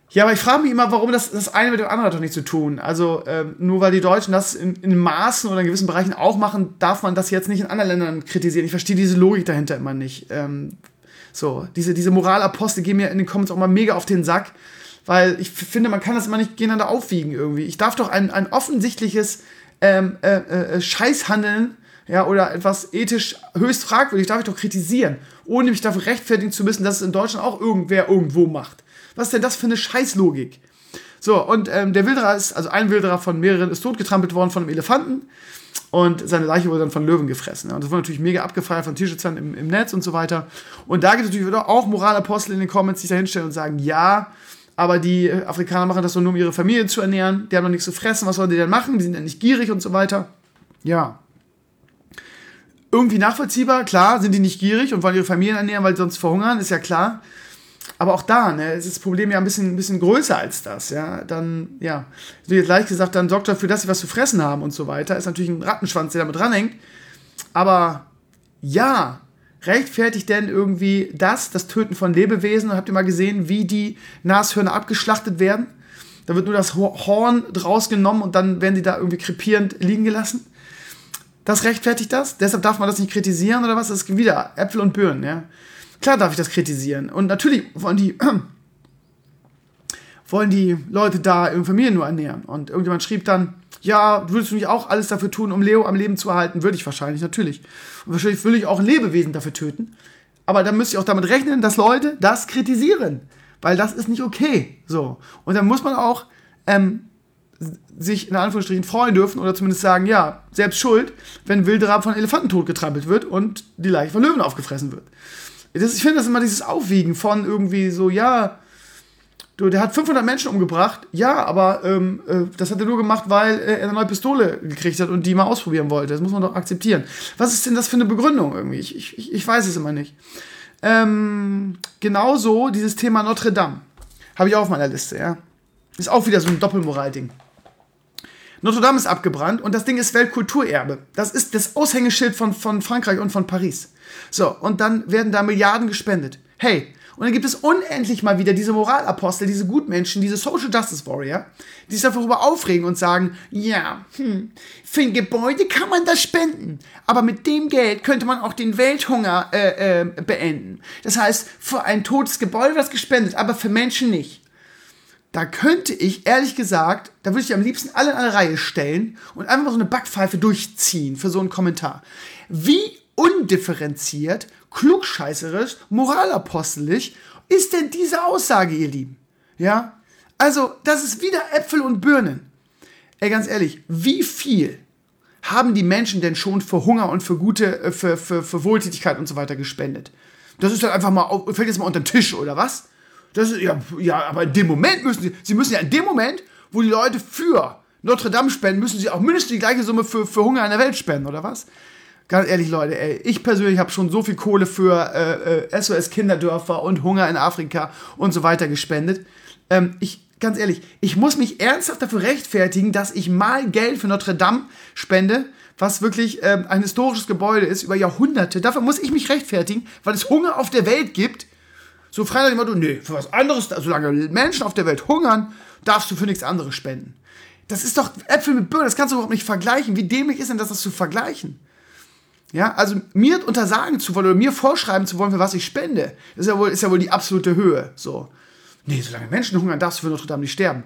Ja, aber ich frage mich immer, warum das, das eine mit dem anderen hat doch nichts zu tun. Also ähm, nur weil die Deutschen das in, in Maßen oder in gewissen Bereichen auch machen, darf man das jetzt nicht in anderen Ländern kritisieren. Ich verstehe diese Logik dahinter immer nicht. Ähm, so, diese, diese Moralapostel gehen mir in den Comments auch mal mega auf den Sack, weil ich finde, man kann das immer nicht gegeneinander aufwiegen irgendwie. Ich darf doch ein, ein offensichtliches ähm, äh, äh, Scheißhandeln, ja, oder etwas ethisch höchst fragwürdig, darf ich doch kritisieren, ohne mich dafür rechtfertigen zu müssen, dass es in Deutschland auch irgendwer irgendwo macht. Was ist denn das für eine Scheißlogik? So, und ähm, der Wilderer ist, also ein Wilderer von mehreren ist totgetrampelt worden von einem Elefanten und seine Leiche wurde dann von Löwen gefressen. Ja. Und das wurde natürlich mega abgefeiert von Tierschützern im, im Netz und so weiter. Und da gibt es natürlich wieder auch Moralapostel in den Comments, die sich da hinstellen und sagen, ja, aber die Afrikaner machen das doch nur, um ihre Familie zu ernähren, die haben doch nichts zu fressen, was sollen die denn machen? Die sind ja nicht gierig und so weiter. Ja. Irgendwie nachvollziehbar, klar, sind die nicht gierig und wollen ihre Familien ernähren, weil sie sonst verhungern, ist ja klar. Aber auch da, ne, ist das Problem ja ein bisschen, ein bisschen größer als das, ja. Dann, ja, wie jetzt leicht gesagt, dann sorgt dafür, dass sie was zu fressen haben und so weiter. Ist natürlich ein Rattenschwanz, der damit dranhängt. Aber ja, rechtfertigt denn irgendwie das, das Töten von Lebewesen? Und habt ihr mal gesehen, wie die Nashörner abgeschlachtet werden? Da wird nur das Horn draus genommen und dann werden die da irgendwie krepierend liegen gelassen. Das rechtfertigt das? Deshalb darf man das nicht kritisieren oder was? Das ist wieder Äpfel und Birnen, ja. Klar darf ich das kritisieren. Und natürlich wollen die, äh, wollen die Leute da ihre Familien nur ernähren. Und irgendjemand schrieb dann, ja, würdest du nicht auch alles dafür tun, um Leo am Leben zu erhalten? Würde ich wahrscheinlich, natürlich. Und wahrscheinlich würde ich auch ein Lebewesen dafür töten. Aber dann müsste ich auch damit rechnen, dass Leute das kritisieren. Weil das ist nicht okay. So. Und dann muss man auch ähm, sich in Anführungsstrichen freuen dürfen oder zumindest sagen, ja, selbst schuld, wenn ein Wilderer von Elefanten totgetrampelt wird und die Leiche von Löwen aufgefressen wird. Das, ich finde das immer dieses Aufwiegen von irgendwie so, ja, du, der hat fünfhundert Menschen umgebracht, ja, aber ähm, äh, das hat er nur gemacht, weil äh, er eine neue Pistole gekriegt hat und die mal ausprobieren wollte. Das muss man doch akzeptieren. Was ist denn das für eine Begründung irgendwie? Ich, ich, ich weiß es immer nicht. Ähm, genauso dieses Thema Notre Dame. Habe ich auch auf meiner Liste, ja. Ist auch wieder so ein Doppelmoral-Ding. Notre Dame ist abgebrannt und das Ding ist Weltkulturerbe. Das ist das Aushängeschild von, von Frankreich und von Paris. So, und dann werden da Milliarden gespendet. Hey, und dann gibt es unendlich mal wieder diese Moralapostel, diese Gutmenschen, diese Social Justice Warrior, die sich darüber aufregen und sagen, ja, hm, für ein Gebäude kann man das spenden, aber mit dem Geld könnte man auch den Welthunger äh, äh, beenden. Das heißt, für ein totes Gebäude wird das gespendet, aber für Menschen nicht. Da könnte ich, ehrlich gesagt, da würde ich am liebsten alle in eine Reihe stellen und einfach mal so eine Backpfeife durchziehen für so einen Kommentar. Wie undifferenziert, klugscheißerisch, moralapostelisch ist denn diese Aussage, ihr Lieben? Ja? Also, das ist wieder Äpfel und Birnen. Ey, ganz ehrlich, wie viel haben die Menschen denn schon für Hunger und für gute, für, für, für Wohltätigkeit und so weiter gespendet? Das ist dann einfach mal, fällt jetzt mal unter den Tisch, oder was? Das ist, ja, ja, aber in dem Moment müssen sie, sie müssen ja in dem Moment, wo die Leute für Notre Dame spenden, müssen sie auch mindestens die gleiche Summe für, für Hunger in der Welt spenden, oder was? Ganz ehrlich, Leute, ey, ich persönlich habe schon so viel Kohle für äh, äh, S O S Kinderdörfer und Hunger in Afrika und so weiter gespendet. Ähm, ich, ganz ehrlich, ich muss mich ernsthaft dafür rechtfertigen, dass ich mal Geld für Notre Dame spende, was wirklich ähm, ein historisches Gebäude ist über Jahrhunderte. Dafür muss ich mich rechtfertigen, weil es Hunger auf der Welt gibt. So frei nach dem Motto, nee, für was anderes, solange Menschen auf der Welt hungern, darfst du für nichts anderes spenden. Das ist doch Äpfel mit Birnen, das kannst du überhaupt nicht vergleichen. Wie dämlich ist denn das, das zu vergleichen? Ja, also mir untersagen zu wollen oder mir vorschreiben zu wollen, für was ich spende, ist ja wohl, ist ja wohl die absolute Höhe. So, nee, solange Menschen hungern, darfst du für Notre Dame nicht sterben.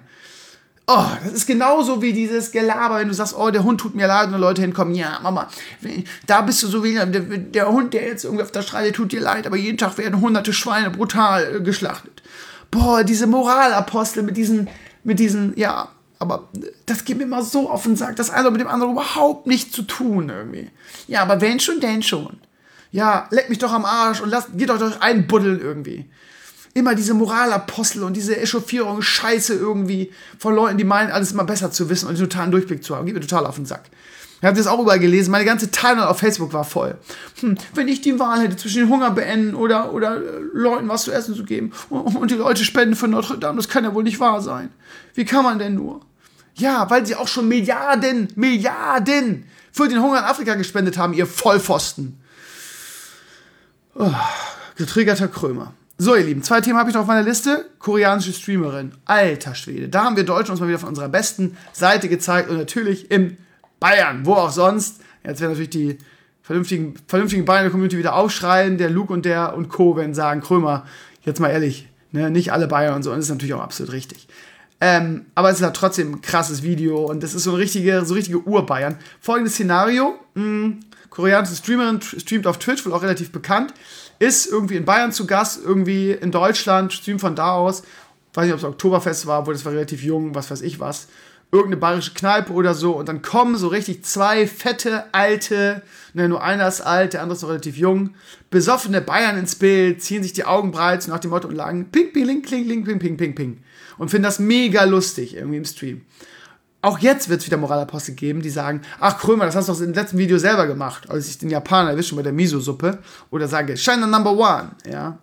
Oh, das ist genauso wie dieses Gelaber, wenn du sagst, oh, der Hund tut mir leid und Leute hinkommen, ja, Mama, da bist du so wie der, der Hund, der jetzt irgendwie auf der Straße, der tut dir leid, aber jeden Tag werden hunderte Schweine brutal äh, geschlachtet. Boah, diese Moralapostel mit diesen, mit diesen, ja, aber das geht mir immer so auf den Sack, das eine mit dem anderen überhaupt nichts zu tun irgendwie. Ja, aber wenn schon, denn schon. Ja, leck mich doch am Arsch und lasst, geht euch doch einbuddeln irgendwie. Immer diese Moralapostel und diese Echauffierung, Scheiße irgendwie von Leuten, die meinen, alles immer besser zu wissen und den totalen Durchblick zu haben. Geht mir total auf den Sack. Ich habe das auch überall gelesen. Meine ganze Timeline auf Facebook war voll. Hm, wenn ich die Wahl hätte zwischen den Hunger beenden oder, oder Leuten was zu essen zu geben und, und die Leute spenden für Notre Dame, das kann ja wohl nicht wahr sein. Wie kann man denn nur? Ja, weil sie auch schon Milliarden, Milliarden für den Hunger in Afrika gespendet haben, ihr Vollpfosten. Oh, getriggerter Krömer. So, ihr Lieben, zwei Themen habe ich noch auf meiner Liste. Koreanische Streamerin. Alter Schwede. Da haben wir Deutschen uns mal wieder von unserer besten Seite gezeigt. Und natürlich in Bayern. Wo auch sonst. Jetzt werden natürlich die vernünftigen, vernünftigen Bayern-Community wieder aufschreien. Der Luke und der und Co. werden sagen, Krömer, jetzt mal ehrlich, ne, nicht alle Bayern und so. Und das ist natürlich auch absolut richtig. Ähm, aber es ist halt trotzdem ein krasses Video. Und das ist so eine richtige, so richtige Ur-Bayern. Folgendes Szenario. Mh, koreanische Streamerin streamt auf Twitch, wohl auch relativ bekannt. Ist irgendwie in Bayern zu Gast, irgendwie in Deutschland, streamt von da aus. Weiß nicht, ob es Oktoberfest war, wo das war relativ jung, was weiß ich was. Irgendeine bayerische Kneipe oder so. Und dann kommen so richtig zwei fette, alte, ne, nur einer ist alt, der andere ist noch relativ jung, besoffene Bayern ins Bild, ziehen sich die Augen breit, so nach dem Motto und lagen ping, ping, ling, kling, ling, ping, ping, ping, ping. Und finden das mega lustig irgendwie im Stream. Auch jetzt wird es wieder Moralapostel geben, die sagen, ach Krömer, das hast du doch im letzten Video selber gemacht, als ich den Japaner erwische schon bei der Miso-Suppe. Oder sage, China Number One, ja.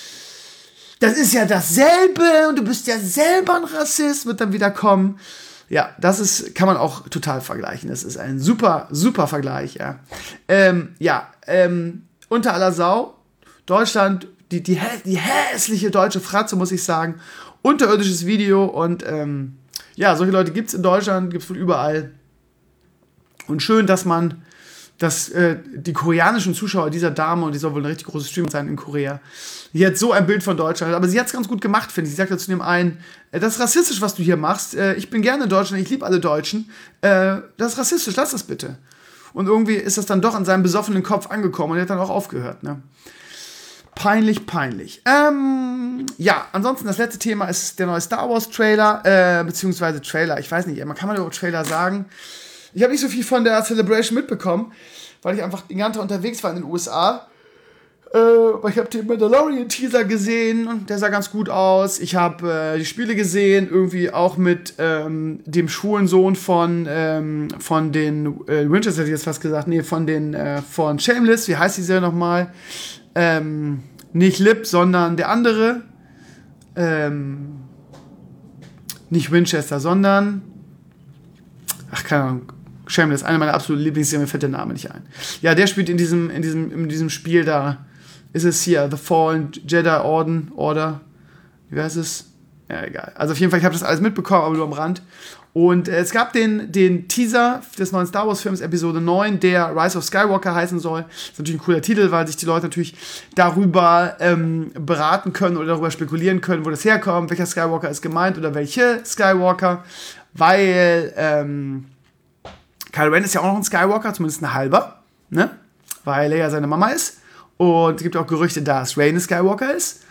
Das ist ja dasselbe und du bist ja selber ein Rassist, wird dann wieder kommen. Ja, das ist, kann man auch total vergleichen. Das ist ein super, super Vergleich, ja. Ähm, ja, ähm, unter aller Sau, Deutschland, die, die, die hässliche deutsche Fratze, muss ich sagen. Unterirdisches Video und, ähm, ja, solche Leute gibt es in Deutschland, gibt es wohl überall. Und schön, dass man, dass äh, die koreanischen Zuschauer dieser Dame, und die soll wohl eine richtig große Streamerin sein in Korea, jetzt so ein Bild von Deutschland hat. Aber sie hat es ganz gut gemacht, finde ich. Sie sagt zu dem einen, äh, das ist rassistisch, was du hier machst. Äh, ich bin gerne in Deutschland, ich liebe alle Deutschen. Äh, das ist rassistisch, lass das bitte. Und irgendwie ist das dann doch in seinem besoffenen Kopf angekommen und er hat dann auch aufgehört, ne? Peinlich, peinlich. Ähm, ja, ansonsten das letzte Thema ist der neue Star Wars Trailer, äh, beziehungsweise Trailer, ich weiß nicht, man kann man überhaupt Trailer sagen. Ich habe nicht so viel von der Celebration mitbekommen, weil ich einfach den ganzen Tag unterwegs war in den U S A. Äh, ich habe den Mandalorian-Teaser gesehen und der sah ganz gut aus. Ich habe äh, die Spiele gesehen, irgendwie auch mit ähm, dem schwulen Sohn von, ähm, von den äh, Winchester, hätte ich jetzt fast gesagt, nee, von den, äh, von Shameless, wie heißt die Serie nochmal? Ähm, nicht Lip, sondern der andere. Ähm, nicht Winchester, sondern ach, keine Ahnung. Shameless, eine meiner absoluten Lieblingsserien, mir fällt der Name nicht ein. Ja, der spielt in diesem, in diesem, in diesem Spiel da. Ist es hier The Fallen Jedi Orden, Order? Wie heißt es? Ja, egal. Also auf jeden Fall, ich habe das alles mitbekommen, aber nur am Rand. Und äh, es gab den, den Teaser des neuen Star Wars Films, Episode neun, der Rise of Skywalker heißen soll. Das ist natürlich ein cooler Titel, weil sich die Leute natürlich darüber ähm, beraten können oder darüber spekulieren können, wo das herkommt, welcher Skywalker ist gemeint oder welche Skywalker. Weil ähm, Kylo Ren ist ja auch noch ein Skywalker, zumindest ein halber, ne? Weil er ja seine Mama ist. Und es gibt auch Gerüchte, dass Rey eine Skywalker ist.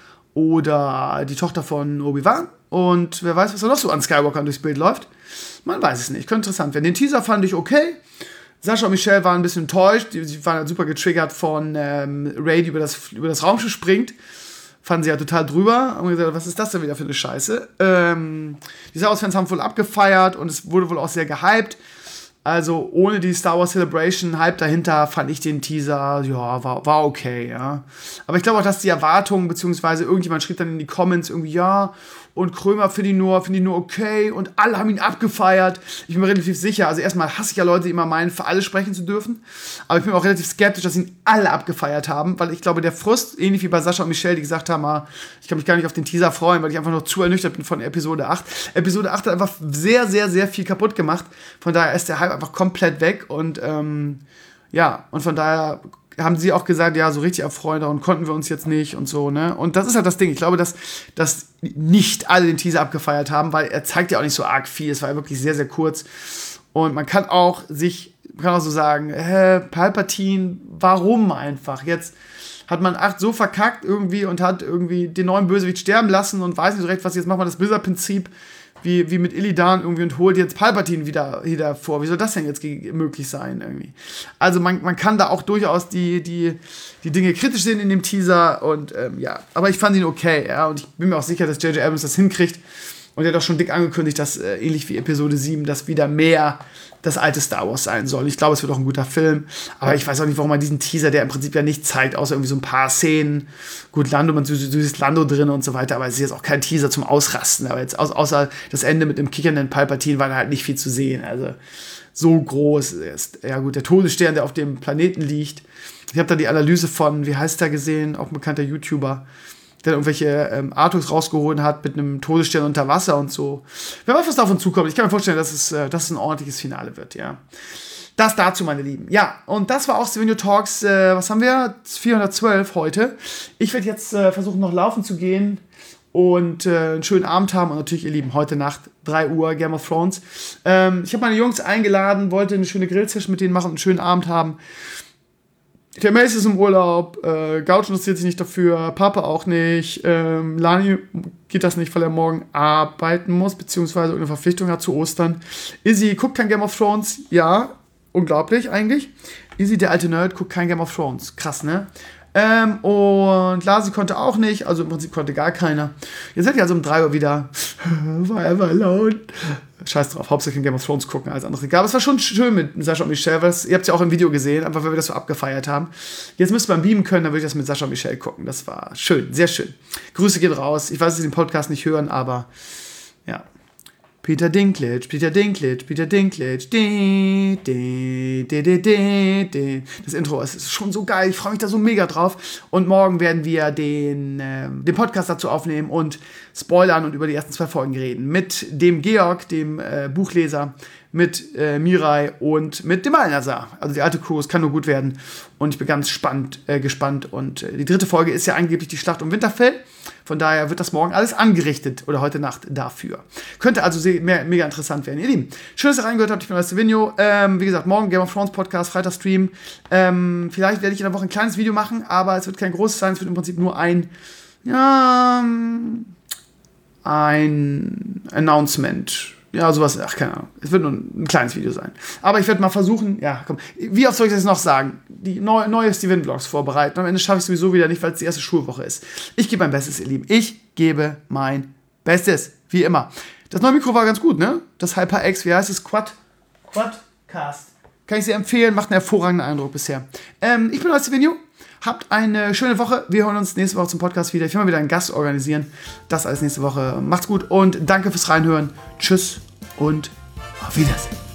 Oder die Tochter von Obi-Wan. Und wer weiß, was da noch so an Skywalkern durchs Bild läuft. Man weiß es nicht. Könnte interessant werden. Den Teaser fand ich okay. Sascha und Michelle waren ein bisschen enttäuscht. Sie waren halt super getriggert von ähm, Rey, die über das, über das Raumschiff springt. Fanden sie ja total drüber. Haben gesagt, was ist das denn wieder für eine Scheiße? Ähm, die Star Wars-Fans haben voll abgefeiert und es wurde wohl auch sehr gehypt. Also ohne die Star Wars Celebration Hype dahinter fand ich den Teaser, ja, war, war okay, ja. Aber ich glaube auch, dass die Erwartungen, beziehungsweise irgendjemand schrieb dann in die Comments irgendwie, ja, und Krömer finde ich nur, finde ich nur okay und alle haben ihn abgefeiert. Ich bin mir relativ sicher, also erstmal hasse ich ja Leute, die immer meinen, für alle sprechen zu dürfen, aber ich bin auch relativ skeptisch, dass ihn alle abgefeiert haben, weil ich glaube, der Frust, ähnlich wie bei Sascha und Michelle, die gesagt haben, ah, ich kann mich gar nicht auf den Teaser freuen, weil ich einfach noch zu ernüchtert bin von Episode acht. Episode acht hat einfach sehr, sehr, sehr viel kaputt gemacht, von daher ist der Hype einfach komplett weg und ähm, ja, und von daher haben sie auch gesagt, ja, so richtig erfreuen und konnten wir uns jetzt nicht und so, ne? Und das ist halt das Ding. Ich glaube, dass, dass nicht alle den Teaser abgefeiert haben, weil er zeigt ja auch nicht so arg viel. Es war ja wirklich sehr, sehr kurz. Und man kann auch sich, man kann auch so sagen, hä, Palpatine, warum einfach? Jetzt hat man acht so verkackt irgendwie und hat irgendwie den neuen Bösewicht sterben lassen und weiß nicht so recht, was jetzt macht man das Blizzard-Prinzip wie, wie mit Illidan irgendwie und holt jetzt Palpatine wieder, wieder vor. Wie soll das denn jetzt möglich sein irgendwie? Also man, man kann da auch durchaus die, die, die Dinge kritisch sehen in dem Teaser und ähm, ja, aber ich fand ihn okay, ja, und ich bin mir auch sicher, dass J J Abrams das hinkriegt und er hat auch schon dick angekündigt, dass äh, ähnlich wie Episode sieben, dass wieder mehr das alte Star Wars sein soll. Ich glaube, es wird auch ein guter Film, aber ich weiß auch nicht, warum man diesen Teaser, der im Prinzip ja nicht zeigt, außer irgendwie so ein paar Szenen, gut, Lando, man siehst Lando drin und so weiter, aber es ist jetzt auch kein Teaser zum Ausrasten, aber jetzt außer das Ende mit dem kichernden Palpatine war da halt nicht viel zu sehen, also so groß ist, ja gut, der Todesstern, der auf dem Planeten liegt. Ich habe da die Analyse von, wie heißt der gesehen, auch ein bekannter YouTuber, der irgendwelche ähm, Artworks rausgeholt hat mit einem Todesstern unter Wasser und so. Wer weiß, was davon zukommt. Ich kann mir vorstellen, dass es, äh, dass es ein ordentliches Finale wird, ja. Das dazu, meine Lieben. Ja, und das war auch Stevenio Talks, äh, was haben wir? vierhundertzwölf heute. Ich werde jetzt äh, versuchen, noch laufen zu gehen und äh, einen schönen Abend haben. Und natürlich, ihr Lieben, heute Nacht, drei Uhr, Game of Thrones. Ähm, ich habe meine Jungs eingeladen, wollte eine schöne Grillsession mit denen machen und einen schönen Abend haben. Der Mace ist im Urlaub, äh, Gauch interessiert sich nicht dafür, Papa auch nicht, ähm, Lani geht das nicht, weil er morgen arbeiten muss, beziehungsweise eine Verpflichtung hat zu Ostern. Izzy guckt kein Game of Thrones, ja, unglaublich eigentlich. Izzy, der alte Nerd, guckt kein Game of Thrones, krass, ne? Ähm, und Lasi konnte auch nicht, also im Prinzip konnte gar keiner. Jetzt seid ihr also um drei Uhr wieder Forever Alone. Scheiß drauf, hauptsächlich Game of Thrones gucken, alles andere. Aber es war schon schön mit Sascha und Michelle, weil ihr habt es ja auch im Video gesehen, einfach weil wir das so abgefeiert haben. Jetzt müsst ihr beim Beamen können, dann würde ich das mit Sascha und Michelle gucken. Das war schön, sehr schön. Grüße gehen raus. Ich weiß, dass sie den Podcast nicht hören, aber ja. Peter Dinklage, Peter Dinklage, Peter Dinklage. Di, di, di, di, di, di. Das Intro ist schon so geil, ich freue mich da so mega drauf. Und morgen werden wir den, äh, den Podcast dazu aufnehmen und spoilern und über die ersten zwei Folgen reden. Mit dem Georg, dem äh, Buchleser, mit äh, Mirai und mit dem Alnazar. Also die alte Crew, es kann nur gut werden. Und ich bin ganz spannend, äh, gespannt. Und äh, die dritte Folge ist ja angeblich die Schlacht um Winterfell. Von daher wird das morgen alles angerichtet oder heute Nacht dafür. Könnte also sehr, mehr, mega interessant werden. Ihr Lieben, schön, dass ihr reingehört habt. Ich bin der Stevenio. Ähm, wie gesagt, morgen Game of Thrones Podcast, Freitag-Stream. Ähm, vielleicht werde ich in der Woche ein kleines Video machen, aber es wird kein großes sein. Es wird im Prinzip nur ein, ja, ein Announcement. Ja, sowas, ach, keine Ahnung. Es wird nur ein kleines Video sein. Aber ich werde mal versuchen, ja, komm, wie oft soll ich das noch sagen? Die neue, neue Steven-Vlogs vorbereiten. Am Ende schaffe ich es sowieso wieder nicht, weil es die erste Schulwoche ist. Ich gebe mein Bestes, ihr Lieben. Ich gebe mein Bestes. Wie immer. Das neue Mikro war ganz gut, ne? Das HyperX, wie heißt es? Quad? Quadcast. Kann ich sehr empfehlen, macht einen hervorragenden Eindruck bisher. Ähm, ich bin euer Stevenio. Habt eine schöne Woche. Wir hören uns nächste Woche zum Podcast wieder. Ich will mal wieder einen Gast organisieren. Das alles nächste Woche. Macht's gut und danke fürs Reinhören. Tschüss und auf Wiedersehen.